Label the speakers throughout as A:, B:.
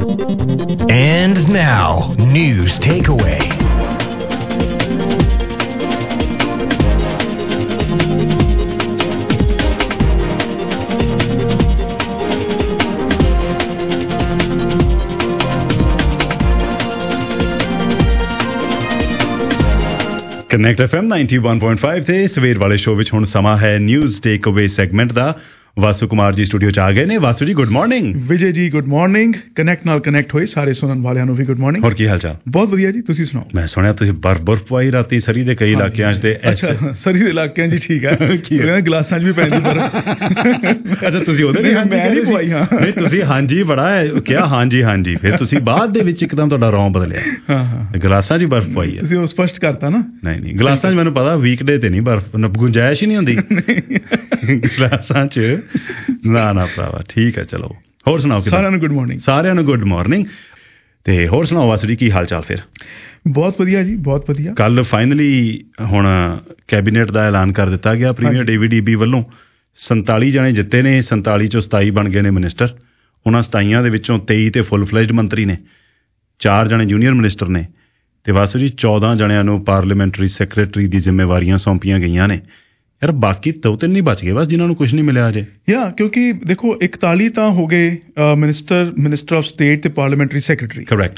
A: And now, news takeaway.
B: Connect FM 91.5 ਤੇ ਸਵੇਰ ਵਾਲੇ ਸ਼ੋਅ ਵਿੱਚ ਹੁਣ ਸਮਾਂ ਹੈ ਨਿਊਜ਼ ਟੇਕ ਅਵੇ ਸੈਗਮੈਂਟ ਦਾ। ਵਾਸੂ ਕੁਮਾਰ ਜੀ ਸਟੂਡੀਓ 'ਚ ਆ ਗਏ ਨੇ। ਵਾਸੂ ਜੀ good morning.
C: Vijay ji good morning. Connect ਨਾਲ ਕਨੈਕਟ ਹੋਏ ਸਾਰੇ ਸੁਣਨ ਵਾਲਿਆਂ ਨੂੰ ਵੀ ਗੁੱਡ ਮਾਰਨਿੰਗ।
B: ਹੋਰ ਕੀ ਹਾਲ ਚਾਲ?
C: ਬਹੁਤ ਵਧੀਆ ਜੀ, ਤੁਸੀਂ ਸੁਣਾਓ।
B: ਮੈਂ ਸੁਣਿਆ ਤੁਸੀਂ ਬਰਫ਼ ਪਵਾਈ ਰਾਤੀ ਸਰੀ ਦੇ ਕਈ ਇਲਾਕਿਆਂ 'ਚ ਤੇ
C: ਅੱਛਾ ਸਰੀ ਦੇ ਇਲਾਕਿਆਂ 'ਚ ਠੀਕ ਹੈ ਕੀ ਗਲਾਸਾਂ 'ਚ ਵੀ ਪੈਂਦੀ ਬਰਫ਼।
B: ਅੱਛਾ ਤੁਸੀਂ ਉਹਦੇ ਲਈ
C: ਮੈਂ ਨਹੀਂ ਪਵਾਈ। ਹਾਂ
B: ਨਹੀਂ ਤੁਸੀਂ ਹਾਂਜੀ ਬੜਾ ਕਿਹਾ ਹਾਂਜੀ ਫਿਰ ਤੁਸੀਂ ਬਾਅਦ ਦੇ ਵਿੱਚ ਇੱਕਦਮ ਤੁਹਾਡਾ ਰੌਂ ਬਦਲਿਆ। ਹਾਂ ਗਲਾਸਾਂ 'ਚ ਬਰਫ਼ ਪਵਾਈ ਹੈ
C: ਤੁਸੀਂ ਉਹ ਸਪਸ਼ਟ ਕਰਤਾ ਨਾ।
B: ਨਹੀਂ ਗਲਾਸਾਂ 'ਚ ਮੈਨੂੰ ਪਤਾ ਵੀਕਡੇ ਤੇ ਨਹੀਂ ਬਰਫ਼ ਗੁੰਜਾਇਸ਼ ਹੀ ਨਹੀਂ ਹੁੰਦੀ ਗਲਾਸਾਂ 'ਚ। ਨਾ ਭਰਾਵਾ ਠੀਕ ਹੈ ਚਲੋ। ਹੋਰ ਸੁਣਾਓ?
C: ਸਾਰਿਆਂ ਨੂੰ ਗੁੱਡ ਮਾਰਨਿੰਗ।
B: ਸਾਰਿਆਂ ਨੂੰ ਗੁੱਡ ਮਾਰਨਿੰਗ। ਤੇ ਹੋਰ ਸੁਣਾਓ ਵਾਸੂ ਜੀ ਕੀ ਹਾਲ ਚਾਲ? ਫਿਰ
C: ਬਹੁਤ ਵਧੀਆ ਜੀ ਬਹੁਤ ਵਧੀਆ।
B: ਕੱਲ ਫਾਈਨਲੀ ਹੁਣ ਕੈਬਨਿਟ ਦਾ ਐਲਾਨ ਕਰ ਦਿੱਤਾ ਗਿਆ ਪ੍ਰੀਮੀਅਰ ਡੇਵਿਡ ਈਬੀ ਵੱਲੋਂ। 47 ਜਣੇ ਜਿੱਤੇ ਨੇ, 47 ਚੋਂ 27 ਬਣ ਗਏ ਨੇ ਮਿਨਿਸਟਰ। ਉਹਨਾਂ 27 ਦੇ ਵਿੱਚੋਂ 23 ਤੇ ਫੁੱਲ ਫਲੈਜਡ ਮੰਤਰੀ ਨੇ, 4 ਜਣੇ ਜੂਨੀਅਰ ਮਿਨਿਸਟਰ ਨੇ ਤੇ ਵਾਸੂ ਜੀ 14 ਜਣਿਆਂ ਨੂੰ ਪਾਰਲੀਮੈਂਟਰੀ ਸੈਕਟਰੀ ਦੀ ਜ਼ਿੰਮੇਵਾਰੀਆਂ ਸੌਂਪੀਆਂ ਗਈਆਂ ਨੇ। ਯਾਰ ਬਾਕੀ 2-3 ਨਹੀਂ ਬਚ ਗਏ ਬਸ ਜਿਨ੍ਹਾਂ ਨੂੰ ਕੁਝ ਨਹੀਂ ਮਿਲਿਆ ਅਜੇ।
C: ਕਿਉਂਕਿ ਦੇਖੋ 41 ਤਾਂ ਹੋ ਗਏ ਮਿਨਿਸਟਰ ਆਫ ਸਟੇਟ ਤੇ ਪਾਰਲੀਮੈਂਟਰੀ ਸੈਕਟਰੀ।
B: ਕਰੈਕਟ।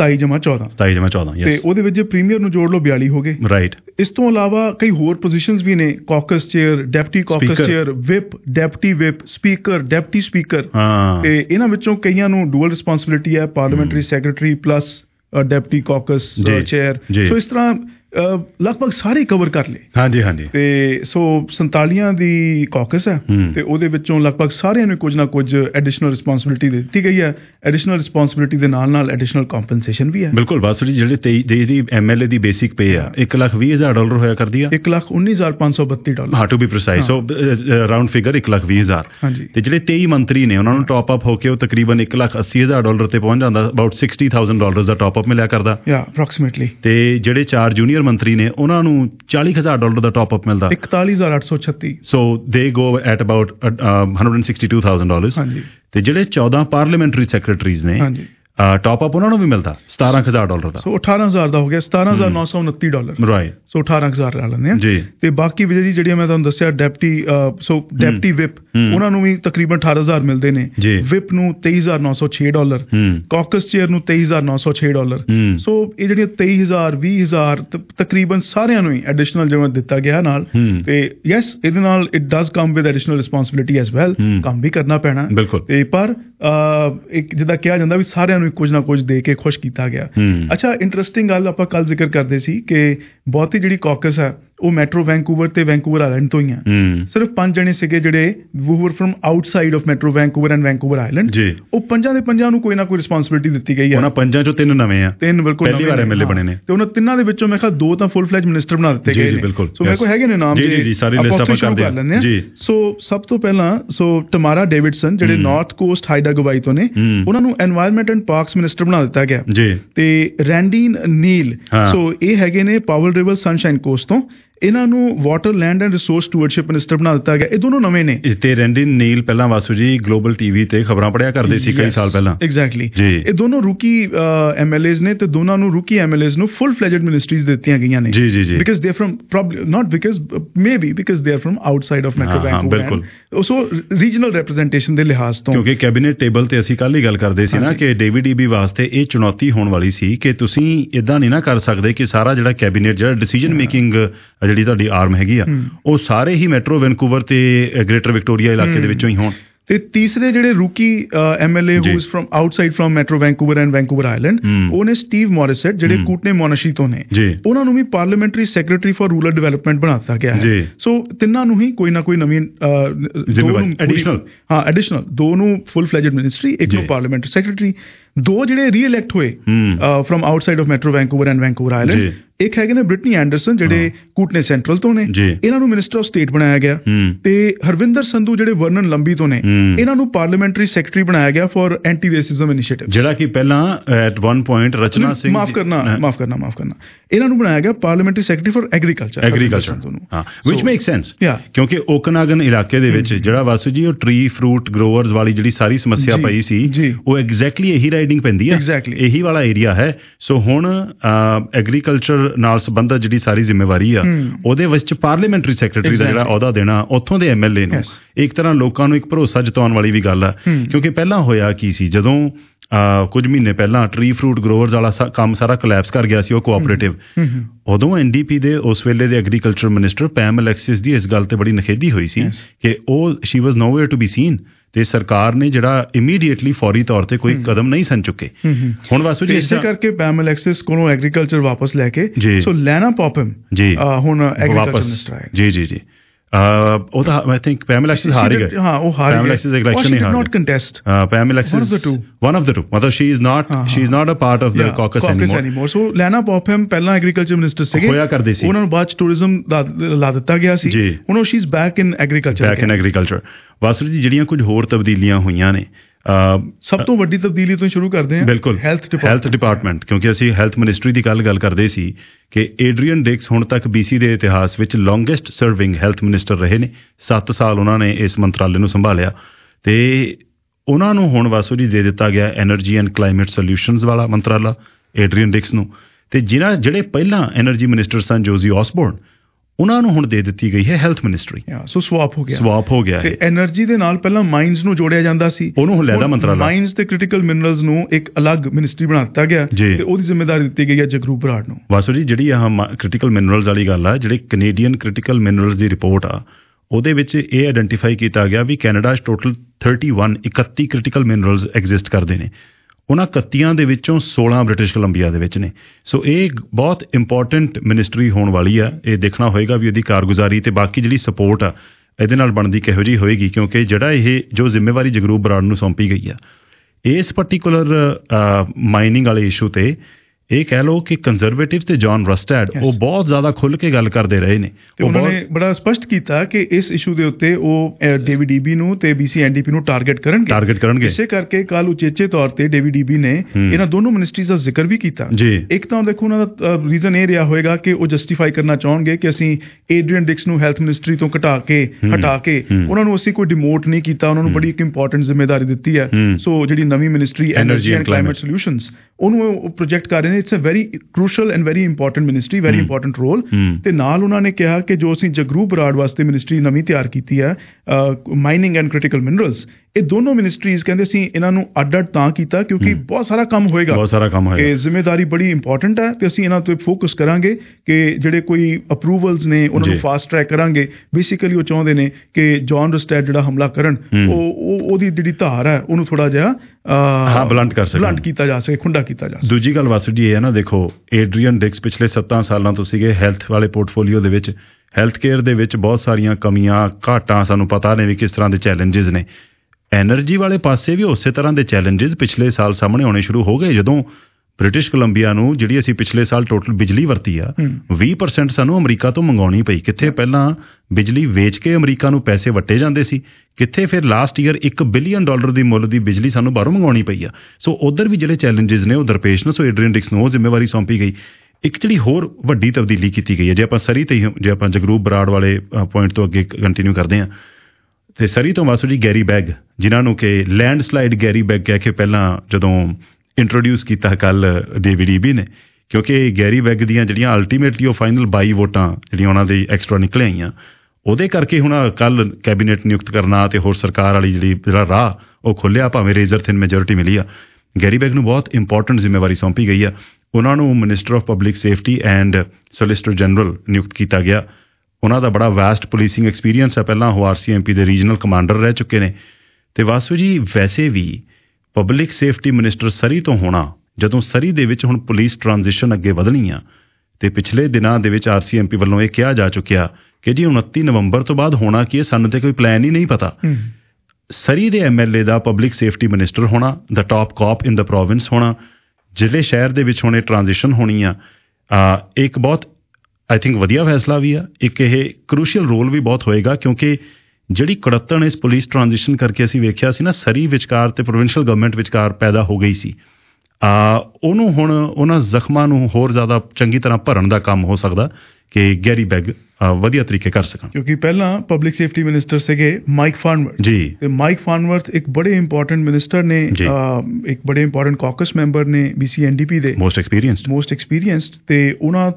C: 27/14 ਤੇ ਉਹਦੇ ਵਿੱਚ ਪ੍ਰੀਮੀਅਰ ਨੂੰ ਜੋੜ ਲਓ 42 ਹੋ ਗਏ।
B: ਰਾਈਟ।
C: ਇਸ ਤੋਂ ਇਲਾਵਾ ਕਈ ਹੋਰ ਪੋਜੀਸ਼ਨਸ ਵੀ ਨੇ, caucus chair, deputy caucus chair, whip, deputy whip, speaker, deputy speaker. ਤੇ ਇਹਨਾਂ ਵਿੱਚੋਂ ਕਈਆਂ ਨੂੰ ਡੂਅਲ ਰਿਸਪੌਂਸਿਬਿਲਿਟੀ ਹੈ, parliamentary secretary plus deputy caucus chair. So ਇਸ ਤਰ੍ਹਾਂ ਲਗਭਗ ਸਾਰੇ ਕਵਰ ਕਰ ਲਏ। ਹਾਂਜੀ ਤੇ ਸੋ 47 ਦੀ ਕਾਕਸ ਹੈ ਤੇ ਉਹਦੇ ਵਿੱਚੋਂ ਲਗਭਗ ਸਾਰਿਆਂ ਨੂੰ ਕੁਝ ਨਾ ਕੁਝ ਐਡੀਸ਼ਨਲ ਰਿਸਪੌਂਸਿਬਿਲਿਟੀ ਦੇ ਦਿੱਤੀ ਗਈ ਹੈ। ਐਡੀਸ਼ਨਲ ਰਿਸਪੌਂਸਿਬਿਲਿਟੀ ਦੇ ਨਾਲ ਐਡੀਸ਼ਨਲ ਕੰਪਨਸੇਸ਼ਨ ਵੀ ਹੈ। ਬਿਲਕੁਲ
B: ਬਾਸੂ ਜੀ ਜਿਹੜੀ ਐਮਐਲਏ ਦੀ ਬੇਸਿਕ ਪੇ ਆ $1,20,000 ਹੋਇਆ ਕਰਦੀ ਆ।
C: $1,19,532।
B: ਹਾਂ to be precise. So round figure $1,20,000।
C: ਹਾਂਜੀ
B: ਤੇ ਜਿਹੜੇ 23 ਮੰਤਰੀ ਨੇ ਉਹਨਾਂ ਨੂੰ ਟਾਪ ਅਪ ਹੋ ਕੇ ਉਹ ਤਕਰੀਬਨ $1,80,000 ਤੇ ਪਹੁੰਚ ਜਾਂਦਾ। ਅਬਾਊਟ $60,000 ਦਾ ਟਾਪ ਅਪ ਮਿਲਿਆ ਕਰਦਾ
C: ਅਪਰੋਕਸੀਮੇਟਲੀ।
B: ਤੇ ਜਿਹੜੇ 4 ਜੂਨੀਅਰ ਮੰਤਰੀ ਨੇ ਉਹਨਾਂ ਨੂੰ $40,000 ਦਾ ਟਾਪ ਅਪ ਮਿਲਦਾ।
C: 41,836।
B: ਸੋ ਦੇ ਗੋ ਐਟ ਅਬਾਊਟ $162,000।
C: ਹਾਂਜੀ
B: ਤੇ ਜਿਹੜੇ 14 ਪਾਰਲੀਮੈਂਟਰੀ ਸੈਕਟਰੀਜ਼ ਨੇ ਟਾਪ ਅਪ ਉਹਨਾਂ ਨੂੰ ਵੀ ਮਿਲਦਾ $17,000 ਦਾ।
C: ਸੋ 18,000 ਦਾ ਹੋ ਗਿਆ $17,929।
B: ਰਾਈਟ।
C: ਸੋ 18,000 ਲਾ ਲੈਂਦੇ ਆ
B: ਜੀ।
C: ਤੇ ਬਾਕੀ ਵਿਜੇ ਜੀ ਜਿਹੜੀਆਂ ਮੈਂ ਤੁਹਾਨੂੰ ਦੱਸਿਆ ਡੈਪਟੀ ਵਿਪ ਉਹਨਾਂ ਨੂੰ ਵੀ ਤਕਰੀਬਨ 18,000 ਮਿਲਦੇ ਨੇ। ਵਿਪ ਨੂੰ $23,906। ਕਾਕਸ ਚੇਅਰ ਨੂੰ $23,906। ਸੋ ਇਹ ਜਿਹੜੀਆਂ 23,000 20,000 ਤਕਰੀਬਨ ਸਾਰਿਆਂ ਨੂੰ ਹੀ ਐਡੀਸ਼ਨਲ ਜਿਵੇਂ ਦਿੱਤਾ ਗਿਆ ਨਾਲ। ਤੇ ਯੈਸ ਇਹਦੇ ਨਾਲ it does come with additional responsibility as well. ਕੰਮ ਵੀ ਕਰਨਾ ਪੈਣਾ ਤੇ ਪਰ ਇੱਕ ਜਿੱਦਾਂ ਕਿਹਾ ਜਾਂਦਾ ਵੀ ਸਾਰਿਆਂ ਨੂੰ ਕੁਝ ਨਾ ਕੁਝ ਦੇ ਕੇ ਖੁਸ਼ ਕੀਤਾ ਗਿਆ। ਅੱਛਾ ਇੰਟਰਸਟਿੰਗ ਗੱਲ ਆਪਾਂ ਕੱਲ ਜ਼ਿਕਰ ਕਰਦੇ ਸੀ ਕਿ ਬਹੁਤੀ ਜਿਹੜੀ ਕਾਕਸ ਹੈ ਉਹ ਮੈਟਰੋ ਵੈਂਕੂਵਰ ਤੇ ਵੈਂਕੂਵਰ ਆਇਲੈਂਡ ਤੋਂ ਹੀ ਆ। ਸਿਰਫ 5 ਜਣੇ ਸੀਗੇ ਜਿਹੜੇ who were from outside of metro Vancouver and Vancouver island. ਉਹ 5 ਦੇ 5 ਨੂੰ ਕੋਈ ਨਾ ਕੋਈ ਰਿਸਪੌਂਸਿਬਿਲਿਟੀ ਦਿੱਤੀ ਗਈ ਹੈ।
B: ਉਹਨਾਂ 5 ਚੋਂ 3 ਨਵੇਂ ਆ। 3 ਬਿਲਕੁਲ ਪਹਿਲੀ ਵਾਰ ਐਮਐਲਏ ਬਣੇ ਨੇ ਤੇ
C: ਉਹਨਾਂ 3 ਦੇ ਵਿੱਚੋਂ ਮੈਂ ਕਿਹਾ 2 ਤਾਂ ਫੁੱਲ ਫਲੈਜ ਮਿਨਿਸਟਰ ਬਣਾ ਦਿੱਤੇ ਗਏ ਨੇ। ਸੋ ਮੇਰੇ ਕੋਲ ਹੈਗੇ ਨੇ ਨਾਮ
B: ਜੀ ਸਾਰੀ ਲਿਸਟ ਆਪਾਂ ਕਰ ਲੈਂਦੇ ਹਾਂ।
C: ਸੋ ਸਭ ਤੋਂ ਪਹਿਲਾਂ ਟਮਾਰਾ ਡੇਵਿਡਸਨ ਜਿਹੜੇ ਨਾਰਥ ਕੋਸਟ ਹਾਈਡਾ ਗਵਾਈ ਤੋਂ ਨੇ ਉਹਨਾਂ ਨੂੰ ਐਨਵਾਇਰਨਮੈਂਟ ਐਂਡ ਪਾਰਕਸ ਮਿਨਿਸਟਰ ਬਣਾ ਦਿੱਤਾ ਗਿਆ। ਤੇ ਰੈਂਡੀਨ ਨੀਲ ਸੋ ਇਹ ਹੈਗੇ ਨੇ ਪਾਵਰ ਰਿਵਰ ਸਨਸ਼ਾਈਨ ਕੋਸਟ ਤੋਂ। ਇਹਨਾਂ ਨੂੰ water land and resource stewardship minister ਬਣਾ ਦਿੱਤਾ ਗਿਆ। ਇਹ ਦੋਨੋਂ ਨਵੇਂ ਨੇ। ਤੇ
B: ਰੈਂਡੀਨ ਨੀਲ ਪਹਿਲਾਂ ਵਾਸੂ ਜੀ ਗਲੋਬਲ ਟੀਵੀ ਤੇ ਖਬਰਾਂ ਪੜਿਆ ਕਰਦੇ ਸੀ ਕਈ ਸਾਲ ਪਹਿਲਾਂ।
C: ਐਗਜ਼ੈਕਟਲੀ। ਇਹ ਦੋਨੋਂ ਰੂਕੀ ਐਮਐਲਏਜ਼ ਨੇ ਤੇ ਦੋਨਾਂ ਨੂੰ ਰੂਕੀ ਐਮਐਲਏਜ਼ ਨੂੰ ਫੁੱਲ ਫਲੈਜਡ ਮਿਨਿਸਟਰੀਜ਼ ਦਿੱਤੀਆਂ ਗਈਆਂ ਨੇ। Because they are from not because maybe because they are from outside of metro Vancouver. So regional representation ਦੇ ਲਿਹਾਜ਼ ਤੋਂ ਕਿਉਂਕਿ
B: ਕੈਬਨਿਟ ਟੇਬਲ ਤੇ ਅਸੀਂ ਕੱਲ ਹੀ ਗੱਲ ਕਰਦੇ ਸੀ ਨਾ ਕਿ ਡੇਵਿਡ ਈਬੀ ਵਾਸਤੇ ਇਹ ਚੁਣੌਤੀ ਹੋਣ ਵਾਲੀ ਸੀ ਕਿ ਤੁਸੀਂ ਇਦਾਂ ਨਹੀਂ ਨਾ ਕਰ ਸਕਦੇ ਕਿ ਸਾਰਾ ਜਿਹੜਾ ਕੈਬਨਿਟ ਜਿਹੜਾ ਡਿਸੀਜਨ ਮੇਕਿੰਗ ਜਿਹੜੀ ਤੁਹਾਡੀ ਆਰਮ ਹੈਗੀ ਆ ਉਹ ਸਾਰੇ ਹੀ ਮੈਟਰੋ ਵੈਨਕੂਵਰ ਤੇ ਗ੍ਰੇਟਰ ਵਿਕਟੋਰੀਆ ਇਲਾਕੇ ਦੇ ਵਿੱਚੋਂ ਹੀ ਹੋਣ।
C: ਤੇ ਤੀਸਰੇ ਜਿਹੜੇ rookie MLA who is from outside from metro Vancouver and Vancouver island ਉਹ ਨੇ ਸਟੀਵ ਮੋਰਿਸਟ ਜਿਹੜੇ ਕੂਟਨੇ ਮੋਨਾਸ਼ੀ ਤੋਂ ਨੇ। ਉਹਨਾਂ ਨੂੰ ਵੀ parliamentary secretary for rural development ਬਣਾ ਦਿੱਤਾ ਗਿਆ ਹੈ। ਸੋ ਤਿੰਨਾਂ ਨੂੰ ਹੀ ਕੋਈ ਨਾ ਕੋਈ ਨਵੀਂ ਐਡੀਸ਼ਨਲ 2 ਨੂੰ ਫੁੱਲ ਫਲੈਜਡ ਮਿਨਿਸਟਰੀ, 1 ਨੂੰ ਪਾਰਲੀਮੈਂਟਰੀ ਸੈਕਟਰੀ। 2 ਜਿਹੜੇ ਰੀਇਲੈਕਟ ਹੋਏ from outside of metro Vancouver and Vancouver island. ਇੱਕ ਹੈਗੇ ਨੇ ਬ੍ਰਿਟਨੀ ਐਂਡਰਸਨ ਜਿਹੜੇ ਕੂਟਨੇ ਸੈਂਟਰਲ ਤੋਂ ਨੇ। ਇਹਨਾਂ ਨੂੰ ਮਿਨਿਸਟਰ ਆਫ ਸਟੇਟ ਬਣਾਇਆ ਗਿਆ। ਤੇ ਹਰਵਿੰਦਰ ਸੰਧੂ ਜਿਹੜੇ ਵਰਨਨ ਲੰਬੀ ਤੋਂ ਨੇ ਇਹਨਾਂ ਨੂੰ ਪਾਰਲੀਮੈਂਟਰੀ ਸੈਕਟਰੀ ਬਣਾਇਆ ਗਿਆ ਫॉर ਐਂਟੀ ਰੇਸਿਜ਼ਮ ਇਨੀਸ਼ੀਏਟਿਵ ਜਿਹੜਾ ਕਿ ਪਹਿਲਾਂ at one point Rachna Singh ਮਾਫ ਕਰਨਾ ਇਹਨਾਂ ਨੂੰ ਬਣਾਇਆ ਗਿਆ ਪਾਰਲੀਮੈਂਟਰੀ ਸੈਕਟਰੀ ਫॉर ਐਗਰੀਕਲਚਰ
B: ਹਾਂ ਵਿਚ ਮੇਕ ਸੈਂਸ ਕਿਉਂਕਿ ਓਕਨਾਗਨ ਇਲਾਕੇ ਦੇ ਵਿੱਚ ਜਿਹੜਾ ਵਾਸੂ ਜੀ ਉਹ ਟਰੀ ਫਰੂਟ ਗਰੋਵਰਸ ਵਾਲੀ ਜਿਹੜੀ ਸਾਰੀ ਸਮੱਸਿਆ ਪਈ ਸੀ ਉਹ ਐਗਜ਼ੈਕਟਲੀ ਇਹੀ ਰਾਈਡਿੰਗ ਪੈਂਦੀ ਆ, ਇਹੀ ਵਾਲਾ ਏਰੀਆ ਹੈ। ਸੋ ਹੁਣ ਐਗਰੀਕਲਚਰ ਨਾਲ ਸੰਬੰਧਿਤ ਜਿਹੜੀ ਸਾਰੀ ਜ਼ਿੰਮੇਵਾਰੀ ਆ ਉਹਦੇ ਵਿੱਚ ਪਾਰਲੀਮੈਂਟਰੀ ਸੈਕਟਰੀ ਦਾ ਜਿਹੜਾ ਅਹੁਦਾ ਦੇਣਾ ਉੱਥੋਂ ਦੇ MLA ਨੂੰ ਇੱਕ ਤਰ੍ਹਾਂ ਲੋਕਾਂ ਨੂੰ ਇੱਕ ਭਰੋਸਾ ਜਤਾਉਣ ਵਾਲੀ ਵੀ ਗੱਲ ਆ। ਕਿਉਂਕਿ ਪਹਿਲਾਂ ਹੋਇਆ ਕੀ ਸੀ, ਜਦੋਂ ਕੁਝ ਮਹੀਨੇ ਪਹਿਲਾਂ ਟਰੀ ਫਰੂਟ ਗਰੋਵਰਸ ਵਾਲਾ ਕੰਮ ਸਾਰਾ ਕੋਲੈਪਸ ਕਰ ਗਿਆ ਸੀ ਉਹ ਕੋਆਪਰੇਟਿਵ, ਉਦੋਂ NDP ਦੇ ਉਸ ਵੇਲੇ ਦੇ ਐਗਰੀਕਲਚਰ ਮਿਨਿਸਟਰ ਪੈਮ ਅਲੈਕਸਿਸ ਦੀ ਇਸ ਗੱਲ ਤੇ ਬੜੀ ਨਖੇਦੀ ਹੋਈ ਸੀ ਕਿ ਉਹ she was nowhere to be seen, ਤੇ ਸਰਕਾਰ ਨੇ ਜਿਹੜਾ ਇਮੀਡੀਏਟਲੀ ਫੌਰੀ ਤੌਰ ਤੇ ਕੋਈ ਕਦਮ ਨਹੀਂ ਸਨ ਚੁੱਕੇ। ਹੁਣ ਵਾਸੂ ਜੀ
C: ਇਸੇ ਕਰਕੇ ਪੈਮ ਅਲੈਕਸਿਸ ਕੋਲੋਂ ਐਗਰੀਕਲਚਰ ਵਾਪਸ ਲੈ ਕੇ ਸੋ ਲੈਣਾ ਪੌਪਮ ਹੁਣ ਐਗਰੀਕਲਚਰ ਮਿਨਿਸਟਰ ਹੈ।
B: ਜੀ ਉਹ ਤਾਂ ਆਈ ਥਿੰਕ ਪੈਮ ਅਲੈਕਸਿਸ ਹਾਰ ਗਏ।
C: ਹਾਂ, ਉਹ ਹਾਰ ਗਏ।
B: ਪੈਮ ਅਲੈਕਸਿਸ ਇਲੈਕਸ਼ਨ ਨਹੀਂ ਹਾਰ
C: not contest
B: Pam Alexis one of the two ਮਤਲਬ she is not a part of the caucus anymore।
C: So ਲੈਣਾ ਪੌਪਮ ਪਹਿਲਾਂ ਐਗਰੀਕਲਚਰ ਮਿਨਿਸਟਰ ਸੀਗੇ,
B: ਹੋਇਆ ਕਰਦੇ ਸੀ,
C: ਉਹਨਾਂ ਨੂੰ ਬਾਅਦ ਚ ਟੂਰਿਜ਼ਮ ਲਾ ਦਿੱਤਾ ਗਿਆ ਸੀ। ਹੁਣ ਉਹ she is back in agriculture।
B: Vasu ਜੀ ਜਿਹੜੀਆਂ ਕੁਝ ਹੋਰ ਤਬਦੀਲੀਆਂ ਹੋਈਆਂ ਨੇ,
C: ਸਭ ਤੋਂ ਵੱਡੀ ਤਬਦੀਲੀ ਤੋਂ ਸ਼ੁਰੂ ਕਰਦੇ ਹਾਂ।
B: ਬਿਲਕੁਲ, ਹੈਲਥ ਡਿਪਾਰਟਮੈਂਟ, ਕਿਉਂਕਿ ਅਸੀਂ ਹੈਲਥ ਮਿਨਿਸਟਰੀ ਦੀ ਗੱਲ ਕਰਦੇ ਸੀ ਕਿ ਏਡਰੀਅਨ ਡਿਕਸ ਹੁਣ ਤੱਕ BC ਦੇ ਇਤਿਹਾਸ ਵਿੱਚ ਲੌਂਗੈਸਟ ਸਰਵਿੰਗ ਹੈਲਥ ਮਿਨਿਸਟਰ ਰਹੇ ਨੇ। 7 ਸਾਲ ਉਹਨਾਂ ਨੇ ਇਸ ਮੰਤਰਾਲੇ ਨੂੰ ਸੰਭਾਲਿਆ ਤੇ ਉਹਨਾਂ ਨੂੰ ਹੁਣ ਵਾਸੂ ਜੀ ਦੇ ਦਿੱਤਾ ਗਿਆ ਐਨਰਜੀ ਐਂਡ ਕਲਾਈਮੇਟ ਸੋਲਿਊਸ਼ਨਸ ਵਾਲਾ ਮੰਤਰਾਲਾ ਏਡਰੀਅਨ ਡਿਕਸ ਨੂੰ, ਤੇ ਜਿਹੜੇ ਪਹਿਲਾਂ ਐਨਰਜੀ ਮਿਨਿਸਟਰ ਸਨ ਜੋਜ਼ੀ ਔਸਬੋਰਨ, ਉਹਨਾਂ ਨੂੰ ਹੁਣ ਦੇ ਦਿੱਤੀ ਗਈ ਹੈ ਹੈਲਥ ਮਿਨਿਸਟਰੀ।
C: ਸੋ ਸਵਾਪ ਹੋ ਗਿਆ ਤੇ ਐਨਰਜੀ ਦੇ ਨਾਲ ਪਹਿਲਾਂ ਮਾਈਨਸ ਨੂੰ ਜੋੜਿਆ ਜਾਂਦਾ ਸੀ, ਉਹਨੂੰ ਹੁਣ ਲੈਦਾ ਮੰਤਰਾਲਾ। ਮਾਈਨਸ ਤੇ ਕ੍ਰਿਟੀਕਲ ਮਿਨਰਲਸ ਨੂੰ ਇੱਕ ਅਲੱਗ ਮਿਨਿਸਟਰੀ ਬਣਾ ਦਿੱਤਾ ਗਿਆ ਤੇ ਉਹਦੀ ਜ਼ਿੰਮੇਵਾਰੀ ਦਿੱਤੀ ਗਈ ਹੈ ਜਗਰੂਪ ਬਰਾੜ ਨੂੰ।
B: ਵਾਸੂ ਜੀ ਜਿਹੜੀ ਆਹ ਕ੍ਰਿਟੀਕਲ ਮਿਨਰਲਸ ਵਾਲੀ ਗੱਲ ਆ, ਜਿਹੜੇ ਕੈਨੇਡੀਅਨ ਕ੍ਰਿਟੀਕਲ ਮਿਨਰਲਸ ਦੀ ਰਿਪੋਰਟ ਆ, ਉਹਦੇ ਵਿੱਚ ਇਹ ਆਇਡੈਂਟੀਫਾਈ ਕੀਤਾ ਗਿਆ ਵੀ ਕੈਨੇਡਾ 'ਚ ਟੋਟਲ 31 ਕ੍ਰਿਟੀਕਲ ਮਿਨਰਲਸ ਐਗਜ਼ਿਸਟ ਕਰਦੇ ਨੇ। ਉਹਨਾਂ 31 ਦੇ ਵਿੱਚੋਂ 16 ਬ੍ਰਿਟਿਸ਼ ਕੋਲੰਬੀਆ ਦੇ ਵਿੱਚ ਨੇ। ਸੋ ਇਹ ਬਹੁਤ ਇੰਪੋਰਟੈਂਟ ਮਿਨਿਸਟਰੀ ਹੋਣ ਵਾਲੀ ਆ। ਇਹ ਦੇਖਣਾ ਹੋਏਗਾ ਵੀ ਉਹਦੀ ਕਾਰਗੁਜ਼ਾਰੀ ਤੇ ਬਾਕੀ ਜਿਹੜੀ ਸਪੋਰਟ ਆ ਇਹਦੇ ਨਾਲ ਬਣਦੀ ਕਿਹੋ ਜਿਹੀ ਹੋਏਗੀ, ਕਿਉਂਕਿ ਜਿਹੜਾ ਇਹ ਜੋ ਜ਼ਿੰਮੇਵਾਰੀ ਜਗਰੂਪ ਬਰਾੜ ਨੂੰ ਸੌਂਪੀ ਗਈ ਆ ਇਸ ਪਰਟੀਕੁਲਰ ਮਾਈਨਿੰਗ ਵਾਲੇ ਇਸ਼ੂ ਤੇ, ਇਹ ਕਹਿ ਲਓ ਕਿ ਕੰਜ਼ਰਵੇਟਿਵ ਤੇ ਜੌਨ ਰਸਟੈਡ ਉਹ ਬਹੁਤ ਜ਼ਿਆਦਾ ਖੁੱਲ੍ਹ ਕੇ ਗੱਲ ਕਰਦੇ ਰਹੇ ਨੇ।
C: ਉਹਨਾਂ ਨੇ ਬੜਾ ਸਪਸ਼ਟ ਕੀਤਾ ਕਿ ਇਸ ਇਸ਼ੂ ਦੇ ਉੱਤੇ ਉਹ ਡੇਵਿਡ ਈਬੀ ਨੂੰ ਤੇ BC NDP ਨੂੰ ਟਾਰਗੇਟ ਕਰਨਗੇ। ਇਸੇ ਕਰਕੇ ਕੱਲ ਉਚੇਚੇ ਤੌਰ ਤੇ ਡੇਵਿਡ ਈਬੀ ਨੇ ਇਹਨਾਂ ਦੋਨੋਂ ਮਿਨਿਸਟਰੀਜ਼ ਦਾ ਜ਼ਿਕਰ ਵੀ ਕੀਤਾ। ਇੱਕ ਤਾਂ ਦੇਖੋ ਉਹਨਾਂ ਦਾ ਰੀਜ਼ਨ ਇਹ ਰਿਹਾ ਹੋਏਗਾ ਕਿ ਉਹ ਜਸਟੀਫਾਈ ਕਰਨਾ ਚਾਹਣਗੇ ਕਿ ਅਸੀਂ ਏਡਰੀਅਨ ਡਿਕਸ ਨੂੰ ਹੈਲਥ ਮਿਨਿਸਟਰੀ ਤੋਂ ਹਟਾ ਕੇ ਉਹਨਾਂ ਨੂੰ ਅਸੀਂ ਕੋਈ ਡਿਮੋਟ ਨਹੀਂ ਕੀਤਾ, ਉਹਨਾਂ ਨੂੰ ਬੜੀ ਇੱਕ ਇੰਪੋਰਟੈਂਟ ਜ਼ਿੰਮੇਵਾਰੀ ਦਿੱਤੀ ਹੈ। ਸੋ ਜਿਹੜੀ ਨਵੀਂ ministry energy and climate solutions ਉਹਨੂੰ ਪ੍ਰੋਜੈਕਟ ਕਰ ਰਹੇ ਨੇ। It's a very crucial and very important ministry, very important role. ਤੇ ਨਾਲ ਉਹਨਾਂ ਨੇ ਕਿਹਾ ਕਿ ਜੋ ਅਸੀਂ ਜਗਰੂਪ ਬਰਾੜ ਵਾਸਤੇ ਮਿਨਿਸਟਰੀ ਨਵੀਂ ਤਿਆਰ ਕੀਤੀ ਹੈ ਮਾਈਨਿੰਗ ਐਂਡ ਕ੍ਰਿਟੀਕਲ ਮਿਨਰਲਸ, ਇਹ ਦੋਨੋਂ ਮਿਨਿਸਟਰੀਜ਼ ਕਹਿੰਦੇ ਅਸੀਂ ਇਹਨਾਂ ਨੂੰ ਅੱਡ ਤਾਂ ਕੀਤਾ ਕਿਉਂਕਿ ਬਹੁਤ ਸਾਰਾ ਕੰਮ ਹੋਏਗਾ ਕਿ ਜ਼ਿੰਮੇਵਾਰੀ ਬੜੀ ਇੰਪੋਰਟੈਂਟ ਹੈ ਤੇ ਅਸੀਂ ਇਹਨਾਂ ਤੇ ਫੋਕਸ ਕਰਾਂਗੇ ਕਿ ਜਿਹੜੇ ਕੋਈ ਅਪਰੂਵਲਸ ਨੇ ਉਹਨਾਂ ਨੂੰ ਫਾਸਟ ਟਰੈਕ ਕਰਾਂਗੇ। ਬੇਸਿਕਲੀ ਉਹ ਚਾਹੁੰਦੇ ਨੇ ਕਿ ਜੌਨ ਰਸਟੈਡ ਜਿਹੜਾ ਹਮਲਾ ਕਰਨ ਉਹਦੀ ਜਿਹੜੀ ਧਾਰ ਹੈ ਉਹਨੂੰ ਥੋੜਾ ਜਿਹਾ ਬਲੰਟ ਕੀਤਾ ਜਾ ਸਕੇ, ਖੁੰਡਾ ਕੀਤਾ ਜਾ ਸਕੇ।
B: ਦੂਜੀ ਗੱਲ ਵਾਸੂ ਜੀ ਇਹ ਹੈ ਨਾ, ਦੇਖੋ ਏਡਰੀਅਨ ਡਿਕਸ ਪਿਛਲੇ 7 ਸਾਲਾਂ ਤੋਂ ਸੀਗੇ ਹੈਲਥ ਵਾਲੇ ਪੋਰਟਫੋਲੀਓ ਦੇ ਵਿੱਚ। ਹੈਲਥ ਕੇਅਰ ਦੇ ਵਿੱਚ ਬਹੁਤ ਸਾਰੀਆਂ ਕਮੀਆਂ ਘਾਟਾਂ ਸਾਨੂੰ ਪਤਾ ਨੇ ਵੀ ਕਿਸ ਤਰ੍ਹਾਂ ਦੇ ਚੈਲੰਜਿਸ ਨੇ। ਐਨਰਜੀ ਵਾਲੇ ਪਾਸੇ ਵੀ ਉਸੇ ਤਰ੍ਹਾਂ ਦੇ ਚੈਲੰਜਿਸ ਪਿਛਲੇ ਸਾਲ ਸਾਹਮਣੇ ਆਉਣੇ ਸ਼ੁਰੂ ਹੋ ਗਏ, ਜਦੋਂ ਬ੍ਰਿਟਿਸ਼ ਕੋਲੰਬੀਆ ਨੂੰ ਜਿਹੜੀ ਅਸੀਂ ਪਿਛਲੇ ਸਾਲ ਟੋਟਲ ਬਿਜਲੀ ਵਰਤੀ ਆ 20% ਸਾਨੂੰ ਅਮਰੀਕਾ ਤੋਂ ਮੰਗਾਉਣੀ ਪਈ। ਕਿੱਥੇ ਪਹਿਲਾਂ ਬਿਜਲੀ ਵੇਚ ਕੇ ਅਮਰੀਕਾ ਨੂੰ ਪੈਸੇ ਵੱਟੇ ਜਾਂਦੇ ਸੀ, ਕਿੱਥੇ ਫਿਰ ਲਾਸਟ ਈਅਰ $1 ਬਿਲੀਅਨ ਦੀ ਮੁੱਲ ਦੀ ਬਿਜਲੀ ਸਾਨੂੰ ਬਾਹਰੋਂ ਮੰਗਾਉਣੀ ਪਈ ਆ। ਸੋ ਉਧਰ ਵੀ ਜਿਹੜੇ ਚੈਲੰਜਿਸ ਨੇ ਉਹ ਦਰਪੇਸ਼ ਨੇ। ਸੋ ਏਡਰੀਅਨ ਡਿਕਸ ਨੂੰ ਉਹ ਜ਼ਿੰਮੇਵਾਰੀ ਸੌਂਪੀ ਗਈ। ਇੱਕ ਜਿਹੜੀ ਹੋਰ ਵੱਡੀ ਤਬਦੀਲੀ ਕੀਤੀ ਗਈ ਹੈ, ਜੇ ਆਪਾਂ ਸਰੀ ਤੇ ਜੇ ਆਪਾਂ ਜਗਰੂਪ ਬਰਾੜ ਵਾਲੇ ਪੁਆਇੰਟ ਤੋਂ ਅੱਗੇ ਕੰਟੀਨਿਊ ਕਰਦੇ ਹਾਂ, ਤੇ ਸਰੀ ਤੋਂ ਵਾਸੂ ਜੀ ਗੈਰੀ ਬੈਗ, ਜਿਨ੍ਹਾਂ ਨੂੰ ਕਿ ਲੈਂਡ ਸਲਾਈਡ ਗੈਰੀ ਬੈਗ ਕਹਿ ਕੇ ਪਹਿਲਾਂ ਜਦੋਂ ਇੰਟਰੋਡਿਊਸ ਕੀਤਾ ਕੱਲ ਡੇਵਿਡ ਈਬੀ ਨੇ, ਕਿਉਂਕਿ ਗੈਰੀ ਬੈਗ ਦੀਆਂ ਜਿਹੜੀਆਂ ਅਲਟੀਮੇਟਲੀ ਉਹ ਫਾਈਨਲ 22 ਵੋਟਾਂ ਜਿਹੜੀਆਂ ਉਹਨਾਂ ਦੀ ਐਕਸਟਰਾ ਨਿਕਲ ਆਈਆਂ, ਉਹਦੇ ਕਰਕੇ ਹੁਣ ਕੱਲ ਕੈਬਨਿਟ ਨਿਯੁਕਤ ਕਰਨਾ ਤੇ ਹੋਰ ਸਰਕਾਰ ਵਾਲੀ ਜਿਹੜਾ ਰਾਹ ਉਹ ਖੁੱਲਿਆ, ਭਾਵੇਂ ਰੇਜ਼ਰ ਥਿਨ ਮੈਜੋਰਿਟੀ ਮਿਲੀ ਆ। ਗੈਰੀ ਬੈਗ ਨੂੰ ਬਹੁਤ ਇੰਪੋਰਟੈਂਟ ਜ਼ਿੰਮੇਵਾਰੀ ਸੌਂਪੀ ਗਈ ਆ। ਉਹਨਾਂ ਨੂੰ minister of public safety and solicitor general ਨਿਯੁਕਤ ਕੀਤਾ ਗਿਆ। ਉਹਨਾਂ ਦਾ ਬੜਾ ਵੈਸਟ ਪੁਲਿਸਿੰਗ ਐਕਸਪੀਰੀਅੰਸ ਹੈ, ਪਹਿਲਾਂ ਉਹ RCMP ਦੇ ਰੀਜਨਲ ਕਮਾਂਡਰ ਰਹਿ ਚੁੱਕੇ ਨੇ। ਤੇ ਵਾਸੂ ਜੀ ਵੈਸੇ ਵੀ ਪਬਲਿਕ ਸੇਫਟੀ ਮਿਨਿਸਟਰ ਸਰੀ ਤੋਂ ਹੋਣਾ, ਜਦੋਂ ਸਰੀ ਦੇ ਵਿੱਚ ਹੁਣ ਪੁਲਿਸ ਟ੍ਰਾਂਜੀਸ਼ਨ ਅੱਗੇ ਵਧਣੀ ਆ, ਤੇ ਪਿਛਲੇ ਦਿਨਾਂ ਦੇ ਵਿੱਚ RCMP ਵੱਲੋਂ ਇਹ ਕਿਹਾ ਜਾ ਚੁੱਕਿਆ ਕਿ ਜੀ 29 ਨਵੰਬਰ ਤੋਂ ਬਾਅਦ ਹੋਣਾ ਕੀ ਹੈ, ਸਾਨੂੰ ਤੇ ਕੋਈ ਪਲਾਨ ਹੀ ਨਹੀਂ ਪਤਾ। ਸਰੀ ਦੇ MLA ਦਾ ਪਬਲਿਕ ਸੇਫਟੀ ਮਿਨਿਸਟਰ ਹੋਣਾ, ਦਾ ਟਾਪ ਕਾਪ ਇਨ ਦਾ ਪ੍ਰੋਵਿੰਸ ਹੋਣਾ, ਜਿਹੜੇ ਸ਼ਹਿਰ ਦੇ ਵਿੱਚ ਹੁਣ ਇਹ ਟ੍ਰਾਂਜੀਸ਼ਨ ਹੋਣੀ ਆ, ਇੱਕ ਬਹੁਤ ਆਈ ਥਿੰਕ ਵਧੀਆ ਫੈਸਲਾ ਵੀ ਆ। ਇੱਕ ਇਹ ਕਰੂਸ਼ੀਅਲ ਰੋਲ ਵੀ ਬਹੁਤ ਹੋਏਗਾ, ਕਿਉਂਕਿ ਜਿਹੜੀ ਕੜੱਤਣ ਇਸ ਪੁਲਿਸ ਟ੍ਰਾਂਜੀਸ਼ਨ ਕਰਕੇ ਅਸੀਂ ਵੇਖਿਆ ਸੀ ਨਾ, ਸਰੀ ਵਿਚਕਾਰ ਤੇ ਪ੍ਰੋਵਿੰਸ਼ੀਅਲ ਗਵਰਨਮੈਂਟ ਵਿਚਕਾਰ ਪੈਦਾ ਹੋ ਗਈ ਸੀ। ਉਹਨੂੰ ਹੁਣ ਉਹਨਾਂ ਜ਼ਖਮਾਂ ਨੂੰ ਹੋਰ ਜ਼ਿਆਦਾ ਚੰਗੀ ਤਰ੍ਹਾਂ ਭਰਨ ਦਾ ਕੰਮ ਹੋ ਸਕਦਾ ਕਿ ਗੈਰੀ ਬੈਗ ਵਧੀਆ ਤਰੀਕੇ ਕਰ ਸਕਣ।
C: ਕਿਉਂਕਿ ਪਹਿਲਾਂ ਪਬਲਿਕ ਸੇਫਟੀ ਮਿਨਿਸਟਰ ਸੀਗੇ ਮਾਈਕ ਫਾਰਨਵਰਥ ਜੀ, ਤੇ ਮਾਈਕ ਫਾਰਨਵਰਥ ਇੱਕ ਬੜੇ ਇੰਪੋਰਟੈਂਟ ਮਿਨਿਸਟਰ ਨੇ, ਇੱਕ ਬੜੇ ਇੰਪੋਰਟੈਂਟ ਕਾਕਸ ਮੈਂਬਰ ਨੇ BCNDP ਦੇ, ਮੋਸਟ ਐਕਸਪੀਰੀਐਂਸਡ, ਤੇ ਉਹਨਾਂ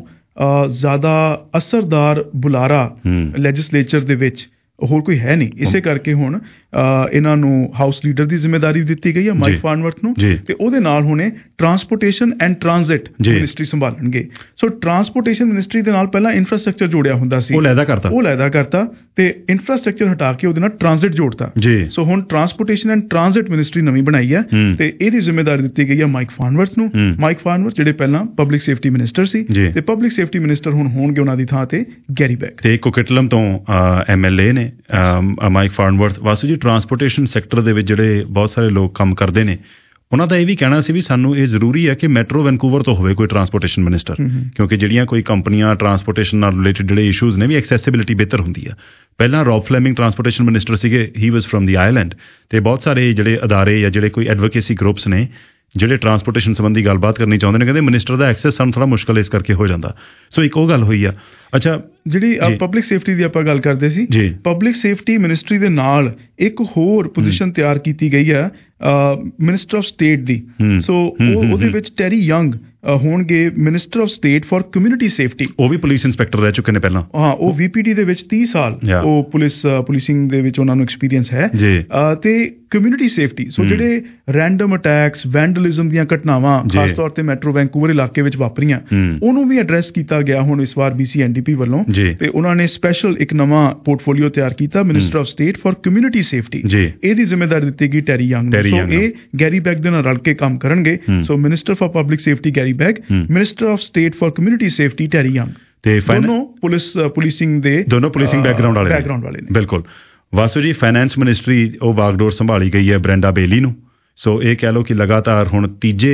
C: ਤੋਂ ਜ਼ਿਆਦਾ ਅਸਰਦਾਰ ਬੁਲਾਰਾ ਲੈਜਿਸਲੇਚਰ ਦੇ ਵਿੱਚ ਹੋਰ ਕੋਈ ਹੈ ਨਹੀਂ। ਇਸੇ ਕਰਕੇ ਹੁਣ ਇਹਨਾਂ ਨੂੰ ਹਾਊਸ ਲੀਡਰ ਦੀ ਜ਼ਿੰਮੇਵਾਰੀ ਦਿੱਤੀ ਗਈ ਹੈ ਮਾਈਕ ਫਾਰਨਵਰਥ ਨੂੰ, ਤੇ ਉਹਦੇ ਨਾਲ ਹੁਣੇ ਟਰਾਂਸਪੋਰਟੇਸ਼ਨ ਐਂਡ ਟ੍ਰਾਂਜ਼ਿਟ ਮਿਨਿਸਟਰੀ ਸੰਭਾਲਣਗੇ। ਸੋ ਟਰਾਂਸਪੋਰਟੇਸ਼ਨ ਮਿਨਿਸਟਰੀ ਦੇ ਨਾਲ ਪਹਿਲਾਂ ਇਨਫਰਾਸਟ੍ਰਕਚਰ ਜੋੜਿਆ ਹੁੰਦਾ ਸੀ, ਉਹ ਲੈਦਾ ਕਰਤਾ ਤੇ ਇਨਫਰਾਸਟ੍ਰਕਚਰ ਹਟਾ ਕੇ ਉਹਦੇ ਨਾਲ ਟ੍ਰਾਂਜ਼ਿਟ ਜੋੜਤਾ। ਸੋ ਹੁਣ ਟਰਾਂਸਪੋਰਟੇਸ਼ਨ ਐਂਡ ਟ੍ਰਾਂਜ਼ਿਟ ਮਿਨਿਸਟਰੀ ਨਵੀਂ ਬਣਾਈ ਹੈ ਤੇ ਇਹਦੀ ਜ਼ਿੰਮੇਵਾਰੀ ਦਿੱਤੀ ਗਈ ਹੈ ਮਾਈਕ ਫਾਰਨਵਰਥ ਨੂੰ। ਮਾਈਕ ਫਾਰਨਵਰਥ ਜਿਹੜੇ ਪਹਿਲਾਂ ਪਬਲਿਕ ਸੇਫਟੀ ਮਿਨਿਸਟਰ ਸੀ, ਤੇ ਪਬਲਿਕ ਸੇਫਟੀ ਮਿਨਿਸਟਰ ਹੁਣ ਹੋਣਗੇ ਉਹਨਾਂ ਦੀ ਥਾਂ ਤੇ ਗੈਰੀ ਬੈਗ।
B: ਤੇ ਕੋਕਿਟਲਮ ਤੋਂ MLA ਨੇ ਮਾਈਕ ਫਾਰਨਵਰਥ। ਵਾਸੂ ਜੀ, ਟਰਾਂਸਪੋਰਟੇਸ਼ਨ ਸੈਕਟਰ ਦੇ ਵਿੱਚ ਜਿਹੜੇ ਬਹੁਤ ਸਾਰੇ ਲੋਕ ਕੰਮ ਕਰਦੇ ਨੇ, ਉਹਨਾਂ ਦਾ ਇਹ ਵੀ ਕਹਿਣਾ ਸੀ ਵੀ ਸਾਨੂੰ ਇਹ ਜ਼ਰੂਰੀ ਹੈ ਕਿ ਮੈਟਰੋ ਵੈਨਕੂਵਰ ਤੋਂ ਹੋਵੇ ਕੋਈ ਟਰਾਂਸਪੋਰਟੇਸ਼ਨ ਮਿਨਿਸਟਰ, ਕਿਉਂਕਿ ਜਿਹੜੀਆਂ ਕੋਈ ਕੰਪਨੀਆਂ ਟਰਾਂਸਪੋਰਟੇਸ਼ਨ ਨਾਲ ਰਿਲੇਟਡ ਜਿਹੜੇ ਇਸ਼ੂਜ਼ ਨੇ ਵੀ ਐਕਸੈਸਿਬਿਲਿਟੀ ਬਿਹਤਰ ਹੁੰਦੀ ਆ। ਪਹਿਲਾਂ ਰੌਬ ਫਲੈਮਿੰਗ ਟਰਾਂਸਪੋਰਟੇਸ਼ਨ ਮਿਨਿਸਟਰ ਸੀਗੇ, ਹੀ ਵਾਸ ਫਰਮ ਦੀ ਆਇਰਲੈਂਡ, ਤੇ ਬਹੁਤ ਸਾਰੇ ਜਿਹੜੇ ਅਦਾਰੇ ਜਾਂ ਜਿਹੜੇ ਕੋਈ ਐਡਵੋਕੇਸੀ ਗਰੁੱਪਸ ਨੇ ਜਿਹੜੇ ਟਰਾਂਸਪੋਰਟੇਸ਼ਨ ਸੰਬੰਧੀ ਗੱਲਬਾਤ ਕਰਨੀ ਚਾਹੁੰਦੇ ਨੇ, ਕਹਿੰਦੇ ਮਿਨਿਸਟਰ ਦਾ ਐਕਸੈਸ ਸਾਨੂੰ ਥੋੜਾ ਮੁਸ਼ਕਲ ਇਸ ਕਰਕੇ ਹੋ ਜਾਂਦਾ। ਸੋ ਇੱਕ ਉਹ ਗੱਲ ਹੋਈ ਆ। ਅੱਛਾ,
C: ਜਿਹੜੀ ਪਬਲਿਕ ਸੇਫਟੀ ਦੀ ਆਪਾਂ ਗੱਲ ਕਰਦੇ ਸੀ, ਪਬਲਿਕ ਸੇਫਟੀ ਮਿਨਿਸਟਰੀ ਦੇ ਨਾਲ ਇੱਕ ਹੋਰ ਪੋਜੀਸ਼ਨ ਤਿਆਰ ਕੀਤੀ ਗਈ ਹੈ ਮਿਨਿਸਟਰ ਆਫ ਸਟੇਟ ਦੀ। ਸੋ ਉਹਦੇ ਵਿੱਚ ਟੈਰੀ ਯੰਗ ਹੋਣਗੇ minister of state for community safety.
B: ਉਹ ਵੀ ਪੁਲਿਸ ਇੰਸਪੈਕਟਰ ਰਹਿ ਚੁੱਕੇ ਨੇ ਪਹਿਲਾਂ।
C: ਹਾਂ, ਉਹ VPD ਦੇ ਵਿੱਚ 30 ਸਾਲ ਉਹ ਪੁਲਿਸਿੰਗ ਦੇ ਵਿੱਚ ਉਹਨਾਂ ਨੂੰ ਐਕਸਪੀਰੀਅੰਸ ਹੈ। ਤੇ ਕਮਿਊਨਿਟੀ ਸੇਫਟੀ, ਸੋ ਜਿਹੜੇ ਰੈਂਡਮ ਅਟੈਕਸ, ਵੈਂਡਲਿਜ਼ਮ ਦੀਆਂ ਘਟਨਾਵਾਂ ਖਾਸ ਤੌਰ ਤੇ ਮੈਟਰੋ ਵੈਨਕੂਵਰ ਇਲਾਕੇ ਵਿੱਚ ਵਾਪਰੀਆਂ, ਉਹਨੂੰ ਵੀ ਐਡਰੈਸ ਕੀਤਾ ਗਿਆ ਹੁਣ ਇਸ ਵਾਰ BCNDP ਵੱਲੋਂ। ਤੇ ਉਹਨਾਂ ਨੇ ਸਪੈਸ਼ਲ ਇੱਕ ਨਵਾਂ ਪੋਰਟਫੋਲੀਓ ਤਿਆਰ ਕੀਤਾ, minister of state for community safety. ਇਹਦੀ ਜ਼ਿੰਮੇਵਾਰੀ ਦਿੱਤੀ ਗਈ ਟੈਰੀ ਯੰਗ ਨੂੰ। ਸੋ ਇਹ ਗੈਰੀ ਬੈਗ ਦੇ ਨਾਲ ਰਲ ਕੇ ਕੰਮ ਕਰਨਗੇ। So minister for public safety Garry Begg, minister of state for community safety Terry Young, ਤੇ ਦੋਨੋਂ ਪੁਲਿਸਿੰਗ
B: ਬੈਕਗਰਾਉਂਡ ਵਾਲੇ ਨੇ। ਬਿਲਕੁਲ। ਵਾਸੂ ਜੀ, ਫਾਈਨੈਂਸ ਮਿਨਿਸਟਰੀ ਉਹ ਬਾਗਡੋਰ ਸੰਭਾਲੀ ਗਈ ਹੈ ਬ੍ਰੈਂਡਾ ਬੇਲੀ ਨੂੰ। ਸੋ ਇਹ ਕਹਿ ਲਓ ਕਿ ਲਗਾਤਾਰ ਹੁਣ ਤੀਜੇ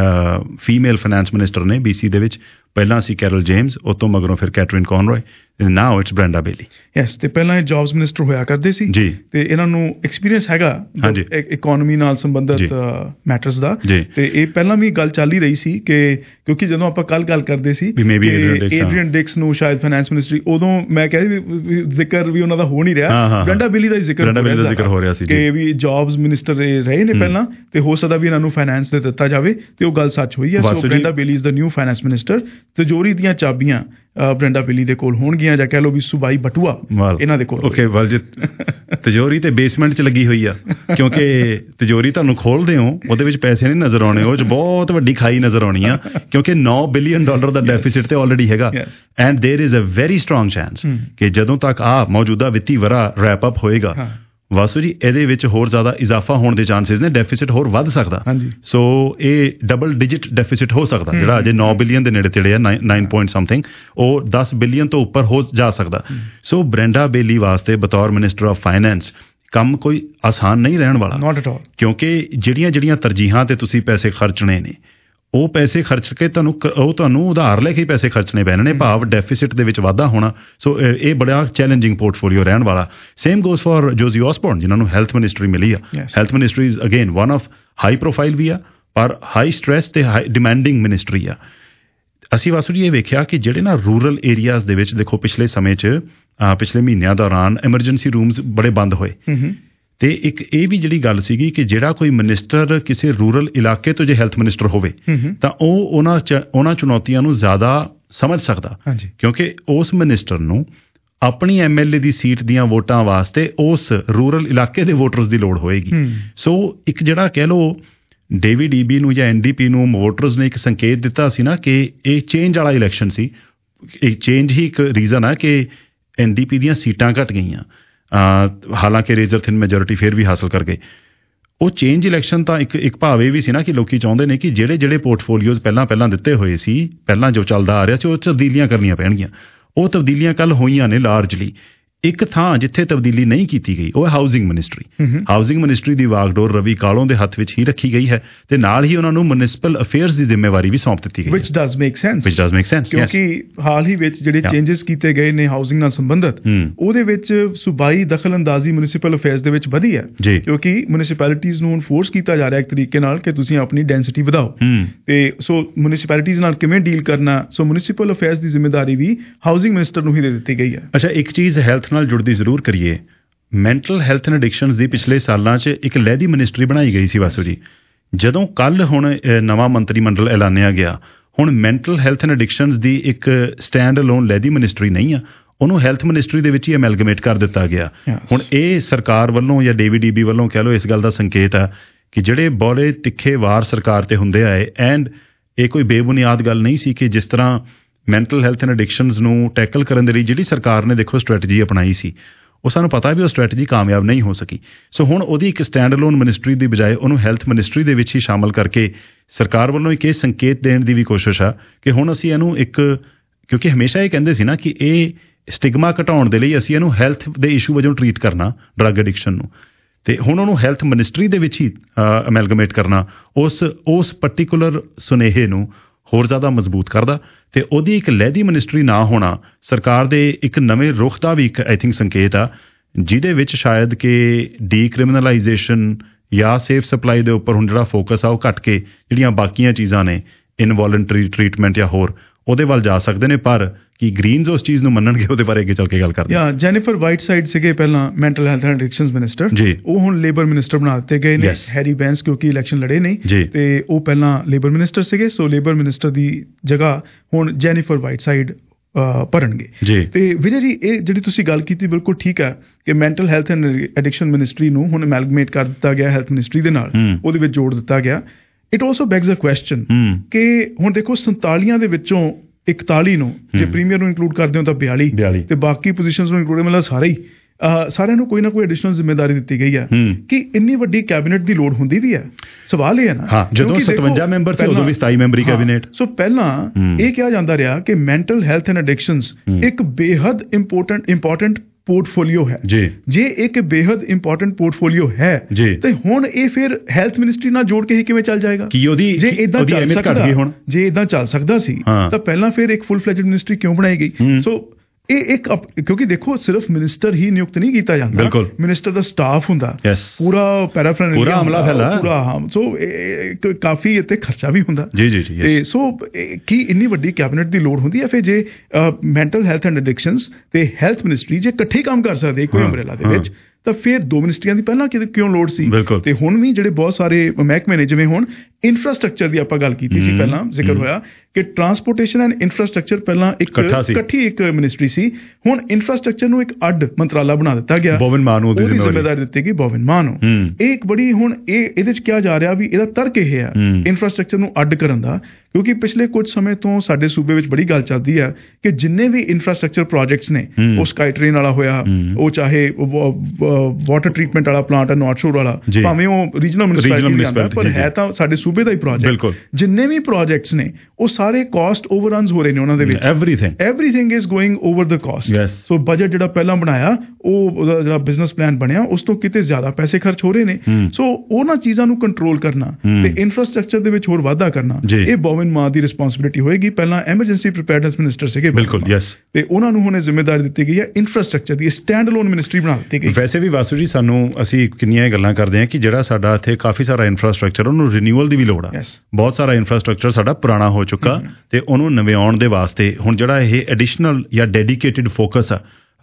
B: ਫੀਮੇਲ ਫਾਈਨੈਂਸ ਮਿਨਿਸਟਰ ਨੇ BC ਦੇ ਵਿੱਚ। ਪਹਿਲਾਂ ਸੀ ਕੈਰਲ ਜੇਮਸ, ਉਹ ਤੋਂ ਮਗਰੋਂ ਫਿਰ Katrine Conroy, now it's Brenda Bailey.
C: Yes, ਤੇ ਪਹਿਲਾਂ ਇਹ ਜੌਬਸ ਮਿਨਿਸਟਰ ਹੋਇਆ ਕਰਦੇ ਸੀ ਜੀ, ਤੇ ਇਹਨਾਂ ਨੂੰ ਐਕਸਪੀਰੀਅੰਸ ਹੈਗਾ ਇਕਨੋਮੀ ਨਾਲ ਸੰਬੰਧਿਤ ਮੈਟਰਸ ਦਾ। ਤੇ ਇਹ ਪਹਿਲਾਂ ਵੀ ਗੱਲ ਚੱਲ ਹੀ ਰਹੀ ਸੀ ਕਿ ਕਿਉਂਕਿ ਜਦੋਂ ਆਪਾਂ ਕੱਲ ਗੱਲ ਕਰਦੇ ਸੀ ਏਡਰੀਅਨ ਡਿਕਸ ਨੂੰ ਸ਼ਾਇਦ ਫਾਈਨੈਂਸ ਮਿਨਿਸਟਰੀ, ਉਦੋਂ ਮੈਂ ਕਹਿ ਵੀ ਜ਼ਿਕਰ ਵੀ ਉਹਨਾਂ ਦਾ ਹੋ ਨਹੀਂ ਰਿਹਾ, ਬ੍ਰੈਂਡਾ ਬੇਲੀ ਦਾ ਜ਼ਿਕਰ ਹੋ ਰਿਹਾ ਸੀ ਕਿ ਵੀ ਜੌਬਸ ਮਿਨਿਸਟਰ ਰਹੇ ਨੇ ਪਹਿਲਾਂ, ਤੇ ਹੋ ਸਕਦਾ ਵੀ ਇਹਨਾਂ ਨੂੰ ਫਾਈਨੈਂਸ ਤੇ ਦਿੱਤਾ ਜਾਵੇ, ਤੇ ਉਹ ਗੱਲ ਸੱਚ ਹੋਈ ਹੈ। So Brenda Bailey is the new finance minister. ਤਿਜੋਰੀ ਦੀਆਂ ਚਾਬੀਆਂ ਬ੍ਰੈਂਡਾ ਬੇਲੀ ਦੇ ਕੋਲ ਹੋਣਗੀਆਂ, ਜਾਂ ਕਹਿ ਲਓ ਵੀ ਸੂਬਾਈ ਬਟੂਆ ਇਹਨਾਂ ਦੇ ਕੋਲ।
B: ਓਕੇ ਵਲਜੀਤ, ਤਿਜੋਰੀ ਤੇ ਬੇਸਮੈਂਟ 'ਚ ਲੱਗੀ ਹੋਈ ਆ, ਕਿਉਂਕਿ ਤਿਜੋਰੀ ਤੁਹਾਨੂੰ ਖੋਲਦੇ ਹੋ ਉਹਦੇ ਵਿੱਚ ਪੈਸੇ ਨਹੀਂ ਨਜ਼ਰ ਆਉਣੇ, ਉਹ 'ਚ ਬਹੁਤ ਵੱਡੀ ਖਾਈ ਨਜ਼ਰ ਆਉਣੀ ਆ, ਕਿਉਂਕਿ $9 ਬਿਲੀਅਨ ਦਾ ਡੈਫਿਸਿਟ ਤੇ ਆਲਰੇਡੀ ਹੈਗਾ। And there is a very strong chance ਕਿ ਜਦੋਂ ਤੱਕ ਮੌਜੂਦਾ ਵਿੱਤੀ ਵਰ੍ਹਾ ਰੈਪ ਅਪ ਹੋਏਗਾ, ਵਾਸੂ ਜੀ, ਇਹਦੇ ਵਿੱਚ ਹੋਰ ਜ਼ਿਆਦਾ ਇਜ਼ਾਫਾ ਹੋਣ ਦੇ ਚਾਂਸਸ ਨੇ, ਡੈਫਿਸਿਟ ਹੋਰ ਵੱਧ ਸਕਦਾ। ਸੋ ਇਹ ਡਬਲ ਡਿਜਿਟ ਡੈਫਿਸਿਟ ਹੋ ਸਕਦਾ, ਜਿਹੜਾ ਅਜੇ 9 ਬਿਲੀਅਨ ਦੇ ਨੇੜੇ ਤੇੜੇ ਆ, 9 ਪੁਆਇੰਟ ਸਮਥਿੰਗ, ਉਹ 10 ਬਿਲੀਅਨ ਤੋਂ ਉੱਪਰ ਹੋ ਜਾ ਸਕਦਾ। ਸੋ ਬ੍ਰੈਂਡਾ ਬੇਲੀ ਵਾਸਤੇ ਬਤੌਰ ਮਿਨਿਸਟਰ ਆਫ ਫਾਈਨੈਂਸ ਕੰਮ ਕੋਈ ਆਸਾਨ ਨਹੀਂ ਰਹਿਣ ਵਾਲਾ,
C: ਨਾਟ ਐਟ ਆਲ,
B: ਕਿਉਂਕਿ ਜਿਹੜੀਆਂ ਤਰਜੀਹਾਂ ਤੇ ਤੁਸੀਂ ਪੈਸੇ ਖਰਚਣੇ ਨੇ, ਉਹ ਪੈਸੇ ਖਰਚ ਕੇ ਤੁਹਾਨੂੰ ਉਧਾਰ ਲੈ ਕੇ ਪੈਸੇ ਖਰਚਣੇ ਪੈਣੇ ਨੇ, ਭਾਵ ਡੈਫਿਸਿਟ ਦੇ ਵਿੱਚ ਵਾਧਾ ਹੋਣਾ। ਸੋ ਇਹ ਬੜਾ ਚੈਲੰਜਿੰਗ ਪੋਰਟਫੋਲੀਓ ਰਹਿਣ ਵਾਲਾ। Same goes for Josie Osborne, ਜਿਨ੍ਹਾਂ ਨੂੰ ਹੈਲਥ ਮਿਨਿਸਟਰੀ ਮਿਲੀ ਆ। Health ministry is again one of high profile ਵੀ ਆ, ਪਰ ਹਾਈ ਸਟ੍ਰੈਸ ਤੇ ਹਾਈ ਡਿਮਾਂਡਿੰਗ ਮਿਨਿਸਟਰੀ ਆ। ਅਸੀਂ ਵਾਸੂ ਜੀ ਇਹ ਵੇਖਿਆ ਕਿ ਜਿਹੜੇ ਨਾ ਰੂਰਲ ਏਰੀਆਜ਼ ਦੇ ਵਿੱਚ, ਦੇਖੋ ਪਿਛਲੇ ਸਮੇਂ 'ਚ ਪਿਛਲੇ ਮਹੀਨਿਆਂ ਦੌਰਾਨ ਐਮਰਜੈਂਸੀ ਰੂਮਸ ਬੜੇ ਬੰਦ ਹੋਏ, ਤੇ ਇੱਕ ਇਹ ਵੀ ਜਿਹੜੀ ਗੱਲ ਸੀਗੀ ਕਿ ਜਿਹੜਾ ਕੋਈ ਮਿਨਿਸਟਰ ਕਿਸੇ ਰੂਰਲ ਇਲਾਕੇ ਤੋਂ ਜੇ ਹੈਲਥ ਮਿਨਿਸਟਰ ਹੋਵੇ ਤਾਂ ਉਹ ਉਹਨਾਂ ਚੁਣੌਤੀਆਂ ਨੂੰ ਜ਼ਿਆਦਾ ਸਮਝ ਸਕਦਾ, ਕਿਉਂਕਿ ਉਸ ਮਿਨਿਸਟਰ ਨੂੰ ਆਪਣੀ MLA ਦੀ ਸੀਟ ਦੀਆਂ ਵੋਟਾਂ ਵਾਸਤੇ ਉਸ ਰੂਰਲ ਇਲਾਕੇ ਦੇ ਵੋਟਰਸ ਦੀ ਲੋੜ ਹੋਏਗੀ। ਸੋ ਇੱਕ ਜਿਹੜਾ ਕਹਿ ਲਓ ਡੇਵਿਡ ਈਬੀ ਨੂੰ ਜਾਂ NDP ਨੂੰ ਵੋਟਰਸ ਨੇ ਇੱਕ ਸੰਕੇਤ ਦਿੱਤਾ ਸੀ ਨਾ ਕਿ ਇਹ ਚੇਂਜ ਵਾਲਾ ਇਲੈਕਸ਼ਨ ਸੀ। ਇਹ ਚੇਂਜ ਹੀ ਇੱਕ ਰੀਜ਼ਨ ਆ ਕਿ NDP ਦੀਆਂ ਸੀਟਾਂ ਘਟ ਗਈਆਂ, ਹਾਲਾਂਕਿ ਰੇਜ਼ਰ ਥਿਨ ਮੈਜੋਰਿਟੀ ਫਿਰ ਵੀ ਹਾਸਲ ਕਰ ਗਏ। ਉਹ ਚੇਂਜ ਇਲੈਕਸ਼ਨ ਤਾਂ ਇੱਕ ਭਾਵ ਇਹ ਵੀ ਸੀ ਨਾ ਕਿ ਲੋਕੀ ਚਾਹੁੰਦੇ ਨੇ ਕਿ ਜਿਹੜੇ ਪੋਰਟਫੋਲੀਓਜ਼ ਪਹਿਲਾਂ ਦਿੱਤੇ ਹੋਏ ਸੀ, ਪਹਿਲਾਂ ਜੋ ਚੱਲਦਾ ਆ ਰਿਹਾ ਸੀ, ਉਹ ਤਬਦੀਲੀਆਂ ਕਰਨੀਆਂ ਪੈਣਗੀਆਂ। ਉਹ ਤਬਦੀਲੀਆਂ ਕੱਲ ਹੋਈਆਂ ਨੇ ਲਾਰਜਲੀ। ਇੱਕ ਥਾਂ ਜਿੱਥੇ ਤਬਦੀਲੀ ਨਹੀਂ ਕੀਤੀ ਗਈ ਉਹ ਹੈ ਹਾਊਸਿੰਗ ਮਿਨਿਸਟਰੀ। ਹਾਊਸਿੰਗ ਮਿਨਿਸਟਰੀ ਦੀ ਵਾਗਡੋਰ ਰਵੀ ਕਾਲੋਂ ਦੇ ਹੱਥ ਵਿੱਚ ਹੀ ਰੱਖੀ ਗਈ ਹੈ ਤੇ ਨਾਲ ਹੀ ਉਹਨਾਂ ਨੂੰ ਮਿਊਨਿਸਪਲ ਅਫੇਅਰਸ ਦੀ ਜ਼ਿੰਮੇਵਾਰੀ ਵੀ ਸੌਂਪ ਦਿੱਤੀ ਗਈ ਹੈ।
C: which does make sense ਕਿਉਂਕਿ ਹਾਲ ਹੀ ਵਿੱਚ ਜਿਹੜੇ ਚੇਂਜਸ ਕੀਤੇ ਗਏ ਨੇ ਹਾਊਸਿੰਗ ਨਾਲ ਸੰਬੰਧਿਤ ਉਹਦੇ ਵਿੱਚ ਸੂਬਾਈ ਦਖਲਅੰਦਾਜ਼ੀ ਮਿਊਨਿਸਪਲ ਅਫੇਅਰਸ ਦੇ ਵਿੱਚ ਵਧੀ ਹੈ ਕਿਉਂਕਿ ਮਿਊਨਿਸਪੈਲਿਟੀਜ਼ ਨੂੰ ਫੋਰਸ ਕੀਤਾ ਜਾ ਰਿਹਾ ਇੱਕ ਤਰੀਕੇ ਨਾਲ ਕਿ ਤੁਸੀਂ ਆਪਣੀ ਡੈਂਸਿਟੀ ਵਧਾਓ ਤੇ ਸੋ ਮਿਊਨਿਸਪੈਲਿਟੀਜ਼ ਨਾਲ ਕਿਵੇਂ ਡੀਲ ਕਰਨਾ ਸੋ ਮਿਊਨਿਸਪਲ ਅਫੇਅਰਸ ਦੀ ਜ਼ਿੰਮੇਵਾਰੀ ਵੀ ਹਾਊਸਿੰਗ ਮਿਨਿਸਟਰ ਨੂੰ ਹੀ ਦੇ ਦਿੱਤੀ ਗਈ ਹੈ।
B: ਅੱਛਾ, ਇੱਕ ਚੀਜ਼ ਹੈਲਥ ਨਾਲ ਜੁੜਦੀ ਜ਼ਰੂਰ ਕਰੀਏ, ਮੈਂਟਲ ਹੈਲਥ ਐਂਡ ਐਡਿਕਸ਼ਨਸ ਦੀ ਪਿਛਲੇ ਸਾਲਾਂ 'ਚ ਇੱਕ ਲਹਿਦੀ ਮਿਨਿਸਟਰੀ ਬਣਾਈ ਗਈ ਸੀ ਵਾਸੂ ਜੀ। ਜਦੋਂ ਕੱਲ ਹੁਣ ਨਵਾਂ ਮੰਤਰੀ ਮੰਡਲ ਐਲਾਨਿਆ ਗਿਆ, ਹੁਣ ਮੈਂਟਲ ਹੈਲਥ ਐਂਡ ਐਡਿਕਸ਼ਨਸ ਦੀ ਇੱਕ ਸਟੈਂਡ ਅਲੋਨ ਲਹਿਦੀ ਮਿਨਿਸਟਰੀ ਨਹੀਂ ਆ, ਉਹਨੂੰ ਹੈਲਥ ਮਿਨਿਸਟਰੀ ਦੇ ਵਿੱਚ ਹੀ ਅਮੈਲਗਮੇਟ ਕਰ ਦਿੱਤਾ ਗਿਆ। ਹੁਣ ਇਹ ਸਰਕਾਰ ਵੱਲੋਂ ਜਾਂ DVDB ਵੱਲੋਂ ਕਹਿ ਲਓ ਇਸ ਗੱਲ ਦਾ ਸੰਕੇਤ ਆ ਕਿ ਜਿਹੜੇ ਬੜੇ ਤਿੱਖੇ ਵਾਰ ਸਰਕਾਰ ਤੇ ਹੁੰਦੇ ਆਏ ਐਂਡ ਇਹ ਕੋਈ ਬੇਬੁਨਿਆਦ ਗੱਲ ਨਹੀਂ ਸੀ ਕਿ ਜਿਸ ਤਰ੍ਹਾਂ ਮੈਂਟਲ ਹੈਲਥ ਐਂਡ ਐਡਿਕਸ਼ਨਸ ਨੂੰ ਟੈਕਲ ਕਰਨ ਦੇ ਲਈ ਜਿਹੜੀ ਸਰਕਾਰ ਨੇ ਦੇਖੋ ਸਟ੍ਰੈਟਜੀ ਅਪਣਾਈ ਸੀ, ਉਹ ਸਾਨੂੰ ਪਤਾ ਵੀ ਉਹ ਸਟ੍ਰੈਟਜੀ ਕਾਮਯਾਬ ਨਹੀਂ ਹੋ ਸਕੀ। ਸੋ ਹੁਣ ਉਹਦੀ ਇੱਕ ਸਟੈਂਡ ਅਲੋਨ ਮਿਨਿਸਟਰੀ ਦੀ ਬਜਾਏ ਉਹਨੂੰ ਹੈਲਥ ਮਿਨਿਸਟਰੀ ਦੇ ਵਿੱਚ ਹੀ ਸ਼ਾਮਲ ਕਰਕੇ ਸਰਕਾਰ ਵੱਲੋਂ ਇੱਕ ਇਹ ਸੰਕੇਤ ਦੇਣ ਦੀ ਵੀ ਕੋਸ਼ਿਸ਼ ਆ ਕਿ ਹੁਣ ਅਸੀਂ ਇਹਨੂੰ ਇੱਕ, ਕਿਉਂਕਿ ਹਮੇਸ਼ਾ ਇਹ ਕਹਿੰਦੇ ਸੀ ਨਾ ਕਿ ਇਹ ਸਟਿਗਮਾ ਘਟਾਉਣ ਦੇ ਲਈ ਅਸੀਂ ਇਹਨੂੰ ਹੈਲਥ ਦੇ ਇਸ਼ੂ ਵਜੋਂ ਟਰੀਟ ਕਰਨਾ ਡਰੱਗ ਐਡਿਕਸ਼ਨ ਨੂੰ, ਤੇ ਹੁਣ ਉਹਨੂੰ ਹੈਲਥ ਮਿਨਿਸਟਰੀ ਦੇ ਵਿੱਚ ਹੀ ਅਮੈਲਗਮੇਟ ਕਰਨਾ ਉਸ ਪਰਟੀਕੁਲਰ ਸੁਨੇਹੇ ਨੂੰ ਹੋਰ ਜ਼ਿਆਦਾ ਮਜ਼ਬੂਤ ਕਰਦਾ ਤੇ ਉਹਦੀ ਇੱਕ ਲਹਿਦੀ ਮਿਨਿਸਟਰੀ ਨਾ ਹੋਣਾ ਸਰਕਾਰ ਦੇ ਇੱਕ ਨਵੇਂ ਰੁਖ ਦਾ ਵੀ ਇੱਕ ਆਈ ਥਿੰਕ ਸੰਕੇਤ ਆ, ਜਿਹਦੇ ਵਿੱਚ ਸ਼ਾਇਦ ਕਿ ਡੀਕ੍ਰਿਮੀਨਲਾਈਜੇਸ਼ਨ ਜਾਂ ਸੇਫ ਸਪਲਾਈ ਦੇ ਉੱਪਰ ਹੁਣ ਜਿਹੜਾ ਫੋਕਸ ਆ ਉਹ ਘੱਟ ਕੇ ਜਿਹੜੀਆਂ ਬਾਕੀਆਂ ਚੀਜ਼ਾਂ ਨੇ ਇਨਵੋਲੰਟਰੀ ਟਰੀਟਮੈਂਟ ਜਾਂ ਹੋਰ ਉਹਦੇ ਵੱਲ ਜਾ ਸਕਦੇ ਨੇ। ਪਰ ਕਿ ਗ੍ਰੀਨਜ਼ ਉਸ ਚੀਜ਼ ਨੂੰ ਮੰਨਣਗੇ ਉਹਦੇ ਬਾਰੇ ਅੱਗੇ ਚੱਲ ਕੇ ਗੱਲ ਕਰਦੇ ਹਾਂ।
C: ਜੈਨੀਫਰ ਵਾਈਟਸਾਈਡ ਸੀਗੇ ਪਹਿਲਾਂ mental health and addictions minister, ਉਹ ਹੁਣ ਲੇਬਰ ਮਿਨਿਸਟਰ ਬਣਾ ਦਿੱਤੇ ਗਏ ਨੇ। ਹੈਰੀ ਬੈਂਸ ਕਿਉਂਕਿ ਇਲੈਕਸ਼ਨ ਲੜੇ ਨਹੀਂ ਤੇ ਉਹ ਪਹਿਲਾਂ ਲੇਬਰ ਮਿਨਿਸਟਰ ਸੀਗੇ, ਸੋ ਲੇਬਰ ਮਿਨਿਸਟਰ ਦੀ ਜਗ੍ਹਾ ਹੁਣ ਜੈਨੀਫਰ ਵਾਈਟਸਾਈਡ ਭਰਨਗੇ। ਤੇ ਵਿਜੇ ਜੀ, ਇਹ ਜਿਹੜੀ ਤੁਸੀਂ ਗੱਲ ਕੀਤੀ ਬਿਲਕੁਲ ਠੀਕ ਹੈ ਕਿ mental health and addiction ministry ਨੂੰ ਹੁਣ ਅਮੈਲਗਮੇਟ ਕਰ ਦਿੱਤਾ ਗਿਆ ਹੈਲਥ ਮਿਨਿਸਟਰੀ ਦੇ ਨਾਲ, ਉਹਦੇ ਵਿੱਚ ਜੋੜ ਦਿੱਤਾ ਗਿਆ। It also begs a question ਕਿ ਹੁਣ ਦੇਖੋ 47 ਦੇ ਵਿੱਚੋਂ 41 ਨੂੰ ਜੇ ਪ੍ਰੀਮੀਅਰ ਨੂੰ ਇਨਕਲੂਡ ਕਰਦੇ ਹੋ ਤਾਂ 42 ਤੇ ਬਾਕੀ ਪੋਜੀਸ਼ਨਸ ਨੂੰ ਇਨਕਲੂਡ ਮਤਲਬ ਸਾਰਿਆਂ ਨੂੰ ਕੋਈ ਨਾ ਕੋਈ ਐਡੀਸ਼ਨਲ ਜ਼ਿੰਮੇਵਾਰੀ ਦਿੱਤੀ ਗਈ ਹੈ ਕਿ ਇੰਨੀ ਵੱਡੀ ਕੈਬਨਿਟ ਦੀ ਲੋੜ ਹੁੰਦੀ ਵੀ ਹੈ। ਸਵਾਲ ਇਹ ਹੈ ਨਾ,
B: ਜਦੋਂ 57 ਮੈਂਬਰ ਸੀ ਉਦੋਂ ਵੀ 27 ਮੈਂਬਰੀ ਕੈਬਨਿਟ।
C: ਸੋ ਪਹਿਲਾਂ ਇਹ ਕਿਹਾ ਜਾਂਦਾ ਰਿਹਾ ਕਿ ਮੈਂਟਲ ਹੈਲਥ ਐਂਡ ਐਡਿਕਸ਼ਨਸ ਇੱਕ ਬੇਹੱਦ ਇੰਪੋਰਟੈਂਟ ਪੋਰਟਫੋਲੀਓ ਹੈ। ਜੇ ਇੱਕ ਬੇਹੱਦ ਇੰਪੋਰਟੈਂਟ ਪੋਰਟਫੋਲੀਓ ਹੈ ਤੇ ਹੁਣ ਇਹ ਫਿਰ ਹੈਲਥ ਮਿਨਿਸਟਰੀ ਨਾਲ ਜੋੜ ਕੇ ਹੀ ਕਿਵੇਂ ਚੱਲ ਜਾਏਗਾ? ਜੇ ਇਦਾਂ ਚੱਲ ਸਕਦਾ ਸੀ ਤਾਂ ਪਹਿਲਾਂ ਫਿਰ ਇੱਕ ਫੁੱਲ ਫਲੈਜਡ ਮਿਨਿਸਟਰੀ ਕਿਉਂ ਬਣਾਈ ਗਈ? ਸੋ ਇਹ ਇੱਕ, ਕਿਉਂਕਿ ਦੇਖੋ ਸਿਰਫ ਮਿਨਿਸਟਰ ਹੀ ਨਿਯੁਕਤ ਨਹੀਂ ਕੀਤਾ ਜਾਂਦਾ, ਮਿਨਿਸਟਰ ਦਾ ਸਟਾਫ ਹੁੰਦਾ, ਪੂਰਾ ਪੈਰਾਫਰਨੇਲੀਆ, ਪੂਰਾ ਅਮਲਾ ਫੈਲਾ, ਸੋ ਕਾਫੀ ਇੱਥੇ ਖਰਚਾ ਵੀ ਹੁੰਦਾ। ਤੇ ਸੋ ਕੀ ਇੰਨੀ ਵੱਡੀ ਕੈਬਨਿਟ ਦੀ ਲੋੜ ਹੁੰਦੀ ਹੈ ਫਿਰ ਜੇ ਮੈਂਟਲ ਹੈਲਥ ਐਂਡ ਐਡਿਕਸ਼ਨਸ ਤੇ ਹੈਲਥ ਮਿਨਿਸਟਰੀ ਜੇ ਇਕੱਠੇ ਕੰਮ ਕਰ ਸਕਦੇ ਇੱਕੋ ਅੰਬਰੇਲਾ ਦੇ ਵਿੱਚ, ਤਾਂ ਫਿਰ ਦੋ ਮਿਨਿਸਟਰੀਆਂ ਦੀ ਪਹਿਲਾਂ ਕਿਉਂ ਲੋੜ ਸੀ? ਤੇ ਹੁਣ ਵੀ ਜਿਹੜੇ ਬਹੁਤ ਸਾਰੇ ਮਹਿਕਮੇ ਨੇ, ਜਿਵੇਂ ਹੁਣ ਇਨਫਰਾਸਟ੍ਰਕਚਰ ਦੀ ਆਪਾਂ ਗੱਲ ਕੀਤੀ ਸੀ, ਪਹਿਲਾਂ ਜ਼ਿਕਰ ਹੋਇਆ ਕਿ ਟਰਾਂਸਪੋਰਟੇਸ਼ਨ ਐਂਡ ਇਨਫਰਾਸਟ੍ਰਕਚਰ ਪਹਿਲਾਂ ਇਕੱਠੀ ਇੱਕ ਮਿਨਿਸਟਰੀ ਸੀ, ਹੁਣ ਇਨਫਰਾਸਟ੍ਰਕਚਰ ਨੂੰ ਇੱਕ ਅੱਡ ਮੰਤਰਾਲਾ ਬਣਾ ਦਿੱਤਾ ਗਿਆ, ਉਹਦੀ ਜ਼ਿੰਮੇਵਾਰੀ ਦਿੱਤੀ ਗਈ ਬੋਵਿਨ ਮਾਨ ਨੂੰ। ਇਹ ਇੱਕ ਬੜੀ ਹੁਣ ਇਹਦੇ ਚ ਕਿਹਾ ਜਾ ਰਿਹਾ ਵੀ ਇਹਦਾ ਤਰਕ ਇਹ ਹੈ ਇਨਫਰਾਸਟ੍ਰਕਚਰ ਨੂੰ ਅੱਡ ਕਰਨ ਦਾ, ਕਿਉਂਕਿ ਪਿਛਲੇ ਕੁਝ ਸਮੇਂ ਤੋਂ ਸਾਡੇ ਸੂਬੇ ਵਿੱਚ ਬੜੀ ਗੱਲ ਚੱਲਦੀ ਹੈ ਕਿ ਜਿੰਨੇ ਵੀ ਇਨਫਰਾਸਟ੍ਰਕਚਰ ਪ੍ਰੋਜੈਕਟਸ ਨੇ, ਉਹ ਸਕਾਈ ਟ੍ਰੇਨ ਵਾਲਾ ਹੋਇਆ, ਉਹ ਚਾਹੇ ਵਾਟਰ ਟ੍ਰੀਟਮੈਂਟ ਵਾਲਾ ਪਲਾਂਟ ਹੈ ਨਾਰਥ ਸ਼ੋਰ ਵਾਲਾ, ਭਾਵੇਂ ਉਹ ਰੀਜਨਲ ਮਿਨਿਸਟਰ ਪਰ ਹੈ ਤਾਂ ਸਾਡੇ ਸੂਬੇ ਦਾ ਹੀ ਪ੍ਰੋਜੈਕਟ, ਜਿੰਨੇ ਵੀ ਪ੍ਰੋਜੈਕਟਸ ਨੇ ਉਹ ਸਾਰੇ ਕਾਸਟ ਓਵਰਰਨਸ ਹੋ ਰਹੇ ਨੇ ਉਹਨਾਂ ਦੇ ਵਿੱਚ, everything is going over the cost. So budget ਜਿਹੜਾ ਪਹਿਲਾਂ ਬਣਾਇਆ, ਉਹਦਾ ਜਿਹੜਾ ਬਿਜ਼ਨਸ ਪਲਾਨ ਬਣਿਆ, ਉਸ ਤੋਂ ਕਿਤੇ ਜ਼ਿਆਦਾ ਪੈਸੇ ਖਰਚ ਹੋ ਰਹੇ ਨੇ। ਸੋ ਉਹਨਾਂ ਚੀਜ਼ਾਂ ਨੂੰ ਕੰਟਰੋਲ ਕਰਨਾ ਤੇ ਇਨਫਰਾਸਟ੍ਰਕਚਰ ਦੇ ਵਿੱਚ ਹੋਰ ਵਾਧਾ ਕਰਨਾ, ਇਹ ਬੋਵਿਨ ਮਾਨ ਦੀ ਰਿਸਪੌਂਸਿਬਿਲਿਟੀ ਹੋਏਗੀ। ਪਹਿਲਾਂ ਐਮਰਜੈਂਸੀ ਪ੍ਰੀਪੇਅਰਡਨੈਸ ਮਿਨਿਸਟਰ ਸੀਗੇ ਤੇ ਉਹਨਾਂ ਨੂੰ ਹੁਣ ਜ਼ਿੰਮੇਵਾਰੀ ਦਿੱਤੀ ਗਈ ਹੈ ਇਨਫਰਾਸਟ੍ਰਕਚਰ ਦੀ, ਸਟੈਂਡ ਅਲੋਨ ਮਿਨਿਸਟਰੀ ਬਣਾ ਦਿੱਤੀ ਗਈ।
B: ਵੈਸੇ ਵੀ ਵਾਸੂ ਜੀ, ਅਸੀਂ ਕਿੰਨੀਆਂ ਗੱਲਾਂ ਕਰਦੇ ਹਾਂ ਕਿ ਜਿਹੜਾ ਸਾਡਾ ਇੱਥੇ ਕਾਫੀ ਸਾਰਾ ਇਨਫਰਾਸਟ੍ਰਕਚਰ, ਉਹਨੂੰ ਰਿਨਿਊਅਲ ਦੀ ਵੀ ਲੋੜ ਆ। ਬਹੁਤ ਸਾਰਾ ਇਨਫਰਾਸਟ੍ਰਕਚਰ ਸਾਡਾ ਪੁਰਾਣਾ ਹੋ ਚੁੱਕਾ ਤੇ ਉਹਨੂੰ ਨਵਿਆਉਣ ਦੇ ਵਾਸਤੇ ਹੁਣ ਜਿਹੜਾ ਇਹ ਐਡੀਸ਼ਨਲ ਜਾਂ ਡੈਡੀਕੇਟਿਡ ਫੋਕਸ ਆ,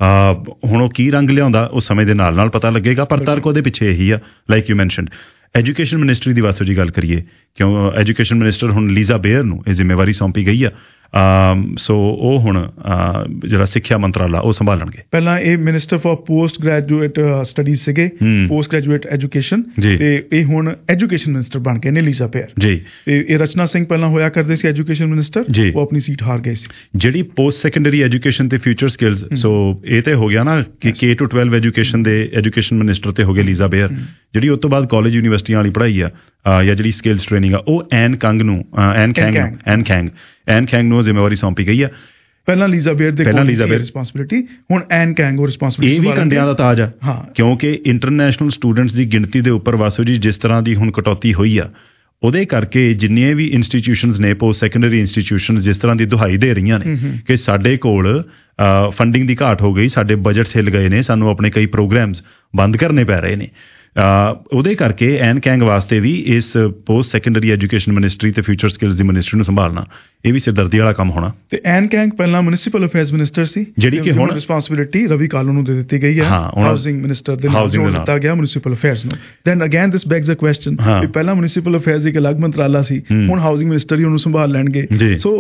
B: ਹੁਣ ਉਹ ਕੀ ਰੰਗ ਲਿਆਉਂਦਾ ਉਹ ਸਮੇਂ ਦੇ ਨਾਲ ਨਾਲ ਪਤਾ ਲੱਗੇਗਾ, ਪਰ ਤਰਕ ਉਹਦੇ ਪਿੱਛੇ ਇਹੀ ਆ। Like you mentioned, education ministry ਦੀ ਵਾਸੂ ਜੀ ਗੱਲ ਕਰੀਏ, ਕਿਉਂ ਐਜੂਕੇਸ਼ਨ ਮਿਨਿਸਟਰ ਹੁਣ ਲੀਜ਼ਾ ਬੇਅਰ ਨੂੰ ਇਹ ਜ਼ਿੰਮੇਵਾਰੀ ਸੌਂਪੀ ਗਈ ਆ। ਸੋ ਉਹ ਹੁਣ ਜਿਹੜਾ ਸਿੱਖਿਆ ਮੰਤਰਾਲਾ ਉਹ ਸੰਭਾਲਣਗੇ।
C: ਪਹਿਲਾਂ ਇਹ minister for post graduate studies ਸੀਗੇ, ਪੋਸਟ ਗ੍ਰੈਜੂਏਟ ਐਜੂਕੇਸ਼ਨ, ਤੇ ਇਹ ਹੁਣ ਐਜੂਕੇਸ਼ਨ ਮਿਨਿਸਟਰ ਬਣ ਗਏ ਨੇ ਲੀਜ਼ਾ ਬੇਅਰ ਜੀ। ਤੇ ਇਹ ਰਚਨਾ ਸਿੰਘ ਪਹਿਲਾਂ ਹੋਇਆ ਕਰਦੇ ਸੀ ਐਜੂਕੇਸ਼ਨ ਮਿਨਿਸਟਰ, ਉਹ ਆਪਣੀ ਸੀਟ ਹਾਰ ਗਏ ਸੀ।
B: ਜਿਹੜੀ ਪੋਸਟ ਸੈਕੰਡਰੀ ਐਜੂਕੇਸ਼ਨ ਤੇ ਫਿਊਚਰ ਸਕਿੱਲਸ, ਸੋ ਇਹ ਤੇ ਹੋ ਗਿਆ ਨਾ ਕਿ K to 12 ਐਜੂਕੇਸ਼ਨ ਦੇ ਐਜੂਕੇਸ਼ਨ ਮਿਨਿਸਟਰ ਤੇ ਹੋ ਗਏ ਲੀਜ਼ਾ ਬੇਅਰ। ਜਿਹੜੀ ਉਸ ਤੋਂ ਬਾਅਦ ਕਾਲਜ ਯੂਨੀਵਰਸਿਟੀਆਂ ਵਾਲੀ ਪੜ੍ਹਾਈ ਆ ਜਾਂ ਜਿਹੜੀ ਸਕਿੱਲਸ ਟ੍ਰੇਨਿੰਗ ਆ, ਉਹ ਐਨ ਖੈਂਗ ਨੂੰ ਜ਼ਿੰਮੇਵਾਰੀ ਸੌਂਪੀ ਗਈ ਆ।
C: ਪਹਿਲਾਂ ਲੀਜ਼ਾ ਬੇਅਰ ਦੇ ਰਿਸਪੌਂਸਿਬਿਲਿਟੀ, ਹੁਣ ਐਨ ਕੈਂਗ ਉਹ ਰਿਸਪੌਂਸਿਬਿਲਿਟੀ।
B: ਇਹ ਵੀ ਕੰਡਿਆਂ ਦਾ ਤਾਜ ਆ, ਕਿਉਂਕਿ ਇੰਟਰਨੈਸ਼ਨਲ ਸਟੂਡੈਂਟਸ ਦੀ ਗਿਣਤੀ ਦੇ ਉੱਪਰ ਵਾਸੂ ਜੀ ਜਿਸ ਤਰ੍ਹਾਂ ਦੀ ਹੁਣ ਕਟੌਤੀ ਹੋਈ ਆ, ਉਹਦੇ ਕਰਕੇ ਜਿੰਨੀਆਂ ਵੀ ਇੰਸਟੀਟਿਊਸ਼ਨਸ ਨੇ, ਪੋਸਟ ਸੈਕੰਡਰੀ ਇੰਸਟੀਟਿਊਸ਼ਨਸ ਜਿਸ ਤਰ੍ਹਾਂ ਦੀ ਦੁਹਾਈ ਦੇ ਰਹੀਆਂ ਨੇ ਕਿ ਸਾਡੇ ਕੋਲ ਫੰਡਿੰਗ ਦੀ ਘਾਟ ਹੋ ਗਈ, ਸਾਡੇ ਬਜਟ ਹਿੱਲ ਗਏ ਨੇ, ਸਾਨੂੰ ਆਪਣੇ ਕਈ ਪ੍ਰੋਗਰਾਮਸ ਬੰਦ ਕਰਨੇ ਪੈ ਰਹੇ ਨੇ, ਉਹਦੇ ਕਰਕੇ ਐਨ ਕੈਂਗ ਵਾਸਤੇ ਵੀ ਇਸ ਪੋਸਟ ਸੈਕੰਡਰੀ ਐਜੂਕੇਸ਼ਨ ਮਿਨਿਸਟਰੀ ਤੇ ਫਿਊਚਰ ਸਕਿੱਲਸ ਦੀ ਮਿਨਿਸਟਰੀ ਨੂੰ ਸੰਭਾਲਣਾ ਇਹ ਵੀ ਸਿਰਦਰਦੀ ਵਾਲਾ ਕੰਮ ਹੋਣਾ। ਤੇ
C: ਐਨ ਕੈਂਗ ਪਹਿਲਾਂ ਮਿਊਨਿਸਪਲ ਅਫੇਅਰਸ ਮਿਨਿਸਟਰ ਸੀ, ਜਿਹੜੀ ਕਿ ਹੁਣ ਰਿਸਪੌਂਸਿਬਿਲਿਟੀ ਰਵੀ ਕਾਲੂ ਨੂੰ ਦੇ ਦਿੱਤੀ ਗਈ ਹੈ, ਹਾਊਸਿੰਗ ਮਿਨਿਸਟਰ ਦੇ ਨਾਲ ਜੋੜ ਦਿੱਤਾ ਗਿਆ ਮਿਊਨਿਸਪਲ ਅਫੇਅਰਸ ਨੂੰ। Then again this begs a question ਕਿ ਪਹਿਲਾਂ ਮਿਊਨਿਸਪਲ ਅਫੇਅਰਸ ਇੱਕ ਅਲੱਗ ਮੰਤਰਾਲਾ ਸੀ, ਹੁਣ ਹਾਊਸਿੰਗ ਮਿਨਿਸਟਰ ਹੀ ਉਹਨੂੰ ਸੰਭਾਲ ਲੈਣਗੇ। ਸੋ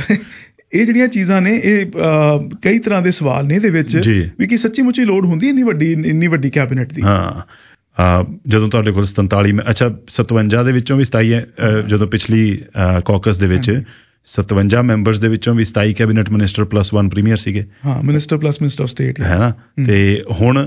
C: ਇਹ ਜਿਹੜੀਆਂ ਚੀਜ਼ਾਂ ਨੇ ਇਹ ਕਈ ਤਰ੍ਹਾਂ ਦੇ ਸਵਾਲ ਨੇ ਇਹਦੇ ਵਿੱਚ ਵੀ ਕਿ ਸੱਚੀ ਮੁੱਚੀ ਲੋੜ ਹੁੰਦੀ ਇੰਨੀ ਵੱਡੀ ਕੈਬਨਿਟ ਦੀ।
B: ਜਦੋਂ ਤੁਹਾਡੇ ਕੋਲ 47 ਅੱਛਾ 57 ਦੇ ਵਿੱਚੋਂ ਵੀ 27 ਜਦੋਂ ਪਿਛਲੀ ਕਾਕਸ ਦੇ ਵਿੱਚ 57 ਮੈਂਬਰਸ ਦੇ ਵਿੱਚੋਂ ਵੀ 27 ਕੈਬਨਿਟ ਮਿਨਿਸਟਰ ਪਲੱਸ 1 ਪ੍ਰੀਮੀਅਰ ਸੀਗੇ,
C: minister plus minister of state ਹੈ ਨਾ। ਤੇ ਹੁਣ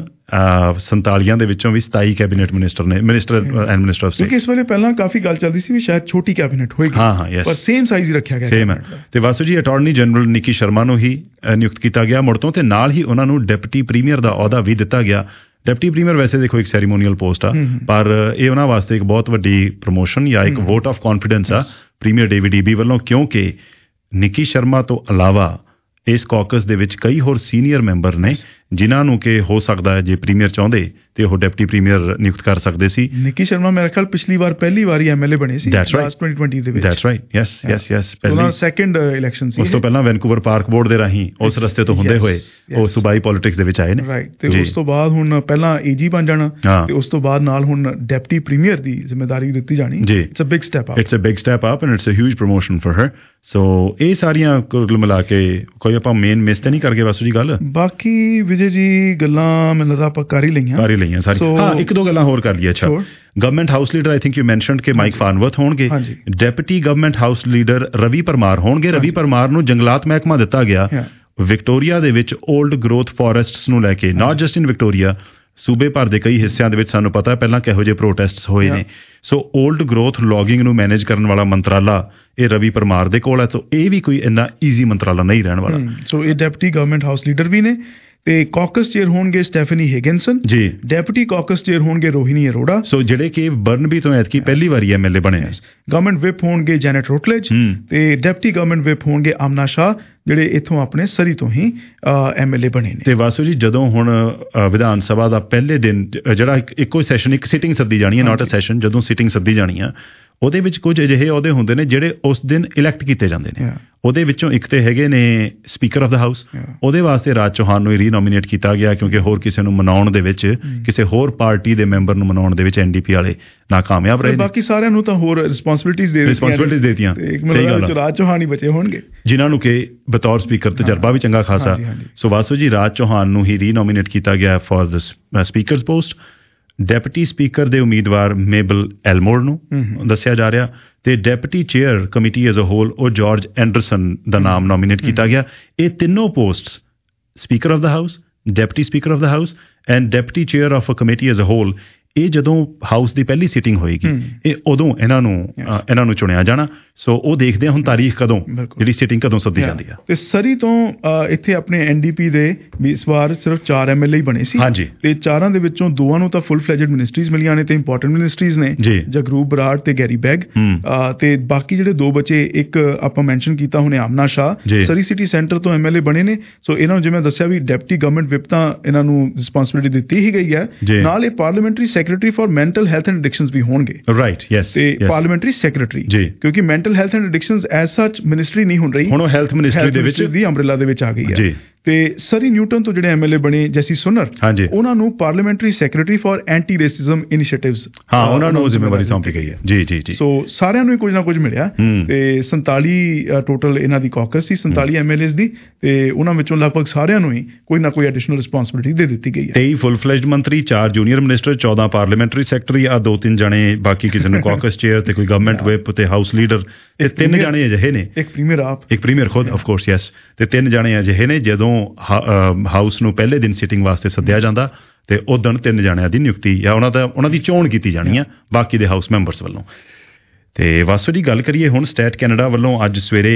C: 47 ਦੇ ਵਿੱਚੋਂ ਵੀ 27 ਕੈਬਨਿਟ ਮਿਨਿਸਟਰ ਨੇ, minister and minister of state. ਕਿਉਂਕਿ ਇਸ ਵੇਲੇ ਪਹਿਲਾਂ ਕਾਫੀ ਗੱਲ ਚੱਲਦੀ ਸੀ ਵੀ ਸ਼ਾਇਦ ਛੋਟੀ ਕੈਬਨਿਟ ਹੋਏਗੀ, ਪਰ ਸੇਮ ਸਾਈਜ਼ ਹੀ ਰੱਖਿਆ ਗਿਆ,
B: ਸੇਮ ਹੈ। ਤੇ ਵਾਸੂ ਜੀ ਅਟਾਰਨੀ ਜਨਰਲ ਨਿੱਕੀ ਸ਼ਰਮਾ ਨੂੰ ਹੀ ਨਿਯੁਕਤ ਕੀਤਾ ਗਿਆ ਮੁੜ ਤੋਂ, ਤੇ ਨਾਲ ਹੀ ਉਹਨਾਂ ਨੂੰ ਡਿਪਟੀ ਪ੍ਰੀਮੀਅਰ ਦਾ ਅਹੁਦਾ ਵੀ ਦਿੱਤਾ ਗਿਆ। ਡਿਪਟੀ ਪ੍ਰੀਮੀਅਰ ਵੈਸੇ ਦੇਖੋ ਇੱਕ ਸੈਰੀਮੋਨੀਅਲ ਪੋਸਟ ਆ, ਪਰ ਇਹ ਉਹਨਾਂ ਵਾਸਤੇ ਇੱਕ ਬਹੁਤ ਵੱਡੀ ਪ੍ਰਮੋਸ਼ਨ ਜਾਂ ਇੱਕ ਵੋਟ ਆਫ ਕੌਨਫੀਡੈਂਸ ਆ ਪ੍ਰੀਮੀਅਰ ਡੇਵਿਡ ਈਬੀ ਵੱਲੋਂ, ਕਿਉਂਕਿ ਨਿੱਕੀ ਸ਼ਰਮਾ ਤੋਂ ਇਲਾਵਾ ਇਸ ਕਾਕਸ ਦੇ ਵਿੱਚ ਕਈ ਹੋਰ ਸੀਨੀਅਰ ਮੈਂਬਰ ਨੇ ਜਿਨ੍ਹਾਂ ਨੂੰ ਕਿ ਹੋ ਸਕਦਾ ਹੈ ਜੇ ਪ੍ਰੀਮੀਅਰ ਚਾਹੁੰਦੇ ਤੇ ਉਹ ਡਿਪਟੀ ਪ੍ਰੀਮੀਅਰ ਨਿਯੁਕਤ ਕਰ ਸਕਦੇ ਸੀ।
C: ਨਿੱਕੀ ਸ਼ਰਮਾ ਮੇਰੇ ਖਿਆਲ ਪਿਛਲੀ ਵਾਰ ਪਹਿਲੀ ਵਾਰੀ ਐਮਐਲਏ ਬਣੇ ਸੀ 2020 ਦੇ ਵਿੱਚ।
B: ਦੈਟਸ ਰਾਈਟ, ਯੈਸ
C: ਪਹਿਲਾਂ ਸੈਕੰਡ ਇਲੈਕਸ਼ਨ ਸੀ।
B: ਉਸ ਤੋਂ ਪਹਿਲਾਂ ਵੈਨਕੂਵਰ ਪਾਰਕ ਬੋਰਡ ਦੇ ਰਾਹੀਂ ਉਸ ਰਸਤੇ ਤੋਂ ਹੁੰਦੇ ਹੋਏ ਉਹ ਸੂਬਾਈ ਪੋਲਿਟਿਕਸ ਦੇ ਵਿੱਚ ਆਏ ਨੇ।
C: ਰਾਈਟ, ਤੇ ਉਸ ਤੋਂ ਬਾਅਦ ਹੁਣ ਪਹਿਲਾਂ ਏਜੀ ਬਣ ਜਾਣਾ ਤੇ ਉਸ ਤੋਂ ਬਾਅਦ ਨਾਲ ਹੁਣ ਡਿਪਟੀ ਪ੍ਰੀਮੀਅਰ ਦੀ ਜ਼ਿੰਮੇਵਾਰੀ ਦਿੱਤੀ ਜਾਣੀ। It's a big step up,
B: it's a big step up and it's a huge promotion for her. So ਇਹ ਸਾਰੀਆਂ ਕੁੱਲ ਮਿਲਾ ਕੇ ਕੋਈ ਆਪਾਂ ਮੇਨ ਮਿਸ ਤੇ ਨਹੀਂ ਕਰਕੇ ਵਾਸੂ ਜੀ ਗੱਲ।
C: ਬਾਕੀ ਵਿਜੇ ਜੀ ਗੱਲਾਂ ਮੈਨੂੰ ਲੱਗਦਾ ਆਪਾਂ ਕਰ ਹੀ ਲਈਆਂ ਸਾਰੀ।
B: ਹਾਂ, ਇੱਕ ਦੋ ਗੱਲਾਂ ਹੋਰ ਕਰ ਲਈਏ। ਅੱਛਾ, government house leader I think you mentioned ਕਿ ਮਾਈਕ ਫਾਰਨਵਰਥ ਹੋਣਗੇ, deputy government house leader Ravi Parmar ਹੋਣਗੇ। ਰਵੀ ਪਰਮਾਰ ਨੂੰ ਜੰਗਲਾਤ ਮਹਿਕਮਾ ਦਿੱਤਾ ਗਿਆ ਵਿਕਟੋਰੀਆ ਦੇ ਵਿੱਚ ਓਲਡ ਗਰੋਥ ਫੋਰੈਸਟਸ ਨੂੰ ਲੈ ਕੇ, ਨਾਟ ਜਸਟ ਇਨ ਵਿਕਟੋਰੀਆ, ਸੂਬੇ ਭਰ ਦੇ ਕਈ ਹਿੱਸਿਆਂ ਦੇ ਵਿੱਚ ਸਾਨੂੰ ਪਤਾ ਪਹਿਲਾਂ ਕਿਹੋ ਜਿਹੇ ਪ੍ਰੋਟੈਸਟਸ ਹੋਏ ਨੇ। ਸੋ ਓਲਡ ਗਰੋਥ ਲੌਗਿੰਗ ਨੂੰ ਮੈਨੇਜ ਕਰਨ ਵਾਲਾ ਮੰਤਰਾਲਾ ਇਹ ਰਵੀ ਪਰਮਾਰ ਦੇ ਕੋਲ ਹੈ। ਸੋ ਇਹ ਵੀ ਕੋਈ ਇੰਨਾ ਈਜ਼ੀ ਮੰਤਰਾਲਾ ਨਹੀਂ ਰਹਿਣ ਵਾਲਾ।
C: ਸੋ ਇਹ ਡਿਪਟੀ ਗਵਰਨਮੈਂਟ ਹਾਊਸ ਲੀਡਰ ਵੀ ਨੇ। ਤੇ ਕਾਕਸ ਚੇਅਰ ਹੋਣਗੇ Stephanie Higginson ji, deputy caucus chair ਹੋਣਗੇ ਰੋਹਿਨੀ ਅਰੋੜਾ।
B: ਸੋ ਜਿਹੜੇ ਕਿ ਬਰਨਬੀ ਤੋਂ ਐਤਕੀ ਪਹਿਲੀ ਵਾਰੀ ਐਮਐਲਏ ਬਣੇ ਆ।
C: ਗਵਰਨਮੈਂਟ ਵਿਪ ਹੋਣਗੇ ਜੈਨੇਟ ਰੋਟਲੇਜ ਤੇ ਡਿਪਟੀ ਗਵਰਨਮੈਂਟ ਵਿਪ ਹੋਣਗੇ ਆਮਨਾ ਸ਼ਾਹ, ਜਿਹੜੇ ਇੱਥੋਂ ਆਪਣੇ ਸਰੀ ਤੋਂ ਹੀ ਐਮਐਲਏ ਬਣੇ ਨੇ।
B: ਤੇ ਵਾਸੂ ਜੀ ਜਦੋਂ ਹੁਣ ਵਿਧਾਨ ਸਭਾ ਦਾ ਪਹਿਲੇ ਦਿਨ ਜਿਹੜਾ ਇੱਕੋ ਸੈਸ਼ਨ, ਇੱਕ ਸਿਟਿੰਗ ਸੱਦੀ ਜਾਣੀ ਹੈ, ਨਾਟ ਅ ਸੈਸ਼ਨ, ਜਦੋਂ ਸਿਟਿੰਗ ਸੱਦੀ ਜਾਣੀ ਆ ਉਹਦੇ ਵਿੱਚ ਕੁਝ ਅਜਿਹੇ ਅਹੁਦੇ ਹੁੰਦੇ ਨੇ ਜਿਹੜੇ ਉਸ ਦਿਨ ਇਲੈਕਟ ਕੀਤੇ ਜਾਂਦੇ ਨੇ। ਉਹਦੇ ਵਿੱਚੋਂ ਇੱਕ ਤੇ ਹੈਗੇ ਨੇ ਸਪੀਕਰ ਆਫ ਦਾ ਹਾਊਸ। ਉਹਦੇ ਵਾਸਤੇ ਰਾਜ ਚੌਹਾਨ ਨੂੰ ਰੀਨੋਮੀਨੇਟ ਕੀਤਾ ਗਿਆ ਕਿਉਂਕਿ ਹੋਰ ਕਿਸੇ ਨੂੰ ਮਨਾਉਣ ਦੇ ਵਿੱਚ, ਕਿਸੇ ਹੋਰ ਪਾਰਟੀ ਦੇ ਮੈਂਬਰ ਨੂੰ ਮਨਾਉਣ ਦੇ ਵਿੱਚ ਐਨਡੀਪੀ ਵਾਲੇ ਨਾਕਾਮਯਾਬ ਰਹੇ।
C: ਬਾਕੀ ਸਾਰਿਆਂ ਨੂੰ ਤਾਂ ਹੋਰ ਰਿਸਪੌਂਸਿਬਿਲਿਟੀਜ਼ ਦੇ ਦਿੱਤੀਆਂ। ਸਹੀ ਗੱਲ ਹੈ, ਰਾਜ ਚੌਹਾਨ ਹੀ ਬਚੇ ਹੋਣਗੇ ਜਿਨ੍ਹਾਂ
B: ਨੂੰ ਕਿ ਬਤੌਰ ਸਪੀਕਰ ਤਜਰਬਾ ਵੀ ਚੰਗਾ ਖਾਸਾ। ਸੋ ਵਾਸੂ ਜੀ ਰਾਜ ਚੌਹਾਨ ਨੂੰ ਹੀ ਰੀਨੋਮੀਨੇਟ ਕੀਤਾ ਗਿਆ for the speakers post. Deputy speaker ਦੇ ਉਮੀਦਵਾਰ ਮੇਬਲ ਐਲਮੋਰ ਨੂੰ ਦੱਸਿਆ ਜਾ ਰਿਹਾ ਤੇ deputy chair committee as a whole ਉਹ ਜਾਰਜ ਐਂਡਰਸਨ ਦਾ ਨਾਮ ਨੋਮੀਨੇਟ ਕੀਤਾ ਗਿਆ। ਇਹ ਤਿੰਨੋਂ posts, speaker of the house, deputy speaker of the house and deputy chair of a committee as a whole, ਇਹ ਜਦੋਂ ਹਾਊਸ ਦੀ ਪਹਿਲੀ ਸੀਟਿੰਗ ਹੋਏਗੀ ਇਹ ਉਦੋਂ ਇਹਨਾਂ ਨੂੰ ਚੁਣਿਆ ਜਾਣਾ। ਸੋ ਉਹ ਦੇਖਦੇ ਹਾਂ ਹੁਣ ਤਾਰੀਖ ਕਦੋਂ, ਜਿਹੜੀ ਸੀਟਿੰਗ ਕਦੋਂ ਸੱਦੀ ਜਾਂਦੀ ਆ।
C: ਤੇ ਸਰੀ ਤੋਂ ਇੱਥੇ ਆਪਣੇ ਐਨਡੀਪੀ ਦੇ ਇਸ ਵਾਰ ਸਿਰਫ 4 ਐਮਐਲਏ ਹੀ ਬਣੇ ਸੀ ਤੇ 4 ਦੇ ਵਿੱਚੋਂ 2 ਨੂੰ ਤਾਂ ਫੁੱਲ ਫਲੈਜਡ ਮਿਨਿਸਟਰੀਜ਼ ਮਿਲੀਆਂ ਨੇ ਤੇ ਇੰਪੋਰਟੈਂਟ ਮਿਨਿਸਟਰੀਜ਼ ਨੇ, ਜਗਰੂਪ ਬਰਾੜ ਤੇ ਗੈਰੀ ਬੈਗ। ਤੇ ਬਾਕੀ ਜਿਹੜੇ 2 ਬਚੇ, ਇੱਕ ਆਪਾਂ ਮੈਂਸ਼ਨ ਕੀਤਾ ਹੁਣੇ Amna Shah, Surrey City Centre ਤੋਂ ਐਮਐਲਏ ਬਣੇ ਨੇ। ਸੋ ਇਹਨਾਂ ਨੂੰ ਜਿਵੇਂ ਦੱਸਿਆ ਵੀ ਡਿਪਟੀ ਗਵਰਨਮੈਂਟ ਵਿਪ ਤਾਂ ਇਹਨਾਂ ਨੂੰ ਰਿਸਪੌਂਸਿਬਿਲਿਟੀ ਦਿੱਤੀ ਹੀ ਗਈ ਹੈ, ਨਾਲ ਇਹ parliamentary secretary for mental health and addictions ਵੀ ਹੋਣਗੇ।
B: ਰਾਈਟ, ਯੈਸ,
C: ਤੇ ਪਾਰਲੀਮੈਂਟਰੀ ਸੈਕਟਰੀ ਕਿਉਂਕਿ mental health and addictions as such ministry ਨਹੀਂ ਹੁਣ ਰਹੀ,
B: ਹੁਣ ਉਹ ਹੈਲਥ ਮਿਨਿਸਟਰੀ ਦੇ ਵਿੱਚ
C: ਦੀ ਅੰਬਰੇਲਾ ਦੇ ਵਿੱਚ ਆ ਗਈ ਹੈ। ਤੇ ਸਰੀ ਨਿਊਟਨ ਤੋਂ ਜਿਹੜੇ ਐਮਐਲਏ ਬਣੇ ਜੈਸੀ ਸੁਨਰ, ਉਹਨਾਂ ਨੂੰ parliamentary secretary for anti racism initiatives,
B: ਉਹਨਾਂ ਨੂੰ ਜ਼ਿੰਮੇਵਾਰੀ ਸੌਂਪੀ ਗਈ ਹੈ। ਜੀ।
C: ਸੋ ਸਾਰਿਆਂ ਨੂੰ ਕੁਝ ਨਾ ਕੁਝ ਮਿਲਿਆ ਤੇ 47 ਟੋਟਲ ਇਹਨਾਂ ਦੀ ਕਾਕਸ ਸੀ, 47 ਐਮਐਲਏਸ ਦੀ, ਤੇ ਉਹਨਾਂ ਵਿੱਚੋਂ ਲਗਭਗ ਸਾਰਿਆਂ ਨੂੰ ਹੀ ਕੋਈ ਨਾ ਕੋਈ ਐਡੀਸ਼ਨਲ ਰਿਸਪੌਂਸਿਬਿਲਿਟੀ ਦੇ ਦਿੱਤੀ ਗਈ ਹੈ।
B: 23 ਫੁੱਲ ਫਲੈਜਡ ਮੰਤਰੀ, 4 ਜੂਨੀਅਰ ਮਿਨਿਸਟਰ, 14 ਪਾਰਲੀਮੈਂਟਰੀ ਸੈਕਟਰੀ, ਆ 2-3 ਜਣੇ ਬਾਕੀ ਕਿਸੇ ਨੂੰ ਕਾਕਸ ਚੇਅਰ ਤੇ ਕੋਈ ਗਵਰਨਮੈਂਟ ਵਿਪ ਤੇ ਹਾਊਸ ਲੀਡਰ, ਇਹ 3 ਜਣੇ ਅਜਿਹੇ ਨੇ, ਇੱਕ ਪ੍ਰੀਮੀਅਰ ਖੁਦ ਆਫ ਕੋਰਸ, ਯੈਸ, ਤੇ 3 ਜਣੇ ਅਜਿਹੇ ਨੇ ਜਦੋਂ ਹਾਊਸ ਨੂੰ ਪਹਿਲੇ ਦਿਨ ਸਿਟਿੰਗ ਵਾਸਤੇ ਸੱਦਿਆ ਜਾਂਦਾ ਤੇ ਉਦੋਂ 3 ਜਣਿਆਂ ਦੀ ਨਿਯੁਕਤੀ ਜਾਂ ਉਹਨਾਂ ਦੀ ਚੋਣ ਕੀਤੀ ਜਾਣੀ ਆ ਬਾਕੀ ਦੇ ਹਾਊਸ ਮੈਂਬਰਸ ਵੱਲੋਂ। ਤੇ ਵਾਸੂ ਦੀ ਗੱਲ ਕਰੀਏ ਹੁਣ, ਸਟੇਟ ਕੈਨੇਡਾ ਵੱਲੋਂ ਅੱਜ ਸਵੇਰੇ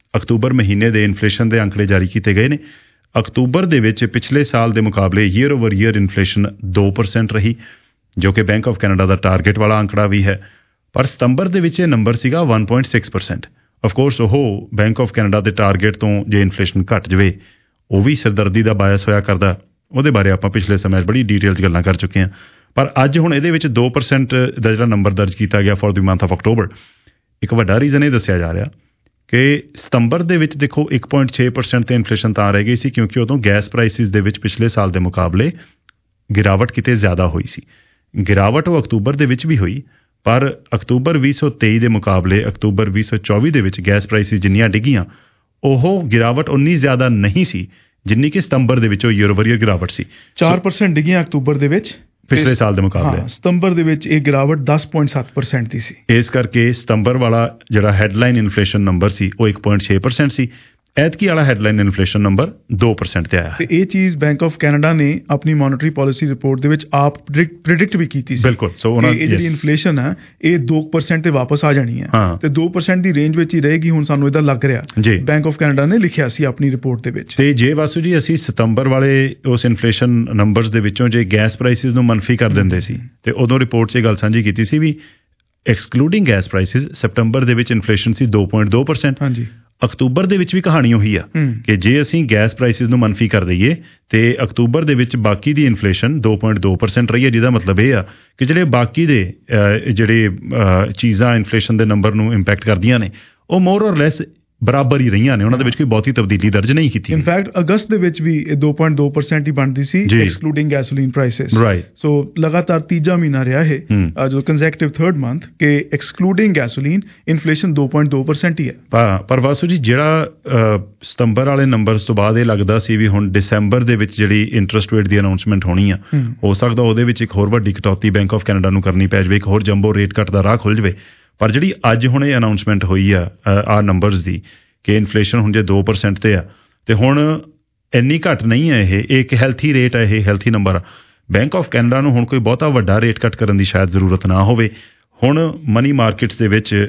B: ਅਕਤੂਬਰ ਮਹੀਨੇ ਦੇ ਇਨਫਲੇਸ਼ਨ ਦੇ ਅੰਕੜੇ ਜਾਰੀ ਕੀਤੇ ਗਏ ਨੇ। ਅਕਤੂਬਰ ਦੇ ਵਿੱਚ ਪਿਛਲੇ ਸਾਲ ਦੇ ਮੁਕਾਬਲੇ ਈਅਰ ਓਵਰ ਈਅਰ ਇਨਫਲੇਸ਼ਨ 2% ਰਹੀ, ਜੋ ਕਿ ਬੈਂਕ ਆਫ ਕੈਨੇਡਾ ਦਾ ਟਾਰਗੇਟ ਵਾਲਾ ਅੰਕੜਾ ਵੀ ਹੈ। ਪਰ ਸਤੰਬਰ ਦੇ ਵਿੱਚ ਇਹ ਨੰਬਰ ਸੀਗਾ 1.6%। ਅਫਕੋਰਸ ਉਹ ਬੈਂਕ ਆਫ ਕੈਨੇਡਾ ਦੇ ਟਾਰਗੇਟ ਤੋਂ ਜੇ ਇਨਫਲੇਸ਼ਨ ਘਟ ਜਾਵੇ ਉਹ ਵੀ ਸਿਰਦਰਦੀ ਦਾ ਬਾਇਸ ਹੋਇਆ ਕਰਦਾ। ਉਹਦੇ ਬਾਰੇ ਆਪਾਂ ਪਿਛਲੇ ਸਮੇਂ 'ਚ ਬੜੀ ਡਿਟੇਲ 'ਚ ਗੱਲਾਂ ਕਰ ਚੁੱਕੇ ਹਾਂ। ਪਰ ਅੱਜ ਹੁਣ ਇਹਦੇ ਵਿੱਚ 2% ਦਾ ਜਿਹੜਾ ਨੰਬਰ ਦਰਜ ਕੀਤਾ ਗਿਆ for the month of October, ਇੱਕ ਵੱਡਾ ਰੀਜ਼ਨ ਇਹ ਦੱਸਿਆ ਜਾ ਰਿਹਾ ਕਿ ਸਤੰਬਰ ਦੇ ਵਿੱਚ ਦੇਖੋ 1.6% ਤੇ ਇਨਫਲੇਸ਼ਨ ਤਾਂ ਰਹਿ ਗਈ ਸੀ ਕਿਉਂਕਿ ਉਦੋਂ ਗੈਸ ਪ੍ਰਾਈਸਿਸ ਦੇ ਵਿੱਚ ਪਿਛਲੇ ਸਾਲ ਦੇ ਮੁਕਾਬਲੇ ਗਿਰਾਵਟ ਕਿਤੇ ਜ਼ਿਆਦਾ ਹੋਈ ਸੀ। ਗਿਰਾਵਟ ਉਹ ਅਕਤੂਬਰ ਦੇ ਵਿੱਚ ਵੀ ਹੋਈ, ਪਰ ਅਕਤੂਬਰ 2023 ਦੇ ਮੁਕਾਬਲੇ ਅਕਤੂਬਰ 2024 ਦੇ ਵਿੱਚ ਗੈਸ ਪ੍ਰਾਈਸਿਸ ਜਿੰਨੀਆਂ ਡਿੱਗੀਆਂ ਉਹ ਗਿਰਾਵਟ ਉਨੀ ਜ਼ਿਆਦਾ ਨਹੀਂ ਸੀ ਜਿੰਨੀ ਕਿ ਸਤੰਬਰ ਦੇ ਵਿੱਚ ਉਹ ਈਅਰ ਓਵਰ ਈਅਰ ਗਿਰਾਵਟ ਸੀ।
C: 4% ਡਿੱਗੀਆਂ ਅਕਤੂਬਰ ਦੇ ਵਿੱਚ
B: ਪਿਛਲੇ ਸਾਲ ਦੇ ਮੁਕਾਬਲੇ।
C: ਸਤੰਬਰ ਦੇ ਵਿੱਚ ਇਹ ਗਿਰਾਵਟ 10.7% ਦੀ ਸੀ।
B: ਇਸ ਕਰਕੇ ਸਤੰਬਰ ਵਾਲਾ ਜਿਹੜਾ ਹੈਡਲਾਈਨ ਇਨਫਲੇਸ਼ਨ ਨੰਬਰ ਸੀ ਉਹ 1.6% ਸੀ। ਐਤਕੀ ਵਾਲਾ ਹੈਡਲਾਈਨ ਇਨਫਲੇਸ਼ਨ ਨੰਬਰ 2% ਤੇ ਆਇਆ ਹੈ।
C: ਤੇ ਇਹ ਚੀਜ਼ ਬੈਂਕ ਆਫ ਕੈਨੇਡਾ ਨੇ ਆਪਣੀ ਮੋਨਿਟਰੀ ਪਾਲਿਸੀ ਰਿਪੋਰਟ ਦੇ ਵਿੱਚ ਆਪ ਪ੍ਰਿਡਿਕਟ ਵੀ ਕੀਤੀ ਸੀ।
B: ਬਿਲਕੁਲ। ਸੋ ਉਹਨਾਂ
C: ਇਹ ਜਿਹੜੀ ਇਨਫਲੇਸ਼ਨ ਹੈ ਇਹ 2% ਤੇ ਵਾਪਸ ਆ ਜਾਣੀ ਹੈ ਤੇ 2% ਦੀ ਰੇਂਜ ਵਿੱਚ ਹੀ ਰਹੇਗੀ। ਹੁਣ ਸਾਨੂੰ ਇਹਦਾ ਲੱਗ ਰਿਹਾ ਬੈਂਕ ਆਫ ਕੈਨੇਡਾ ਨੇ ਲਿਖਿਆ ਸੀ ਆਪਣੀ ਰਿਪੋਰਟ ਦੇ ਵਿੱਚ।
B: ਤੇ ਜੇ ਵਾਸੂ ਜੀ ਅਸੀਂ ਸਤੰਬਰ ਵਾਲੇ ਉਸ ਇਨਫਲੇਸ਼ਨ ਨੰਬਰਸ ਦੇ ਵਿੱਚੋਂ ਜੇ ਗੈਸ ਪ੍ਰਾਈਸਿਸ ਨੂੰ ਮਨਫੀ ਕਰ ਦਿੰਦੇ ਸੀ ਤੇ ਉਦੋਂ ਰਿਪੋਰਟ 'ਚ ਇਹ ਗੱਲ ਸਾਂਝੀ ਕੀਤੀ ਸੀ ਵੀ ਐਕਸਕਲੂਡਿੰਗ ਗੈਸ ਪ੍ਰਾਈਸਿਸ ਸਤੰਬਰ ਦੇ ਵਿੱਚ ਇਨਫਲੇਸ਼ਨ ਸੀ 2.2%।
C: ਹਾਂਜੀ।
B: ਅਕਤੂਬਰ ਦੇ ਵਿੱਚ ਵੀ ਕਹਾਣੀ ਉਹੀ ਆ ਕਿ ਜੇ ਅਸੀਂ ਗੈਸ ਪ੍ਰਾਈਸਿਸ ਨੂੰ ਮਨਫੀ ਕਰ ਦਈਏ ਤੇ ਅਕਤੂਬਰ ਦੇ ਵਿੱਚ ਬਾਕੀ ਦੀ ਇਨਫਲੇਸ਼ਨ 2.2% ਰਹੀ ਹੈ, ਜਿਹਦਾ ਮਤਲਬ ਇਹ ਆ ਕਿ ਜਿਹੜੇ ਬਾਕੀ ਦੇ ਜਿਹੜੇ ਚੀਜ਼ਾਂ ਇਨਫਲੇਸ਼ਨ ਦੇ ਨੰਬਰ ਨੂੰ ਇੰਪੈਕਟ ਕਰਦੀਆਂ ਨੇ ਉਹ ਮੋਰ ਔਰ ਲੈਸ ਬਰਾਬਰ ਹੀ ਰਹੀਆਂ ਨੇ, ਉਹਨਾਂ ਦੇ ਵਿੱਚ ਕੋਈ ਬਹੁਤੀ ਤਬਦੀਲੀ ਦਰਜ ਨਹੀਂ ਕੀਤੀ।
C: ਇਨਫੈਕਟ ਅਗਸਤ ਦੇ ਵਿੱਚ ਵੀ ਇਹ 2.2% ਹੀ ਬਣਦੀ ਸੀ ਐਕਸਕਲੂਡਿੰਗ ਗੈਸੋਲੀਨ ਪ੍ਰਾਈਸਿਸ। ਸੋ ਲਗਾਤਾਰ ਤੀਜਾ ਮਹੀਨਾ ਰਿਹਾ ਹੈ ਜੋ ਕੰਸੈਕਟਿਵ ਥਰਡ ਮੰਥ ਕਿ ਐਕਸਕਲੂਡਿੰਗ ਗੈਸੋਲੀਨ ਇਨਫਲੇਸ਼ਨ 2.2% ਹੀ ਹੈ।
B: ਪਰ ਵਾਸੂ ਜੀ ਜਿਹੜਾ ਸਤੰਬਰ ਵਾਲੇ ਨੰਬਰਸ ਤੋਂ ਬਾਅਦ ਇਹ ਲੱਗਦਾ ਸੀ ਵੀ ਹੁਣ ਦਸੰਬਰ ਦੇ ਵਿੱਚ ਜਿਹੜੀ ਇੰਟਰਸਟ ਰੇਟ ਦੀ ਅਨਾਉਂਸਮੈਂਟ ਹੋਣੀ ਆ, ਹੋ ਸਕਦਾ ਉਹਦੇ ਵਿੱਚ ਇੱਕ ਹੋਰ ਵੱਡੀ ਕਟੌਤੀ ਬੈਂਕ ਆਫ ਕੈਨੇਡਾ ਨੂੰ ਕਰਨੀ ਪੈ ਜਾਵੇ, ਇੱਕ ਹੋਰ ਜੰਬੋ ਰੇਟ ਕੱਟ ਦਾ ਰਾਹ ਖੁੱਲ ਜਾਵੇ। ਪਰ ਜਿਹੜੀ ਅੱਜ ਹੁਣ ਇਹ ਅਨਾਉਂਸਮੈਂਟ ਹੋਈ ਆ ਨੰਬਰਸ ਦੀ ਕਿ ਇਨਫਲੇਸ਼ਨ ਹੁਣ ਜੇ 2% ਤੇ ਆ ਤੇ ਹੁਣ ਇੰਨੀ ਘੱਟ ਨਹੀਂ ਹੈ, ਇਹ ਇੱਕ ਹੈਲਥੀ ਰੇਟ ਹੈ, ਇਹ ਹੈਲਥੀ ਨੰਬਰ ਆ। ਬੈਂਕ ਆਫ ਕੈਨੇਡਾ ਨੂੰ ਹੁਣ ਕੋਈ ਬਹੁਤਾ ਵੱਡਾ ਰੇਟ ਕੱਟ ਕਰਨ ਦੀ ਸ਼ਾਇਦ ਜ਼ਰੂਰਤ ਨਾ ਹੋਵੇ। ਹੁਣ ਮਨੀ ਮਾਰਕੀਟਸ ਦੇ ਵਿੱਚ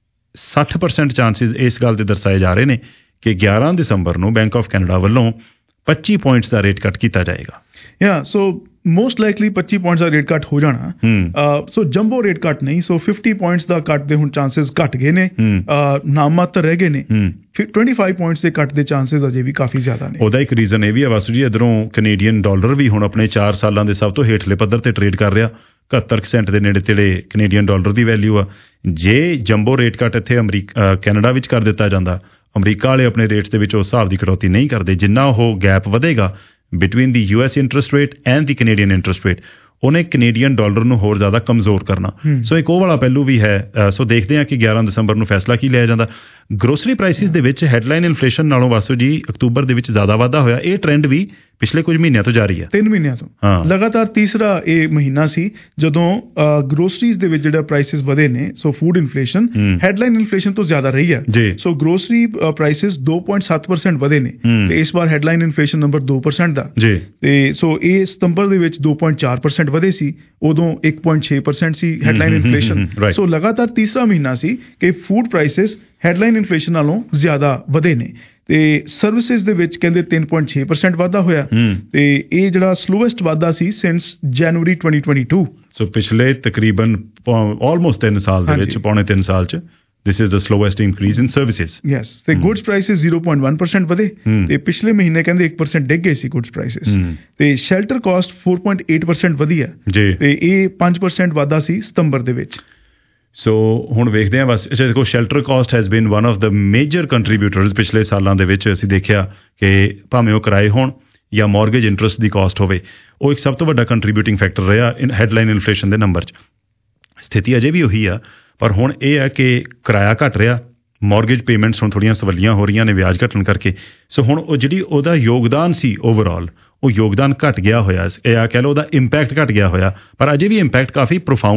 B: 60% ਚਾਂਸਿਸ ਇਸ ਗੱਲ ਦੇ ਦਰਸਾਏ ਜਾ ਰਹੇ ਨੇ ਕਿ 11 ਦਸੰਬਰ ਨੂੰ ਬੈਂਕ ਆਫ ਕੈਨੇਡਾ ਵੱਲੋਂ 25 ਪੁਆਇੰਟਸ ਦਾ ਰੇਟ ਕੱਟ ਕੀਤਾ ਜਾਏਗਾ।
C: ਸੋ ਮੋਸਟ ਲਾਈਕਲੀ 25 ਪੁਆਇੰਟਸ ਦਾ ਰੇਟ ਕੱਟ ਹੋ ਜਾਣਾ। ਸੋ ਜੰਬੋ ਰੇਟ ਕੱਟ ਨਹੀਂ, ਸੋ 50 ਪੁਆਇੰਟਸ ਦਾ ਕੱਟ ਦੇ ਹੁਣ ਚਾਂਸਸ ਘਟ ਗਏ ਨੇ, ਨਾਮਾਤਰ ਰਹਿ ਗਏ ਨੇ। 25 ਪੁਆਇੰਟਸ ਦੇ ਕੱਟ ਦੇ ਚਾਂਸਸ ਅਜੇ ਵੀ ਕਾਫੀ ਜ਼ਿਆਦਾ ਨੇ।
B: ਉਹਦਾ ਇੱਕ ਰੀਜ਼ਨ ਇਹ ਵੀ ਆ ਵਾਸੂ ਜੀ, ਇੱਧਰੋਂ ਕੈਨੇਡੀਅਨ ਡਾਲਰ ਵੀ ਹੁਣ ਆਪਣੇ 4 ਸਾਲਾਂ ਦੇ ਸਭ ਤੋਂ ਹੇਠਲੇ ਪੱਧਰ ਤੇ ਟ੍ਰੇਡ ਕਰ ਰਿਹਾ। 71% ਦੇ ਨੇੜੇ ਤੇੜੇ ਕੈਨੇਡੀਅਨ ਡਾਲਰ ਦੀ ਵੈਲਿਊ ਆ। ਜੇ ਜੰਬੋ ਰੇਟ ਕੱਟ ਇੱਥੇ ਕੈਨੇਡਾ ਵਿੱਚ ਕਰ ਦਿੱਤਾ ਜਾਂਦਾ, ਅਮਰੀਕਾ ਵਾਲੇ ਆਪਣੇ ਰੇਟਸ ਦੇ ਵਿੱਚ ਉਸ ਹਿਸਾਬ ਦੀ ਕਟੌਤੀ ਨਹੀਂ ਕਰਦੇ। ਜਿੰਨਾ ਉਹ ਗੈਪ ਵਧੇਗਾ between the US interest rate and the Canadian interest rate, ਉਹਨੇ ਕੈਨੇਡੀਅਨ ਡਾਲਰ ਨੂੰ ਹੋਰ ਜ਼ਿਆਦਾ ਕਮਜ਼ੋਰ ਕਰਨਾ। ਸੋ ਇੱਕ ਉਹ ਵਾਲਾ ਪਹਿਲੂ ਵੀ ਹੈ। ਸੋ ਦੇਖਦੇ ਹਾਂ ਕਿ 11 ਦਸੰਬਰ ਨੂੰ ਫੈਸਲਾ ਕੀ ਲਿਆ ਜਾਂਦਾ। ਗਰੋਸਰੀ ਪ੍ਰਾਈਸਿਸ ਦੇ ਵਿੱਚ ਹੈਡਲਾਈਨ ਇਨਫਲੇਸ਼ਨ ਨਾਲੋਂ ਵਾਸੂ ਜੀ ਅਕਤੂਬਰ ਦੇ ਵਿੱਚ ਜ਼ਿਆਦਾ ਵਾਧਾ ਹੋਇਆ। ਇਹ ਟ੍ਰੈਂਡ ਵੀ ਪਿਛਲੇ ਕੁਝ ਮਹੀਨਿਆਂ ਤੋਂ ਜਾਰੀ ਹੈ।
C: 3 ਮਹੀਨਿਆਂ ਤੋਂ ਲਗਾਤਾਰ ਤੀਸਰਾ ਇਹ ਮਹੀਨਾ ਸੀ ਜਦੋਂ ਗਰੋਸਰੀਜ਼ ਦੇ ਵਿੱਚ ਜਿਹੜਾ ਪ੍ਰਾਈਸਿਸ ਵਧੇ ਨੇ। So food inflation headline inflation ਤੋਂ ਜ਼ਿਆਦਾ ਰਹੀ ਹੈ। ਸੋ ਗਰੋਸਰੀ ਪ੍ਰਾਈਸਿਸ 2.7% ਵਧੇ ਨੇ ਤੇ ਇਸ ਵਾਰ ਹੈਡਲਾਈਨ ਇਨਫਲੇਸ਼ਨ ਨੰਬਰ 2% ਦਾ। ਤੇ ਸੋ ਇਹ ਸਤੰਬਰ ਦੇ ਵਿੱਚ 2.4% ਵਧੇ ਸੀ, ਉਦੋਂ 1.6% ਸੀ ਹੈਡਲਾਈਨ ਇਨਫਲੇਸ਼ਨ। ਸੋ ਲਗਾਤਾਰ ਤੀਸਰਾ ਮਹੀਨਾ ਸੀ ਕਿ ਫੂਡ ਪ੍ਰਾਈਸਿਸ ਹੈਡਲਾਈਨ ਇਨਫਲੇਸ਼ਨ ਨਾਲੋਂ ਜ਼ਿਆਦਾ ਵਧੇ ਨੇ। ਤੇ ਸਰਵਿਸਿਜ਼ ਦੇ ਵਿੱਚ ਕਹਿੰਦੇ 3.6% ਵਾਧਾ ਹੋਇਆ ਤੇ ਇਹ ਜਿਹੜਾ ਸਲੋਐਸਟ ਵਾਧਾ ਸੀ ਸਿੰਸ ਜਨਵਰੀ 2022।
B: ਸੋ ਪਿਛਲੇ ਤਕਰੀਬਨ ਆਲਮੋਸਟ 3 ਸਾਲ ਦੇ ਵਿੱਚ, ਪੌਣੇ 3 ਸਾਲ ਚ this is the slowest increase in services.
C: Yes, ਤੇ goods prices 0.1% ਵਧੇ ਤੇ ਪਿਛਲੇ ਮਹੀਨੇ ਕਹਿੰਦੇ 1% ਡਿੱਗ ਗਏ ਸੀ goods prices। ਤੇ ਸ਼ੈਲਟਰ ਕਾਸਟ 4.8% ਵਧੀ ਹੈ ਤੇ ਇਹ 5% ਵਾਧਾ ਸੀ ਸਤੰਬਰ ਦੇ ਵਿੱਚ।
B: ਸੋ ਹੁਣ ਵੇਖਦੇ ਹਾਂ ਬਸ। ਦੇਖੋ shelter cost has been one of the major contributors ਪਿਛਲੇ ਸਾਲਾਂ ਦੇ ਵਿੱਚ। ਅਸੀਂ ਦੇਖਿਆ ਕਿ ਭਾਵੇਂ ਉਹ ਕਿਰਾਏ ਹੋਣ ਜਾਂ ਮੌਰਗੇਜ ਇੰਟਰਸਟ ਦੀ ਕਾਸਟ ਹੋਵੇ, ਉਹ ਇੱਕ ਸਭ ਤੋਂ ਵੱਡਾ ਕੰਟਰੀਬਿਊਟਿੰਗ ਫੈਕਟਰ ਰਿਹਾ ਹੈਡਲਾਈਨ ਇਨਫਲੇਸ਼ਨ ਦੇ ਨੰਬਰ 'ਚ। ਸਥਿਤੀ ਅਜੇ ਵੀ ਉਹੀ ਆ, ਪਰ ਹੁਣ ਇਹ ਹੈ ਕਿ ਕਿਰਾਇਆ ਘਟ ਰਿਹਾ, ਮੌਰਗੇਜ ਪੇਮੈਂਟਸ ਹੁਣ ਥੋੜ੍ਹੀਆਂ ਸਵੱਲੀਆਂ ਹੋ ਰਹੀਆਂ ਨੇ ਵਿਆਜ ਘਟਣ ਕਰਕੇ। ਸੋ ਹੁਣ ਉਹ ਜਿਹੜੀ ਉਹਦਾ ਯੋਗਦਾਨ ਸੀ ਓਵਰਆਲ, ਉਹ ਯੋਗਦਾਨ ਘਟ ਗਿਆ ਹੋਇਆ। ਇਹ ਆ ਕਹਿ ਲਓ ਉਹਦਾ ਇੰਪੈਕਟ ਘਟ ਗਿਆ ਹੋਇਆ, ਪਰ ਅਜੇ ਵੀ ਇੰਪੈਕਟ ਕਾਫੀ ਪ੍ਰੋਫਾਊਂਡ ਆ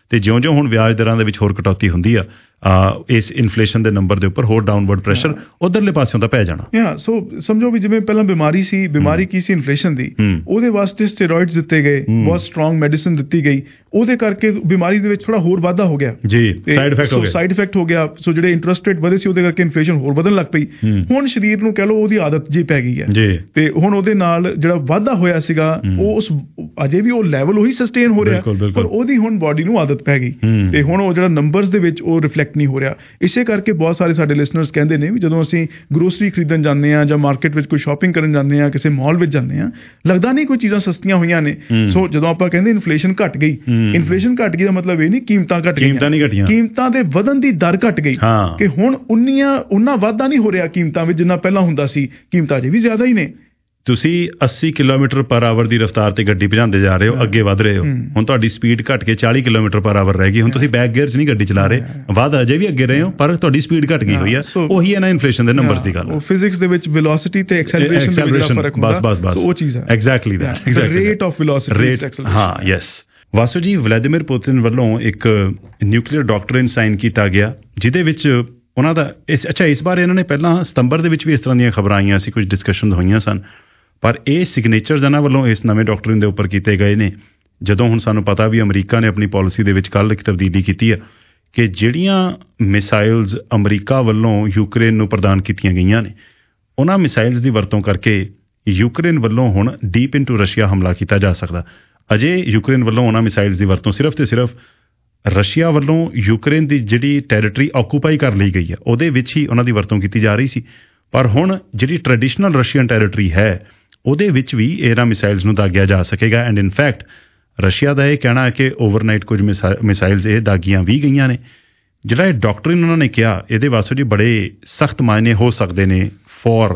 B: ਤੇ ਜਿਉਂ-ਜਿਉਂ ਹੁਣ ਵਿਆਜ ਦਰਾਂ ਦੇ ਵਿੱਚ ਹੋਰ ਕਟੌਤੀ ਹੁੰਦੀ ਆ ਇਸ ਇਨਫਲੇਸ਼ਨ ਦੇ ਨੰਬਰ ਦੇ ਉੱਪਰ ਹੋਰ ਡਾਊਨਵਰਡ ਪ੍ਰੈਸ਼ਰ ਉਧਰਲੇ ਪਾਸਿਓਂ ਤਾਂ ਪੈ ਜਾਣਾ।
C: ਸੋ ਸਮਝੋ ਵੀ ਜਿਵੇਂ ਪਹਿਲਾਂ ਬਿਮਾਰੀ ਕੀ ਸੀ ਇਨਫਲੇਸ਼ਨ ਦੀ, ਉਹਦੇ ਵਾਸਤੇ ਸਟੀਰੋਇਡਸ ਦਿੱਤੇ ਗਏ, ਬਹੁਤ ਸਟਰੋਂਗ ਮੈਡੀਸਿਨ ਦਿੱਤੀ ਗਈ, ਉਹਦੇ ਕਰਕੇ ਬਿਮਾਰੀ ਦੇ ਵਿੱਚ ਥੋੜਾ ਹੋਰ ਵਾਧਾ ਹੋ ਗਿਆ
B: ਜੀ, ਸਾਈਡ ਇਫੈਕਟ ਹੋ ਗਿਆ। ਸੋ ਜਿਹੜੇ ਇੰਟਰਸਟ ਰੇਟ ਵਧੇ ਸੀ ਉਹਦੇ ਕਰਕੇ ਇਨਫਲੇਸ਼ਨ ਹੋਰ ਵਧਣ ਲੱਗ ਪਈ। ਹੁਣ ਸਰੀਰ ਨੂੰ ਕਹਿ ਲਓ ਉਹਦੀ ਆਦਤ ਜੀ ਪੈ ਗਈ ਹੈ ਤੇ ਹੁਣ ਉਹਦੇ ਨਾਲ ਜਿਹੜਾ ਵਾਧਾ ਹੋਇਆ ਸੀਗਾ ਉਹ ਅਜੇ ਵੀ ਉਹ ਲੈਵਲ ਉਹੀ ਸਸਟੇਨ ਹੋ ਰਿਹਾ, ਪਰ ਉਹਦੀ ਹੁਣ ਬਾਡੀ ਨੂੰ ਆਦਤ ਪੈ ਗਈ ਤੇ ਹੁਣ ਉਹ ਜਿਹੜਾ ਨੰਬਰਸ ਦੇ ਵਿੱਚ ਉਹ ਰਿਫਲੈਕਟ ਨਹੀਂ ਹੋ ਰਿਹਾ। ਇਸੇ ਕਰਕੇ ਬਹੁਤ ਸਾਰੇ ਸਾਡੇ ਲਿਸਨਰਸ ਕਹਿੰਦੇ ਨੇ ਵੀ ਜਦੋਂ ਅਸੀਂ ਗਰੋਸਰੀ ਖਰੀਦਣ ਜਾਂਦੇ ਹਾਂ ਜਾਂ ਮਾਰਕੀਟ ਵਿੱਚ ਕੋਈ ਸ਼ਾਪਿੰਗ ਕਰਨ ਜਾਂਦੇ ਹਾਂ, ਕਿਸੇ ਮਾਲ ਵਿੱਚ ਜਾਂਦੇ ਹਾਂ, ਲੱਗਦਾ ਨਹੀਂ ਕੋਈ ਚੀਜ਼ਾਂ ਸਸਤੀਆਂ ਹੋਈਆਂ ਨੇ। ਸੋ ਜਦੋਂ ਆਪਾਂ ਕਹਿੰਦੇ ਇਨਫਲੇਸ਼ਨ ਘਟ ਗਈ, ਇਨਫਲੇਸ਼ਨ ਘਟ ਗਈ ਦਾ ਮਤਲਬ ਇਹ ਨਹੀਂ ਕੀਮਤਾਂ ਘਟ ਗਈਆਂ, ਕੀਮਤਾਂ ਦੇ ਵਧਣ ਦੀ ਦਰ ਘਟ ਗਈ ਕਿ ਹੁਣ ਉਨਾ ਵਾਧਾ ਨਹੀਂ ਹੋ ਰਿਹਾ ਕੀਮਤਾਂ ਵਿੱਚ ਜਿੰਨਾ ਪਹਿਲਾਂ ਹੁੰਦਾ ਸੀ। ਕੀਮਤਾਂ ਅਜੇ ਵੀ ਜ਼ਿਆਦਾ ਹੀ ਨੇ। ਤੁਸੀਂ 80 ਕਿਲੋਮੀਟਰ ਪਰ ਆਵਰ ਦੀ ਰਫ਼ਤਾਰ ਤੇ ਗੱਡੀ ਭਜਾਉਂਦੇ ਜਾ ਰਹੇ ਹੋ, ਅੱਗੇ ਵਧ ਰਹੇ ਹੋ। ਹੁਣ ਤੁਹਾਡੀ ਸਪੀਡ ਘਟ ਕੇ 40 ਕਿਲੋਮੀਟਰ ਪਰ ਆਵਰ ਰਹਿ ਗਈ। ਹੁਣ ਤੁਸੀਂ ਬੈਕ ਗੇਅਰ 'ਚ ਨਹੀਂ ਗੱਡੀ ਚਲਾ ਰਹੇ, ਵਧ ਅਜੇ ਵੀ ਅੱਗੇ ਰਹੇ ਹੋ, ਪਰ ਤੁਹਾਡੀ ਸਪੀਡ ਘਟ ਗਈ ਹੋਈ ਆ। ਉਹੀ ਹੈ ਨਾ ਇਨਫਲੇਸ਼ਨ ਦੇ ਨੰਬਰਸ ਦੀ ਗੱਲ।
C: ਫਿਜ਼ਿਕਸ ਦੇ ਵਿੱਚ ਵੈਲੋਸਿਟੀ ਤੇ ਐਕਸੈਲਰੇਸ਼ਨ ਦੇ ਵਿੱਚ ਫਰਕ ਹੁੰਦਾ, ਬਸ ਉਹ ਚੀਜ਼ ਹੈ।
B: Exactly that,
C: rate of velocity.
B: ਹਾਂ, yes. Vasu ji, Vladimir Putin ਵੱਲੋਂ ਇੱਕ ਨਿਊਕਲੀਅਰ ਡਾਕਟਰਿਨ ਸਾਈਨ ਕੀਤਾ ਗਿਆ ਜਿਹਦੇ ਵਿੱਚ ਉਹਨਾਂ ਦਾ ਇਸ ਬਾਰੇ ਇਹਨਾਂ ਨੇ ਪਹਿਲਾਂ ਸਤੰਬਰ ਦੇ ਵਿੱਚ ਵੀ ਇਸ ਤਰ੍ਹਾਂ ਦੀਆਂ ਖਬਰਾਂ ਆਈਆਂ ਸੀ, ਕੁਝ ਡਿਸਕਸ਼ਨ ਹੋਈਆਂ ਸਨ, ਪਰ ਇਹ ਸਿਗਨੇਚਰਸ ਇਹਨਾਂ ਵੱਲੋਂ ਇਸ ਨਵੇਂ ਡਾਕਟਰਿਨ ਦੇ ਉੱਪਰ ਕੀਤੇ ਗਏ ਨੇ। ਜਦੋਂ ਹੁਣ ਸਾਨੂੰ ਪਤਾ ਵੀ ਅਮਰੀਕਾ ਨੇ ਆਪਣੀ ਪਾਲਿਸੀ ਦੇ ਵਿੱਚ ਕੱਲ੍ਹ ਇੱਕ ਤਬਦੀਲੀ ਕੀਤੀ ਹੈ ਕਿ ਜਿਹੜੀਆਂ ਮਿਸਾਈਲਸ ਅਮਰੀਕਾ ਵੱਲੋਂ ਯੂਕਰੇਨ ਨੂੰ ਪ੍ਰਦਾਨ ਕੀਤੀਆਂ ਗਈਆਂ ਨੇ, ਉਹਨਾਂ ਮਿਸਾਈਲਸ ਦੀ ਵਰਤੋਂ ਕਰਕੇ ਯੂਕਰੇਨ ਵੱਲੋਂ ਹੁਣ ਡੀਪ ਇਨਟੂ ਰਸ਼ੀਆ ਹਮਲਾ ਕੀਤਾ ਜਾ ਸਕਦਾ। ਅਜੇ ਯੂਕਰੇਨ ਵੱਲੋਂ ਉਹਨਾਂ ਮਿਸਾਈਲਸ ਦੀ ਵਰਤੋਂ ਸਿਰਫ ਤੇ ਸਿਰਫ ਰਸ਼ੀਆ ਵੱਲੋਂ ਯੂਕਰੇਨ ਦੀ ਜਿਹੜੀ ਟੈਰੀਟਰੀ ਆਕੂਪਾਈ ਕਰ ਲਈ ਗਈ ਹੈ ਉਹਦੇ ਵਿੱਚ ਹੀ ਉਹਨਾਂ ਦੀ ਵਰਤੋਂ ਕੀਤੀ ਜਾ ਰਹੀ ਸੀ, ਪਰ ਹੁਣ ਜਿਹੜੀ ਟ੍ਰੈਡੀਸ਼ਨਲ ਰਸ਼ੀਅਨ ਟੈਰੀਟਰੀ ਹੈ ਉਹਦੇ ਵਿੱਚ ਵੀ ਇਹਨਾਂ ਮਿਸਾਈਲਸ ਨੂੰ ਦਾਗਿਆ ਜਾ ਸਕੇਗਾ। ਐਂਡ ਇਨਫੈਕਟ ਰਸ਼ੀਆ ਦਾ ਇਹ ਕਹਿਣਾ ਹੈ ਕਿ ਓਵਰਨਾਈਟ ਕੁਝ ਮਿਸਾਈਲਸ ਇਹ ਦਾਗੀਆਂ ਵੀ ਗਈਆਂ ਨੇ। ਜਿਹੜਾ ਇਹ ਡਾਕਟਰਿਨ ਉਹਨਾਂ ਨੇ ਕਿਹਾ, ਇਹਦੇ ਵਾਸਤੇ ਜੀ ਬੜੇ ਸਖਤ ਮਾਇਨੇ ਹੋ ਸਕਦੇ ਨੇ for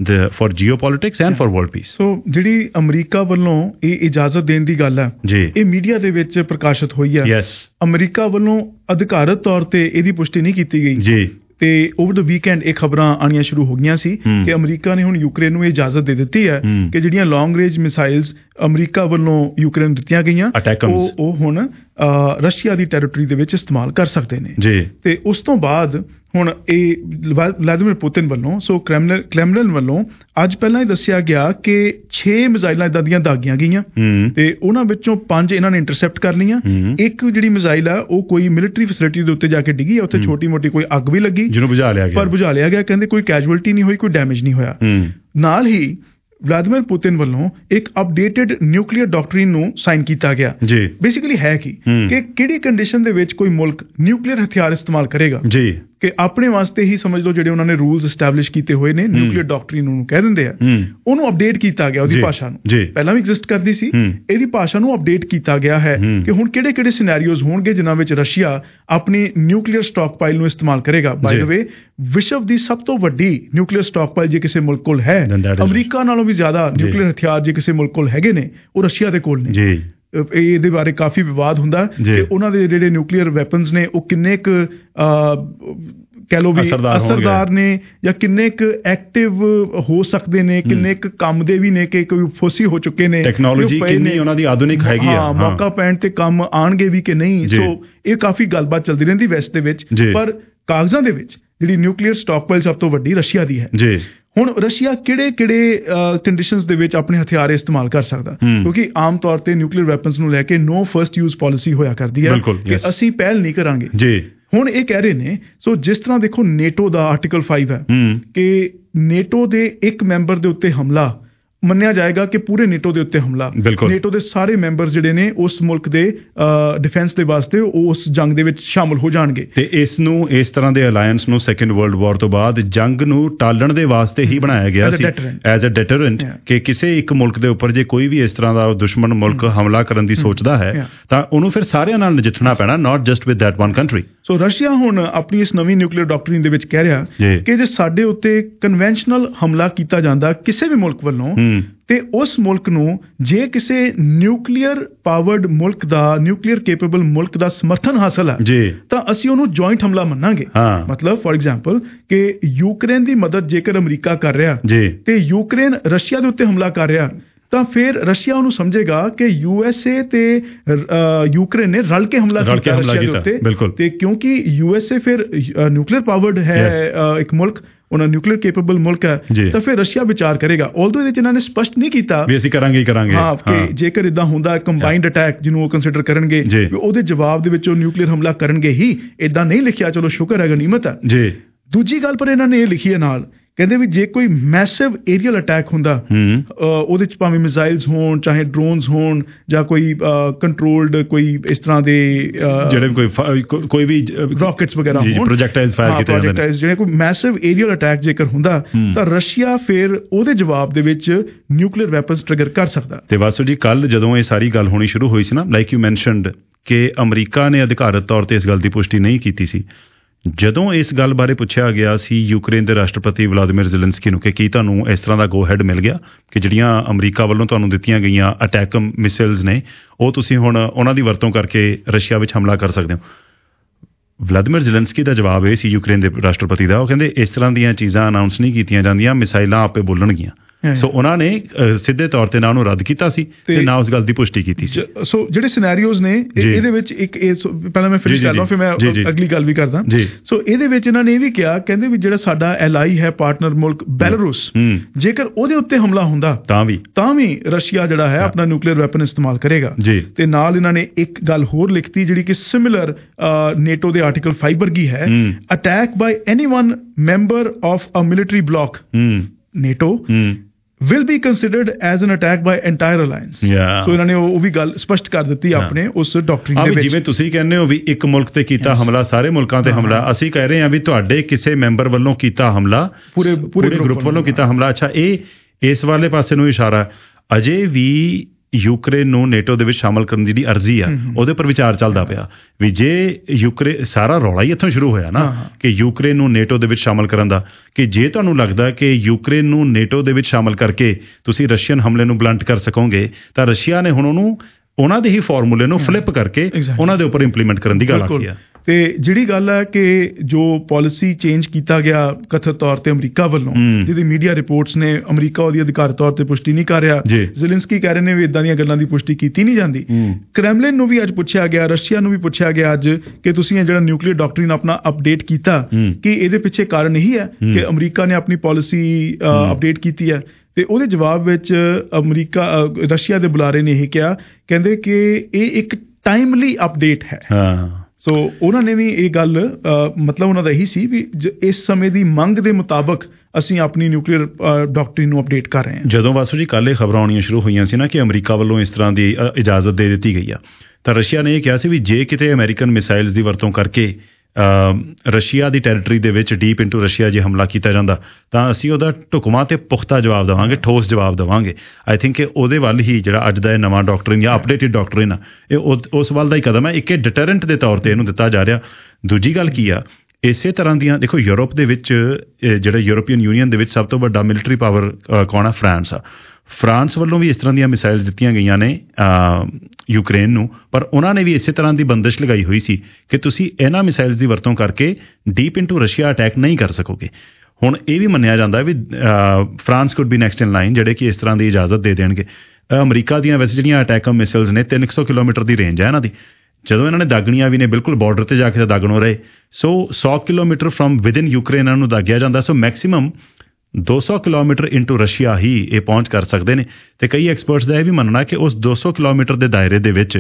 B: geopolitics and for world peace.
C: So ਜਿਹੜੀ ਅਮਰੀਕਾ ਵੱਲੋਂ ਇਹ ਇਜਾਜ਼ਤ ਦੇਣ ਦੀ ਗੱਲ ਹੈ, ਇਹ ਮੀਡੀਆ ਦੇ ਵਿੱਚ ਪ੍ਰਕਾਸ਼ਿਤ ਹੋਈ ਹੈ। ਅਮਰੀਕਾ ਵੱਲੋਂ ਅਧਿਕਾਰਤ ਤੌਰ ਤੇ ਇਹਦੀ ਪੁਸ਼ਟੀ ਨਹੀਂ ਕੀਤੀ ਗਈ ਜੀ, ਤੇ ਓਵਰ ਦ ਵੀਕਐਂਡ ਇਹ ਖਬਰਾਂ ਆਉਣੀਆਂ ਸ਼ੁਰੂ ਹੋ ਗਈਆਂ ਸੀ ਕਿ ਅਮਰੀਕਾ ਨੇ ਹੁਣ ਯੂਕਰੇਨ ਨੂੰ ਇਹ ਇਜਾਜ਼ਤ ਦੇ ਦਿੱਤੀ ਹੈ ਕਿ ਜਿਹੜੀਆਂ ਲੌਂਗ ਰੇਂਜ ਮਿਸਾਈਲਸ ਅਮਰੀਕਾ ਵੱਲੋਂ ਯੂਕਰੇਨ ਨੂੰ ਦਿੱਤੀਆਂ ਗਈਆਂ ਉਹ ਹੁਣ ਰਸ਼ੀਆ ਦੀ ਟੈਰੀਟਰੀ ਦੇ ਵਿੱਚ ਇਸਤੇਮਾਲ ਕਰ ਸਕਦੇ ਨੇ ਜੀ। ਤੇ ਉਸ ਤੋਂ ਬਾਅਦ ਹੁਣ ਇਹ ਵਲਾਦੀਮੀਰ ਪੁਤਿਨ ਵੱਲੋਂ, ਸੋ ਕ੍ਰੈਮਲਿਨ ਵੱਲੋਂ ਅੱਜ ਪਹਿਲਾਂ ਹੀ ਦੱਸਿਆ ਗਿਆ ਕਿ 6 ਮਿਜ਼ਾਈਲਾਂ ਇਦਾਂ ਦੀਆਂ ਦਾਗੀਆਂ ਗਈਆਂ ਤੇ ਉਹਨਾਂ ਵਿੱਚੋਂ 5 ਇਹਨਾਂ ਨੇ ਇੰਟਰਸੈਪਟ ਕਰ ਲਈਆਂ। ਇੱਕ ਜਿਹੜੀ ਮਿਜ਼ਾਈਲ ਆ ਉਹ ਕੋਈ ਮਿਲਟਰੀ ਫੈਸਿਲਿਟੀ ਦੇ ਉੱਤੇ ਜਾ ਕੇ ਡਿੱਗੀ, ਉੱਥੇ ਛੋਟੀ ਮੋਟੀ ਕੋਈ ਅੱਗ ਵੀ ਲੱਗੀ, ਜਿਹਨੂੰ ਬੁਝਾ ਲਿਆ ਗਿਆ। ਕਹਿੰਦੇ ਕੋਈ ਕੈਜੁਅਲਟੀ ਨਹੀਂ ਹੋਈ, ਕੋਈ ਡੈਮੇਜ ਨਹੀਂ ਹੋਇਆ। ਨਾਲ ਹੀ ਵਲਾਦੀਮੀਰ ਪੁਤਿਨ ਵੱਲੋਂ ਇੱਕ ਅਪਡੇਟਡ ਨਿਊਕਲੀਅਰ ਡਾਕਟਰਿਨ ਨੂੰ ਸਾਈਨ ਕੀਤਾ ਗਿਆ। ਬੇਸਿਕਲੀ ਹੈ ਕਿ ਕਿਹੜੀ ਕੰਡੀਸ਼ਨ ਦੇ ਵਿੱਚ ਕੋਈ ਮੁਲਕ ਨਿਊਕਲੀਅਰ ਹਥਿਆਰ ਇਸਤੇਮਾਲ ਕਰੇਗਾ ਜੀ, ਕਿ ਆਪਣੇ ਵਾਸਤੇ ਹੀ ਸਮਝ ਲਓ ਜਿਹੜੇ ਉਹਨਾਂ ਨੇ ਰੂਲਸ ਐਸਟੈਬਲਿਸ਼ ਕੀਤੇ ਹੋਏ ਨੇ ਨਿਊਕਲੀਅਰ ਡਾਕਟਰਿਨ ਨੂੰ ਕਹਿ ਦਿੰਦੇ ਆ, ਉਹਨੂੰ ਅਪਡੇਟ ਕੀਤਾ ਗਿਆ। ਉਹਦੀ ਭਾਸ਼ਾ ਨੂੰ ਪਹਿਲਾਂ ਵੀ ਐਗਜ਼ਿਸਟ ਕਰਦੀ ਸੀ, ਇਹਦੀ ਭਾਸ਼ਾ ਨੂੰ ਅਪਡੇਟ ਕੀਤਾ ਗਿਆ ਹੈ ਕਿ ਹੁਣ ਕਿਹੜੇ ਸਿਨੈਰੀਓਜ਼ ਹੋਣਗੇ ਜਿਨ੍ਹਾਂ ਵਿੱਚ ਰਸ਼ੀਆ ਆਪਣੀ ਨਿਊਕਲੀਅਰ ਸਟਾਕਪਾਈਲ ਨੂੰ ਇਸਤੇਮਾਲ ਕਰੇਗਾ। ਬਾਈ ਦ ਵੇ, ਵਿਸ਼ਵ ਦੀ ਸਭ ਤੋਂ ਵੱਡੀ ਨਿਊਕਲੀਅਰ ਸਟਾਕਪਾਈਲ ਜੇ ਕਿਸੇ ਮੁਲਕ ਕੋਲ ਹੈ, ਅਮਰੀਕਾ ਨਾਲੋਂ ਵੀ ਜ਼ਿਆਦਾ ਨਿਊਕਲੀਅਰ ਹਥਿਆਰ ਜੇ ਕਿਸੇ ਮੁਲਕ ਕੋਲ ਹੈਗੇ ਨੇ, ਉਹ ਰਸ਼ੀਆ ਦੇ ਕੋਲ ਨੇ। ਇਹਦੇ ਬਾਰੇ ਕਾਫੀ ਵਿਵਾਦ ਹੁੰਦਾ ਕਿ ਉਹਨਾਂ ਦੇ ਜਿਹੜੇ ਨਿਊਕਲੀਅਰ ਵੈਪਨਸ ਨੇ ਉਹ ਕਿੰਨੇ ਕੁ ਕਹਿ ਲਓ ਵੀ ਅਸਰਦਾਰ ਨੇ ਜਾਂ ਕਿੰਨੇ ਕੁ ਐਕਟਿਵ ਹੋ ਸਕਦੇ ਨੇ, ਕਿੰਨੇ ਕੁ ਕੰਮ ਦੇ ਵੀ ਨੇ ਕਿ ਕੋਈ ਫੋਸੀ ਹੋ ਚੁੱਕੇ ਨੇ,
B: ਟੈਕਨੋਲੋਜੀ ਕਿੰਨੀ ਉਹਨਾਂ ਦੀ ਆਧੁਨਿਕ ਹੈਗੀ ਆ,
C: ਮੌਕਾ ਪੈਣ ਤੇ ਕੰਮ ਆਉਣਗੇ ਵੀ ਕਿ ਨਹੀਂ। ਸੋ ਇਹ ਕਾਫੀ ਗੱਲਬਾਤ ਚੱਲਦੀ ਰਹਿੰਦੀ ਵੈਸਟ ਦੇ ਵਿੱਚ, ਪਰ ਕਾਗਜ਼ਾਂ ਦੇ ਵਿੱਚ ਜਿਹੜੀ ਨਿਊਕਲੀਅਰ ਸਟਾਕਪਾਈਲ ਸਭ ਤੋਂ ਵੱਡੀ ਰਸ਼ੀਆ ਦੀ ਹੈ। ਹੁਣ ਰਸ਼ੀਆ ਕਿਹੜੇ ਕੰਡੀਸ਼ਨਸ ਦੇ ਵਿੱਚ ਆਪਣੇ ਹਥਿਆਰ ਇਸਤੇਮਾਲ ਕਰ ਸਕਦਾ, ਕਿਉਂਕਿ ਆਮ ਤੌਰ ਤੇ ਨਿਊਕਲੀਅਰ ਵੈਪਨਸ ਨੂੰ ਲੈ ਕੇ ਨੋ ਫਰਸਟ ਯੂਜ਼ ਪਾਲਿਸੀ ਹੋਇਆ ਕਰਦੀ ਹੈ ਕਿ ਅਸੀਂ ਪਹਿਲ ਨਹੀਂ ਕਰਾਂਗੇ ਜੀ। ਹੁਣ ਇਹ ਕਹਿ ਰਹੇ ਨੇ, ਸੋ ਜਿਸ ਤਰ੍ਹਾਂ ਦੇਖੋ ਨੇਟੋ ਦਾ ਆਰਟੀਕਲ 5 ਹੈ ਕਿ ਨੇਟੋ ਦੇ ਇੱਕ ਮੈਂਬਰ ਦੇ ਉੱਤੇ ਹਮਲਾ ਮੰਨਿਆ ਜਾਏਗਾ ਕਿ ਪੂਰੇ ਨੇਟੋ ਦੇ ਉੱਤੇ ਹਮਲਾ, ਨੇਟੋ ਦੇ ਸਾਰੇ ਮੈਂਬਰ ਜਿਹੜੇ ਨੇ ਉਸ ਮੁਲਕ ਦੇ ਡਿਫੈਂਸ ਦੇ ਵਾਸਤੇ ਉਸ ਜੰਗ ਦੇ ਵਿੱਚ ਸ਼ਾਮਲ ਹੋ ਜਾਣਗੇ।
B: ਤੇ ਇਸ ਤਰ੍ਹਾਂ ਦੇ ਅਲਾਇੰਸ ਨੂੰ ਸੈਕੰਡ ਵਰਲਡ ਵਾਰ ਤੋਂ ਬਾਅਦ ਜੰਗ ਨੂੰ ਟਾਲਣ ਦੇ ਵਾਸਤੇ ਹੀ ਬਣਾਇਆ ਗਿਆ ਸੀ, ਐਜ਼ ਅ ਡੈਟਰੈਂਟ, ਕਿ ਕਿਸੇ ਇੱਕ ਮੁਲਕ ਦੇ ਉੱਪਰ ਜੇ ਕੋਈ ਵੀ ਇਸ ਤਰ੍ਹਾਂ ਦਾ ਦੁਸ਼ਮਣ ਮੁਲਕ ਹਮਲਾ ਕਰਨ ਦੀ ਸੋਚਦਾ ਹੈ ਤਾਂ ਉਹਨੂੰ ਫਿਰ ਸਾਰਿਆਂ ਨਾਲ ਨਜਿੱਠਣਾ ਪੈਣਾ, not just with that one country.
C: So Russia ਹੁਣ ਆਪਣੀ ਇਸ ਨਵੀਂ ਨਿਊਕਲੀਅਰ ਡਾਕਟਰਿਨ ਦੇ ਵਿੱਚ ਕਹਿ ਰਿਹਾ ਕਿ ਜੇ ਸਾਡੇ ਉੱਤੇ ਕਨਵੈਨਸ਼ਨਲ ਹਮਲਾ ਕੀਤਾ ਜਾਂਦਾ ਕਿਸੇ ਵੀ ਮੁਲਕ ਵੱਲੋਂ, ਤੇ ਉਸ ਮੁਲਕ ਨੂੰ ਜੇ ਕਿਸੇ ਨਿਊਕਲੀਅਰ ਪਾਵਰਡ ਮੁਲਕ ਦਾ, ਨਿਊਕਲੀਅਰ ਕੇਪੇਬਲ ਮੁਲਕ ਦਾ ਸਮਰਥਨ ਹਾਸਲ ਹੈ ਤਾਂ ਅਸੀਂ ਉਹਨੂੰ ਜੁਆਇੰਟ ਹਮਲਾ ਮੰਨਾਂਗੇ। ਮਤਲਬ ਫॉर ਐਗਜ਼ਾਮਪਲ ਕਿ ਯੂਕਰੇਨ ਦੀ ਮਦਦ ਜੇਕਰ ਅਮਰੀਕਾ ਕਰ ਰਿਹਾ ਤੇ ਯੂਕਰੇਨ ਰਸ਼ੀਆ ਦੇ ਉੱਤੇ ਹਮਲਾ ਕਰ ਰਿਹਾ, ਤਾਂ ਫਿਰ ਰਸ਼ੀਆ ਉਹਨੂੰ ਸਮਝੇਗਾ ਕਿ USA ਤੇ ਯੂਕਰੇਨ ਨੇ ਰਲ ਕੇ ਹਮਲਾ ਕੀਤਾ ਰਸ਼ੀਆ ਦੇ ਉੱਤੇ, ਤੇ ਕਿਉਂਕਿ USA ਫਿਰ ਨਿਊਕਲੀਅਰ ਪਾਵਰਡ ਹੈ ਇੱਕ ਮੁਲਕ, ਉਹਨਾਂ ਨਿਊਕਲੀਅਰ ਕੇਪੇਬਲ ਮੁਲਕ ਹੈ, ਤਾਂ ਫਿਰ ਰਸ਼ੀਆ ਵਿਚਾਰ ਕਰੇਗਾ। ਆਲਦੋ ਇਹਦੇ 'ਚ ਇਹਨਾਂ ਨੇ ਸਪਸ਼ਟ ਨਹੀਂ ਕੀਤਾ
B: ਵੀ ਅਸੀਂ ਕਰਾਂਗੇ
C: ਹਾਂ ਕਿ ਜੇਕਰ ਇਦਾਂ ਹੁੰਦਾ ਕੰਬਾਈਨਡ ਅਟੈਕ ਜਿਹਨੂੰ ਉਹ ਕੰਸੀਡਰ ਕਰਨਗੇ, ਉਹਦੇ ਜਵਾਬ ਦੇ ਵਿੱਚ ਉਹ ਨਿਊਕਲੀਅਰ ਹਮਲਾ ਕਰਨਗੇ ਹੀ, ਇਦਾਂ ਨਹੀਂ ਲਿਖਿਆ। ਚਲੋ ਸ਼ੁਕਰ ਹੈ, ਗਨੀਮਤ ਹੈ। ਦੂਜੀ ਗੱਲ ਪਰ ਇਹਨਾਂ ਨੇ ਇਹ ਲਿਖੀ ਹੈ ਨਾਲ, ਕਹਿੰਦੇ ਵੀ ਜੇ ਕੋਈ ਮੈਸਿਵ ਏਰੀਅਲ ਅਟੈਕ ਹੁੰਦਾ, ਉਹਦੇ 'ਚ ਭਾਵੇਂ ਮਿਜ਼ਾਈਲਸ ਹੋਣ, ਚਾਹੇ ਡਰੋਨਸ ਹੋਣ, ਜਾਂ ਕੋਈ ਕੰਟਰੋਲਡ ਕੋਈ ਇਸ ਤਰ੍ਹਾਂ ਦੇ
B: ਜਿਹੜੇ ਕੋਈ ਵੀ
C: ਰਾਕਟਸ ਵਗੈਰਾ ਹੋਣ, ਪ੍ਰੋਜੈਕਟਾਈਲਸ ਜਿਹੜੇ ਕੋਈ ਮੈਸਿਵ ਏਰੀਅਲ ਅਟੈਕ ਜੇਕਰ ਹੁੰਦਾ, ਤਾਂ ਰਸ਼ੀਆ ਫਿਰ ਉਹਦੇ ਜਵਾਬ ਦੇ ਵਿੱਚ ਨਿਊਕਲੀਅਰ ਵੈਪਨਸ ਟ੍ਰਿਗਰ ਕਰ ਸਕਦਾ।
B: ਤੇ ਵਾਸੂ ਜੀ, ਕੱਲ ਜਦੋਂ ਇਹ ਸਾਰੀ ਗੱਲ ਹੋਣੀ ਸ਼ੁਰੂ ਹੋਈ ਸੀ ਨਾ, ਲਾਈਕ ਯੂ ਮੈਨਸ਼ਨਡ ਕਿ ਅਮਰੀਕਾ ਨੇ ਅਧਿਕਾਰਤ ਤੌਰ ਤੇ ਇਸ ਗੱਲ ਦੀ ਪੁਸ਼ਟੀ ਨਹੀਂ ਕੀਤੀ ਸੀ। ਜਦੋਂ ਇਸ ਗੱਲ ਬਾਰੇ ਪੁੱਛਿਆ ਗਿਆ ਸੀ ਯੂਕਰੇਨ ਦੇ ਰਾਸ਼ਟਰਪਤੀ ਵਲਾਦੀਮੀਰ ਜ਼ੈਲੈਂਸਕੀ ਨੂੰ ਕਿ ਕੀ ਤੁਹਾਨੂੰ ਇਸ ਤਰ੍ਹਾਂ ਦਾ ਗੋ ਹੈਡ ਮਿਲ ਗਿਆ ਕਿ ਜਿਹੜੀਆਂ ਅਮਰੀਕਾ ਵੱਲੋਂ ਤੁਹਾਨੂੰ ਦਿੱਤੀਆਂ ਗਈਆਂ ਅਟੈਕ ਮਿਸਾਈਲਸ ਨੇ, ਉਹ ਤੁਸੀਂ ਹੁਣ ਉਹਨਾਂ ਦੀ ਵਰਤੋਂ ਕਰਕੇ ਰਸ਼ੀਆ ਵਿੱਚ ਹਮਲਾ ਕਰ ਸਕਦੇ ਹੋ। ਵਲਾਦੀਮੀਰ ਜ਼ੈਲੈਂਸਕੀ ਦਾ ਜਵਾਬ ਇਹ ਸੀ ਯੂਕਰੇਨ ਦੇ ਰਾਸ਼ਟਰਪਤੀ ਦਾ, ਉਹ ਕਹਿੰਦੇ ਇਸ ਤਰ੍ਹਾਂ ਦੀਆਂ ਚੀਜ਼ਾਂ ਅਨਾਉਂਸ ਨਹੀਂ ਕੀਤੀਆਂ ਜਾਂਦੀਆਂ, ਮਿਸਾਈਲਾਂ ਆਪੇ ਬੋਲਣਗੀਆਂ। ਸੋ ਉਹਨਾਂ ਨੇ ਸਿੱਧੇ ਤੌਰ ਤੇ ਨਾ ਉਹਨੂੰ ਰੱਦ ਕੀਤਾ ਸੀ ਤੇ ਨਾ ਉਸ ਗੱਲ ਦੀ ਪੁਸ਼ਟੀ ਕੀਤੀ ਸੀ।
C: ਸੋ ਜਿਹੜੇ ਸਿਨੈਰੀਓਜ਼ ਨੇ ਇਹਦੇ ਵਿੱਚ ਇੱਕ ਪਹਿਲਾਂ ਮੈਂ ਫਿਨਿਸ਼ ਕਰ ਲਵਾਂ, ਫਿਰ ਮੈਂ ਅਗਲੀ ਗੱਲ ਵੀ ਕਰਦਾ। ਸੋ ਇਹਦੇ ਵਿੱਚ ਇਹਨਾਂ ਨੇ ਇਹ ਵੀ ਕਿਹਾ, ਕਹਿੰਦੇ ਵੀ ਜਿਹੜਾ ਸਾਡਾ ਐਲਾਈ ਹੈ, ਪਾਰਟਨਰ ਮੁਲਕ ਬੈਲਾਰੂਸ, ਜੇਕਰ ਉਹਦੇ ਉੱਤੇ ਹਮਲਾ ਹੁੰਦਾ ਤਾਂ ਵੀ ਰਸ਼ੀਆ ਜਿਹੜਾ ਹੈ ਆਪਣਾ ਨਿਊਕਲੀਅਰ ਵੈਪਨ ਇਸਤੇਮਾਲ ਕਰੇਗਾ। ਤੇ ਨਾਲ ਇਹਨਾਂ ਨੇ ਇੱਕ ਗੱਲ ਹੋਰ ਲਿਖਤੀ ਜਿਹੜੀ ਕਿ ਸਿਮਿਲਰ ਨੇਟੋ ਦੇ ਆਰਟੀਕਲ 5 ਵਰਗੀ ਹੈ, attack by anyone member of a military bloc NATO will be considered as an attack by entire alliance। So ਇਹਨਾਂ ਨੇ ਉਹ ਵੀ ਗੱਲ ਸਪਸ਼ਟ ਕਰ ਦਿੱਤੀ ਆਪਣੇ ਉਸ ਡਾਕਟਰੀਨ ਦੇ ਵਿੱਚ।
B: ਜਿਵੇਂ ਤੁਸੀਂ ਕਹਿੰਦੇ ਹੋ ਵੀ ਇੱਕ ਮੁਲਕ ਤੇ ਕੀਤਾ ਹਮਲਾ, ਸਾਰੇ ਮੁਲਕਾਂ ਤੇ ਹਮਲਾ, ਅਸੀਂ ਕਹਿ ਰਹੇ ਹਾਂ ਵੀ ਤੁਹਾਡੇ ਕਿਸੇ ਮੈਂਬਰ ਵੱਲੋਂ ਕੀਤਾ ਹਮਲਾ, ਪੂਰੇ ਗਰੁੱਪ ਵੱਲੋਂ ਕੀਤਾ ਹਮਲਾ। ਅੱਛਾ, ਇਹ ਇਸ ਵਾਲੇ ਪਾਸੇ ਨੂੰ ਇਸ਼ਾਰਾ, ਅਜੇ ਵੀ ਯੂਕਰੇਨ ਨੂੰ ਨੇਟੋ ਦੇ ਵਿੱਚ ਸ਼ਾਮਲ ਕਰਨ ਦੀ ਅਰਜ਼ੀ ਆ, ਉਹਦੇ ਪਰ ਵਿਚਾਰ ਚੱਲਦਾ ਪਿਆ ਵੀ ਜੇ ਯੂਕਰੇਨ, ਸਾਰਾ ਰੌਲਾ ਹੀ ਇੱਥੋਂ ਸ਼ੁਰੂ ਹੋਇਆ ਨਾ ਕਿ ਯੂਕਰੇਨ ਨੂੰ ਨੇਟੋ ਦੇ ਵਿੱਚ ਸ਼ਾਮਲ ਕਰਨ ਦਾ, ਕਿ ਜੇ ਤੁਹਾਨੂੰ ਲੱਗਦਾ ਕਿ ਯੂਕਰੇਨ ਨੂੰ ਨੇਟੋ ਦੇ ਵਿੱਚ ਸ਼ਾਮਲ ਕਰਕੇ ਤੁਸੀਂ ਰਸ਼ੀਅਨ ਹਮਲੇ ਨੂੰ ਬਲੰਟ ਕਰ ਸਕੋਗੇ, ਤਾਂ ਰਸ਼ੀਆ ਨੇ ਹੁਣ ਉਹਨੂੰ ਉਹਨਾਂ ਦੇ ਹੀ ਫਾਰਮੂਲੇ ਨੂੰ ਫਲਿੱਪ ਕਰਕੇ ਉਹਨਾਂ ਦੇ ਉੱਪਰ ਇੰਪਲੀਮੈਂਟ ਕਰਨ ਦੀ ਗੱਲ ਆਖੀ ਆ।
C: ਤੇ ਜਿਹੜੀ ਗੱਲ ਹੈ ਕਿ ਜੋ ਪਾਲਿਸੀ ਚੇਂਜ ਕੀਤਾ ਗਿਆ ਕਥਿਤ ਤੌਰ ਤੇ ਅਮਰੀਕਾ ਵੱਲੋਂ, ਜਿਹਦੀ ਮੀਡੀਆ ਰਿਪੋਰਟਸ ਨੇ ਅਮਰੀਕਾ ਉਹਦੀ ਅਧਿਕਾਰਤ ਤੌਰ ਤੇ ਪੁਸ਼ਟੀ ਨਹੀਂ ਕਰ ਰਿਹਾ, ਜ਼ੈਲੈਂਸਕੀ ਕਹਿ ਰਹੇ ਨੇ ਵੀ ਇਦਾਂ ਦੀਆਂ ਗੱਲਾਂ ਦੀ ਪੁਸ਼ਟੀ ਕੀਤੀ ਨਹੀਂ ਜਾਂਦੀ। ਕ੍ਰੈਮਲਿਨ ਨੂੰ ਵੀ ਅੱਜ ਪੁੱਛਿਆ ਗਿਆ, ਰਸ਼ੀਆ ਨੂੰ ਵੀ ਪੁੱਛਿਆ ਗਿਆ ਅੱਜ ਕਿ ਤੁਸੀਂ ਇਹ ਜਿਹੜਾ ਨਿਊਕਲੀਅਰ ਡਾਕਟਰੀਨ ਆਪਣਾ ਅਪਡੇਟ ਕੀਤਾ, ਕਿ ਇਹਦੇ ਪਿੱਛੇ ਕਾਰਨ ਇਹੀ ਹੈ ਕਿ ਅਮਰੀਕਾ ਨੇ ਆਪਣੀ ਪਾਲਿਸੀ ਅਪਡੇਟ ਕੀਤੀ ਹੈ। ਤੇ ਉਹਦੇ ਜਵਾਬ ਵਿੱਚ ਰਸ਼ੀਆ ਦੇ ਬੁਲਾਰੇ ਨੇ ਇਹ ਕਿਹਾ, ਕਹਿੰਦੇ ਕਿ ਇਹ ਇੱਕ ਟਾਈਮਲੀ ਅਪਡੇਟ ਹੈ। ਸੋ ਉਹਨਾਂ ਨੇ ਵੀ ਇਹ ਗੱਲ ਮਤਲਬ ਉਹਨਾਂ ਦਾ ਇਹੀ ਸੀ ਵੀ ਇਸ ਸਮੇਂ ਦੀ ਮੰਗ ਦੇ ਮੁਤਾਬਕ ਅਸੀਂ ਆਪਣੀ ਨਿਊਕਲੀਅਰ ਡਾਕਟਰੀਨ ਨੂੰ ਅਪਡੇਟ ਕਰ ਰਹੇ ਹਾਂ।
B: ਜਦੋਂ ਵਾਸੂ ਜੀ ਕੱਲ੍ਹ ਇਹ ਖਬਰਾਂ ਆਉਣੀਆਂ ਸ਼ੁਰੂ ਹੋਈਆਂ ਸੀ ਨਾ ਕਿ ਅਮਰੀਕਾ ਵੱਲੋਂ ਇਸ ਤਰ੍ਹਾਂ ਦੀ ਇਜਾਜ਼ਤ ਦੇ ਦਿੱਤੀ ਗਈ ਆ, ਤਾਂ ਰਸ਼ੀਆ ਨੇ ਇਹ ਕਿਹਾ ਸੀ ਵੀ ਜੇ ਕਿਤੇ ਅਮਰੀਕਨ ਮਿਸਾਈਲਸ ਦੀ ਵਰਤੋਂ ਕਰਕੇ ਰਸ਼ੀਆ ਦੀ ਟੈਰੀਟਰੀ ਦੇ ਵਿੱਚ ਡੀਪ ਇਨਟੂ ਰਸ਼ੀਆ ਜੇ ਹਮਲਾ ਕੀਤਾ ਜਾਂਦਾ ਤਾਂ ਅਸੀਂ ਉਹਦਾ ਢੁਕਵਾਂ ਤੇ ਪੁਖਤਾ ਜਵਾਬ ਦੇਵਾਂਗੇ, ਠੋਸ ਜਵਾਬ ਦੇਵਾਂਗੇ। ਆਈ ਥਿੰਕ ਕਿ ਉਹਦੇ ਵੱਲ ਹੀ ਜਿਹੜਾ ਅੱਜ ਦਾ ਇਹ ਨਵਾਂ ਡਾਕਟਰੀਨ ਜਾਂ ਅਪਡੇਟਡ ਡਾਕਟਰੀਨ ਆ, ਇਹ ਉਸ ਵੱਲ ਦਾ ਹੀ ਕਦਮ ਹੈ। ਇੱਕ ਡਿਟਰੈਂਟ ਦੇ ਤੌਰ ਤੇ ਇਹਨੂੰ ਦਿੱਤਾ ਜਾ ਰਿਹਾ। ਦੂਜੀ ਗੱਲ ਕੀ ਆ, ਇਸੇ ਤਰ੍ਹਾਂ ਦੀਆਂ ਦੇਖੋ ਯੂਰਪ ਦੇ ਵਿੱਚ ਜਿਹੜਾ ਯੂਰਪੀਅਨ ਯੂਨੀਅਨ ਦੇ ਵਿੱਚ ਸਭ ਤੋਂ ਵੱਡਾ ਮਿਲਟਰੀ ਪਾਵਰ ਕੌਣ ਆ? ਫਰਾਂਸ ਆ। ਫਰਾਂਸ ਵੱਲੋਂ ਵੀ ਇਸ ਤਰ੍ਹਾਂ ਦੀਆਂ ਮਿਸਾਈਲਸ ਦਿੱਤੀਆਂ ਗਈਆਂ ਨੇ ਯੂਕਰੇਨ ਨੂੰ, ਪਰ ਉਹਨਾਂ ਨੇ ਵੀ ਇਸੇ ਤਰ੍ਹਾਂ ਦੀ ਬੰਦਿਸ਼ ਲਗਾਈ ਹੋਈ ਸੀ ਕਿ ਤੁਸੀਂ ਇਹਨਾਂ ਮਿਸਾਈਲਸ ਦੀ ਵਰਤੋਂ ਕਰਕੇ ਡੀਪ ਇਨਟੂ ਰਸ਼ੀਆ ਅਟੈਕ ਨਹੀਂ ਕਰ ਸਕੋਗੇ। ਹੁਣ ਇਹ ਵੀ ਮੰਨਿਆ ਜਾਂਦਾ ਵੀ France could be next in line ਜਿਹੜੇ ਕਿ ਇਸ ਤਰ੍ਹਾਂ ਦੀ ਇਜਾਜ਼ਤ ਦੇ ਦੇਣਗੇ। ਅਮਰੀਕਾ ਦੀਆਂ ਵੈਸੇ ਜਿਹੜੀਆਂ ਅਟੈਕਮ ਮਿਸਾਈਲਸ ਨੇ 300 ਕਿਲੋਮੀਟਰ ਦੀ ਰੇਂਜ ਹੈ ਇਹਨਾਂ ਦੀ, ਜਦੋਂ ਇਹਨਾਂ ਨੇ ਦਾਗਣੀਆਂ ਵੀ ਨੇ ਬਿਲਕੁਲ ਬਾਰਡਰ ਤੇ ਜਾ ਕੇ ਦਾਗਣੋਂ ਰਹੇ। So 100 kilometre from within Ukraine ਇਹਨਾਂ ਨੂੰ ਦਾਗਿਆ ਜਾਂਦਾ। So maximum 200 kilometre into Russia ਹੀ ਇਹ ਪਹੁੰਚ ਕਰ ਸਕਦੇ ਨੇ। ਤੇ ਕਈ ਐਕਸਪਰਟਸ ਦਾ ਇਹ ਵੀ ਮੰਨਣਾ ਕਿ ਉਸ 200 ਕਿਲੋਮੀਟਰ ਦੇ ਦਾਇਰੇ ਦੇ ਵਿੱਚ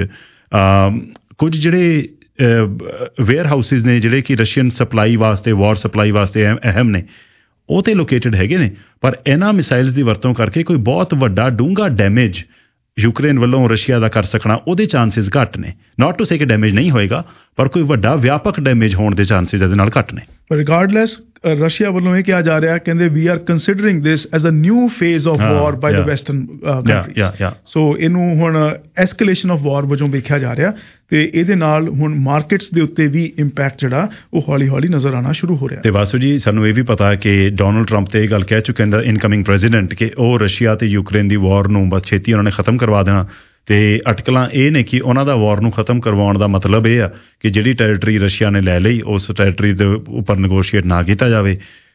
B: ਕੁਝ ਜਿਹੜੇ ਵੇਅਰ ਹਾਊਸਿਸ ਨੇ ਜਿਹੜੇ ਕਿ ਰਸ਼ੀਅਨ ਸਪਲਾਈ ਵਾਸਤੇ, ਵਾਰ ਸਪਲਾਈ ਵਾਸਤੇ ਅਹਿਮ ਨੇ, ਉਹ ਤੇ ਲੋਕੇਟਡ ਹੈਗੇ ਨੇ। ਪਰ ਇਹਨਾਂ ਮਿਸਾਈਲਸ ਦੀ ਵਰਤੋਂ ਕਰਕੇ ਕੋਈ ਬਹੁਤ ਵੱਡਾ ਡੂੰਘਾ ਡੈਮੇਜ ਯੂਕਰੇਨ ਵੱਲੋਂ ਰਸ਼ੀਆ ਦਾ ਕਰ ਸਕਣਾ, ਉਹਦੇ ਚਾਂਸਿਸ ਘੱਟ ਨੇ। ਨਾਟ ਟੂ ਸੇ ਕਿ ਡੈਮੇਜ ਨਹੀਂ ਹੋਏਗਾ, ਪਰ ਕੋਈ ਵੱਡਾ ਵਿਆਪਕ ਡੈਮੇਜ ਹੋਣ ਦੇ ਚਾਂਸਿਸ ਇਹਦੇ ਨਾਲ ਘੱਟ ਨੇ।
C: ਰਿਗਾਰਡਲੈਸ ਰਸ਼ੀਆ ਵੱਲੋਂ ਇਹ ਕਿਹਾ ਜਾ ਰਿਹਾ, ਕਹਿੰਦੇ we are considering this as a new phase of war by the western countries. So ਇਹਨੂੰ ਹੁਣ ਐਸਕੇਲੇਸ਼ਨ ਆਫ ਵਾਰ ਵਜੋਂ ਵੇਖਿਆ ਜਾ ਰਿਹਾ ਤੇ ਇਹਦੇ ਨਾਲ ਹੁਣ ਮਾਰਕੀਟਸ ਦੇ ਉੱਤੇ ਵੀ ਇੰਪੈਕਟ ਜਿਹੜਾ ਉਹ ਹੌਲੀ ਹੌਲੀ ਨਜ਼ਰ ਆਉਣਾ ਸ਼ੁਰੂ ਹੋ ਰਿਹਾ।
B: ਤੇ ਵਾਸੂ ਜੀ, ਸਾਨੂੰ ਇਹ ਵੀ ਪਤਾ ਹੈ ਕਿ ਡੋਨਲਡ ਟਰੰਪ ਤੇ ਇਹ ਗੱਲ ਕਹਿ ਚੁੱਕੇ ਨੇ ਇਨਕਮਿੰਗ ਪ੍ਰੈਜ਼ੀਡੈਂਟ ਕਿ ਉਹ ਰਸ਼ੀਆ ਤੇ ਯੂਕਰੇਨ ਦੀ ਵਾਰ ਨੂੰ ਬਸ ਛੇਤੀ ਉਹਨਾਂ ਨੇ ਖਤਮ ਕਰਵਾ ਦੇਣਾ। ਤੇ ਅਟਕਲਾਂ ਇਹ ਨੇ ਕਿ ਉਹਨਾਂ ਦਾ ਵਾਰ ਨੂੰ ਖਤਮ ਕਰਵਾਉਣ ਦਾ ਮਤਲਬ ਇਹ ਆ ਕਿ ਜਿਹੜੀ ਟੈਰੀਟਰੀ ਰਸ਼ੀਆ ਨੇ ਲੈ ਲਈ ਉਸ ਟੈਰੀਟਰੀ ਦੇ ਉੱਪਰ ਨੈਗੋਸ਼ੀਏਟ ਨਾ ਕੀਤਾ ਜਾਵੇ।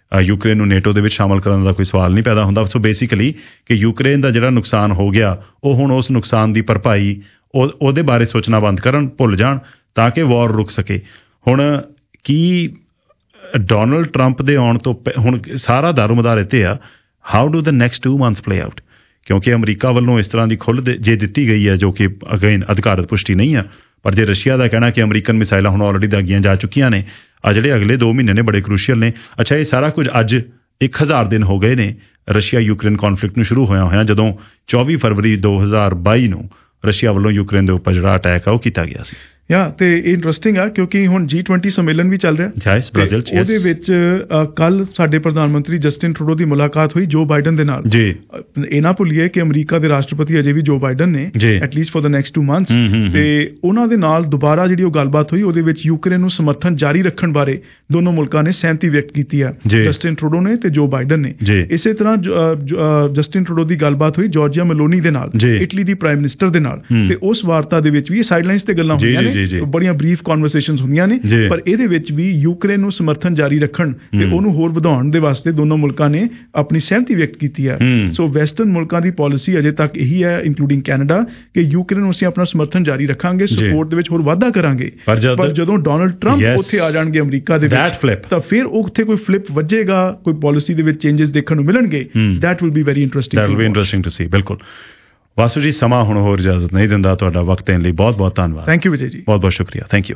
B: ਯੂਕਰੇਨ ਨੂੰ ਨੇਟੋ ਦੇ ਵਿੱਚ ਸ਼ਾਮਲ ਕਰਨ ਦਾ ਕੋਈ ਸਵਾਲ ਨਹੀਂ ਪੈਦਾ ਹੁੰਦਾ। ਸੋ ਬੇਸਿਕਲੀ ਕਿ ਯੂਕਰੇਨ ਦਾ ਜਿਹੜਾ ਨੁਕਸਾਨ ਹੋ ਗਿਆ ਉਹ ਹੁਣ ਉਸ ਨੁਕਸਾਨ ਦੀ ਭਰਪਾਈ ਉਹਦੇ ਬਾਰੇ ਸੋਚਣਾ ਬੰਦ ਕਰਨ, ਭੁੱਲ ਜਾਣ, ਤਾਂ ਕਿ ਵਾਰ ਰੁਕ ਸਕੇ। ਹੁਣ ਕੀ ਡੋਨਲਡ ਟਰੰਪ ਦੇ ਆਉਣ ਤੋਂ ਹੁਣ ਸਾਰਾ ਦਾਰੋਮਦਾਰ ਇੱਥੇ ਆ, how do the next 2 months play out? ਕਿਉਂਕਿ ਅਮਰੀਕਾ ਵੱਲੋਂ ਇਸ ਤਰ੍ਹਾਂ ਦੀ ਖੁੱਲ੍ਹ ਜੇ ਦਿੱਤੀ ਗਈ ਹੈ, ਜੋ ਕਿ ਅਗੇਨ ਅਧਿਕਾਰਤ ਪੁਸ਼ਟੀ ਨਹੀਂ ਆ, ਪਰ ਜੇ ਰਸ਼ੀਆ ਦਾ ਕਹਿਣਾ ਕਿ ਅਮਰੀਕਨ ਮਿਸਾਈਲਾਂ ਹੁਣ ਆਲਰੇਡੀ ਦਾਗੀਆਂ ਜਾ ਚੁੱਕੀਆਂ ਨੇ, ਆ ਜਿਹੜੇ ਅਗਲੇ 2 ਮਹੀਨੇ ਨੇ ਬੜੇ ਕ੍ਰੂਸ਼ੀਅਲ ਨੇ। ਅੱਛਾ, ਇਹ ਸਾਰਾ ਕੁਝ ਅੱਜ 1000 ਦਿਨ ਹੋ ਗਏ ਨੇ ਰਸ਼ੀਆ ਯੂਕਰੇਨ ਕੌਨਫਲਿਕਟ ਨੂੰ ਸ਼ੁਰੂ ਹੋਇਆ ਜਦੋਂ 24 ਫਰਵਰੀ 2022 ਨੂੰ ਰਸ਼ੀਆ ਵੱਲੋਂ ਯੂਕਰੇਨ ਦੇ ਉੱਪਰ ਜਿਹੜਾ ਅਟੈਕ ਆ ਉਹ ਕੀਤਾ ਗਿਆ ਸੀ।
C: ਤੇ ਇੰਟਰਸਟਿੰਗ ਆ ਕਿਉਂਕਿ ਹੁਣ G20 ਸੰਮੇਲਨ ਵੀ ਚੱਲ ਰਿਹਾ
B: ਬ੍ਰਾਜ਼ੀਲ 'ਚ।
C: ਉਹਦੇ ਵਿੱਚ ਕੱਲ ਸਾਡੇ ਪ੍ਰਧਾਨ ਮੰਤਰੀ ਜਸਟਿਨ ਟਰੂਡੋ ਦੀ ਮੁਲਾਕਾਤ ਹੋਈ ਜੋ ਬਾਈਡਨ ਦੇ ਨਾਲ। ਇਹ ਨਾ ਭੁੱਲੀਏ ਕਿ ਅਮਰੀਕਾ ਦੇ ਰਾਸ਼ਟਰਪਤੀ ਅਜੇ ਵੀ ਜੋ ਬਾਈਡਨ ਨੇ, at least for the next 2 months। ਤੇ ਉਹਨਾਂ ਦੇ ਨਾਲ ਦੁਬਾਰਾ ਜਿਹੜੀ ਉਹ ਗੱਲਬਾਤ ਹੋਈ, ਉਹਦੇ ਵਿੱਚ ਯੂਕਰੇਨ ਨੂੰ ਸਮਰਥਨ ਜਾਰੀ ਰੱਖਣ ਬਾਰੇ ਦੋਨੋਂ ਮੁਲਕਾਂ ਨੇ ਸਹਿਮਤੀ ਵਿਅਕਤ ਕੀਤੀ ਆ, ਜਸਟਿਨ ਟਰੂਡੋ ਨੇ ਤੇ ਜੋ ਬਾਈਡਨ ਨੇ। ਇਸੇ ਤਰ੍ਹਾਂ ਜਸਟਿਨ ਟਰੂਡੋ ਦੀ ਗੱਲਬਾਤ ਹੋਈ ਜਾਰਜੀਆ ਮੈਲੋਨੀ ਦੇ ਨਾਲ, ਇਟਲੀ ਦੀ ਪ੍ਰਾਈਮ ਮਿਨਿਸਟਰ ਦੇ ਨਾਲ। ਤੇ ਉਸ ਵਾਰਤਾ ਦੇ ਵਿੱਚ ਵੀ ਇਹ ਸਾਈਡਲਾਈਨਸ ਤੇ ਗੱਲਾਂ ਹੋਈਆਂ ਨੇ, ਬੜੀਆਂ ਬਰੀਫ ਕਨਵਰਸੇਸ਼ਨਸ ਹੁੰਦੀਆਂ ਨੇ, ਪਰ ਇਹਦੇ ਵਿੱਚ ਵੀ ਯੂਕਰੇਨ ਨੂੰ ਸਮਰਥਨ ਜਾਰੀ ਰੱਖਣ ਤੇ ਉਹਨੂੰ ਹੋਰ ਵਧਾਉਣ ਦੇ ਵਾਸਤੇ ਦੋਨੋਂ ਮੁਲਕਾਂ ਨੇ ਆਪਣੀ ਸਹਿਮਤੀ ਵਿਅਕਤ ਕੀਤੀ ਹੈ। ਸੋ ਵੈਸਟਰਨ ਮੁਲਕਾਂ ਦੀ ਪਾਲਿਸੀ ਅਜੇ ਤੱਕ ਇਹੀ ਹੈ, ਇੰਕਲੂਡਿੰਗ ਕੈਨੇਡਾ, ਕਿ ਯੂਕਰੇਨ ਨੂੰ ਅਸੀਂ ਆਪਣਾ ਸਮਰਥਨ ਜਾਰੀ ਰੱਖਾਂਗੇ, ਸਪੋਰਟ ਦੇ ਵਿੱਚ ਹੋਰ ਵਾਧਾ ਕਰਾਂਗੇ। ਪਰ ਜਦੋਂ ਡੋਨਲਡ ਟਰੰਪ ਉੱਥੇ ਆ ਜਾਣਗੇ ਅਮਰੀਕਾ ਦੇ ਵਿੱਚ, ਤਾਂ ਫਿਰ ਉੱਥੇ ਕੋਈ ਫਲਿਪ ਵੱਜੇਗਾ, ਕੋਈ ਪਾਲਿਸੀ ਦੇ ਵਿੱਚ ਚੇਂਜਸ ਦੇਖਣ ਨੂੰ ਮਿਲਣਗੇ। That will be very interesting to see. ਬਿਲਕੁਲ
B: ਵਾਸੂ ਜੀ, ਸਮਾਂ ਹੁਣ ਹੋਰ ਇਜਾਜ਼ਤ ਨਹੀਂ ਦਿੰਦਾ। ਤੁਹਾਡਾ ਵਕਤ ਦੇਣ ਲਈ ਬਹੁਤ ਬਹੁਤ ਧੰਨਵਾਦ।
C: ਥੈਂਕ ਯੂ ਵਿਜੇ ਜੀ,
B: ਬਹੁਤ ਬਹੁਤ ਸ਼ੁਕਰੀਆ। Thank you.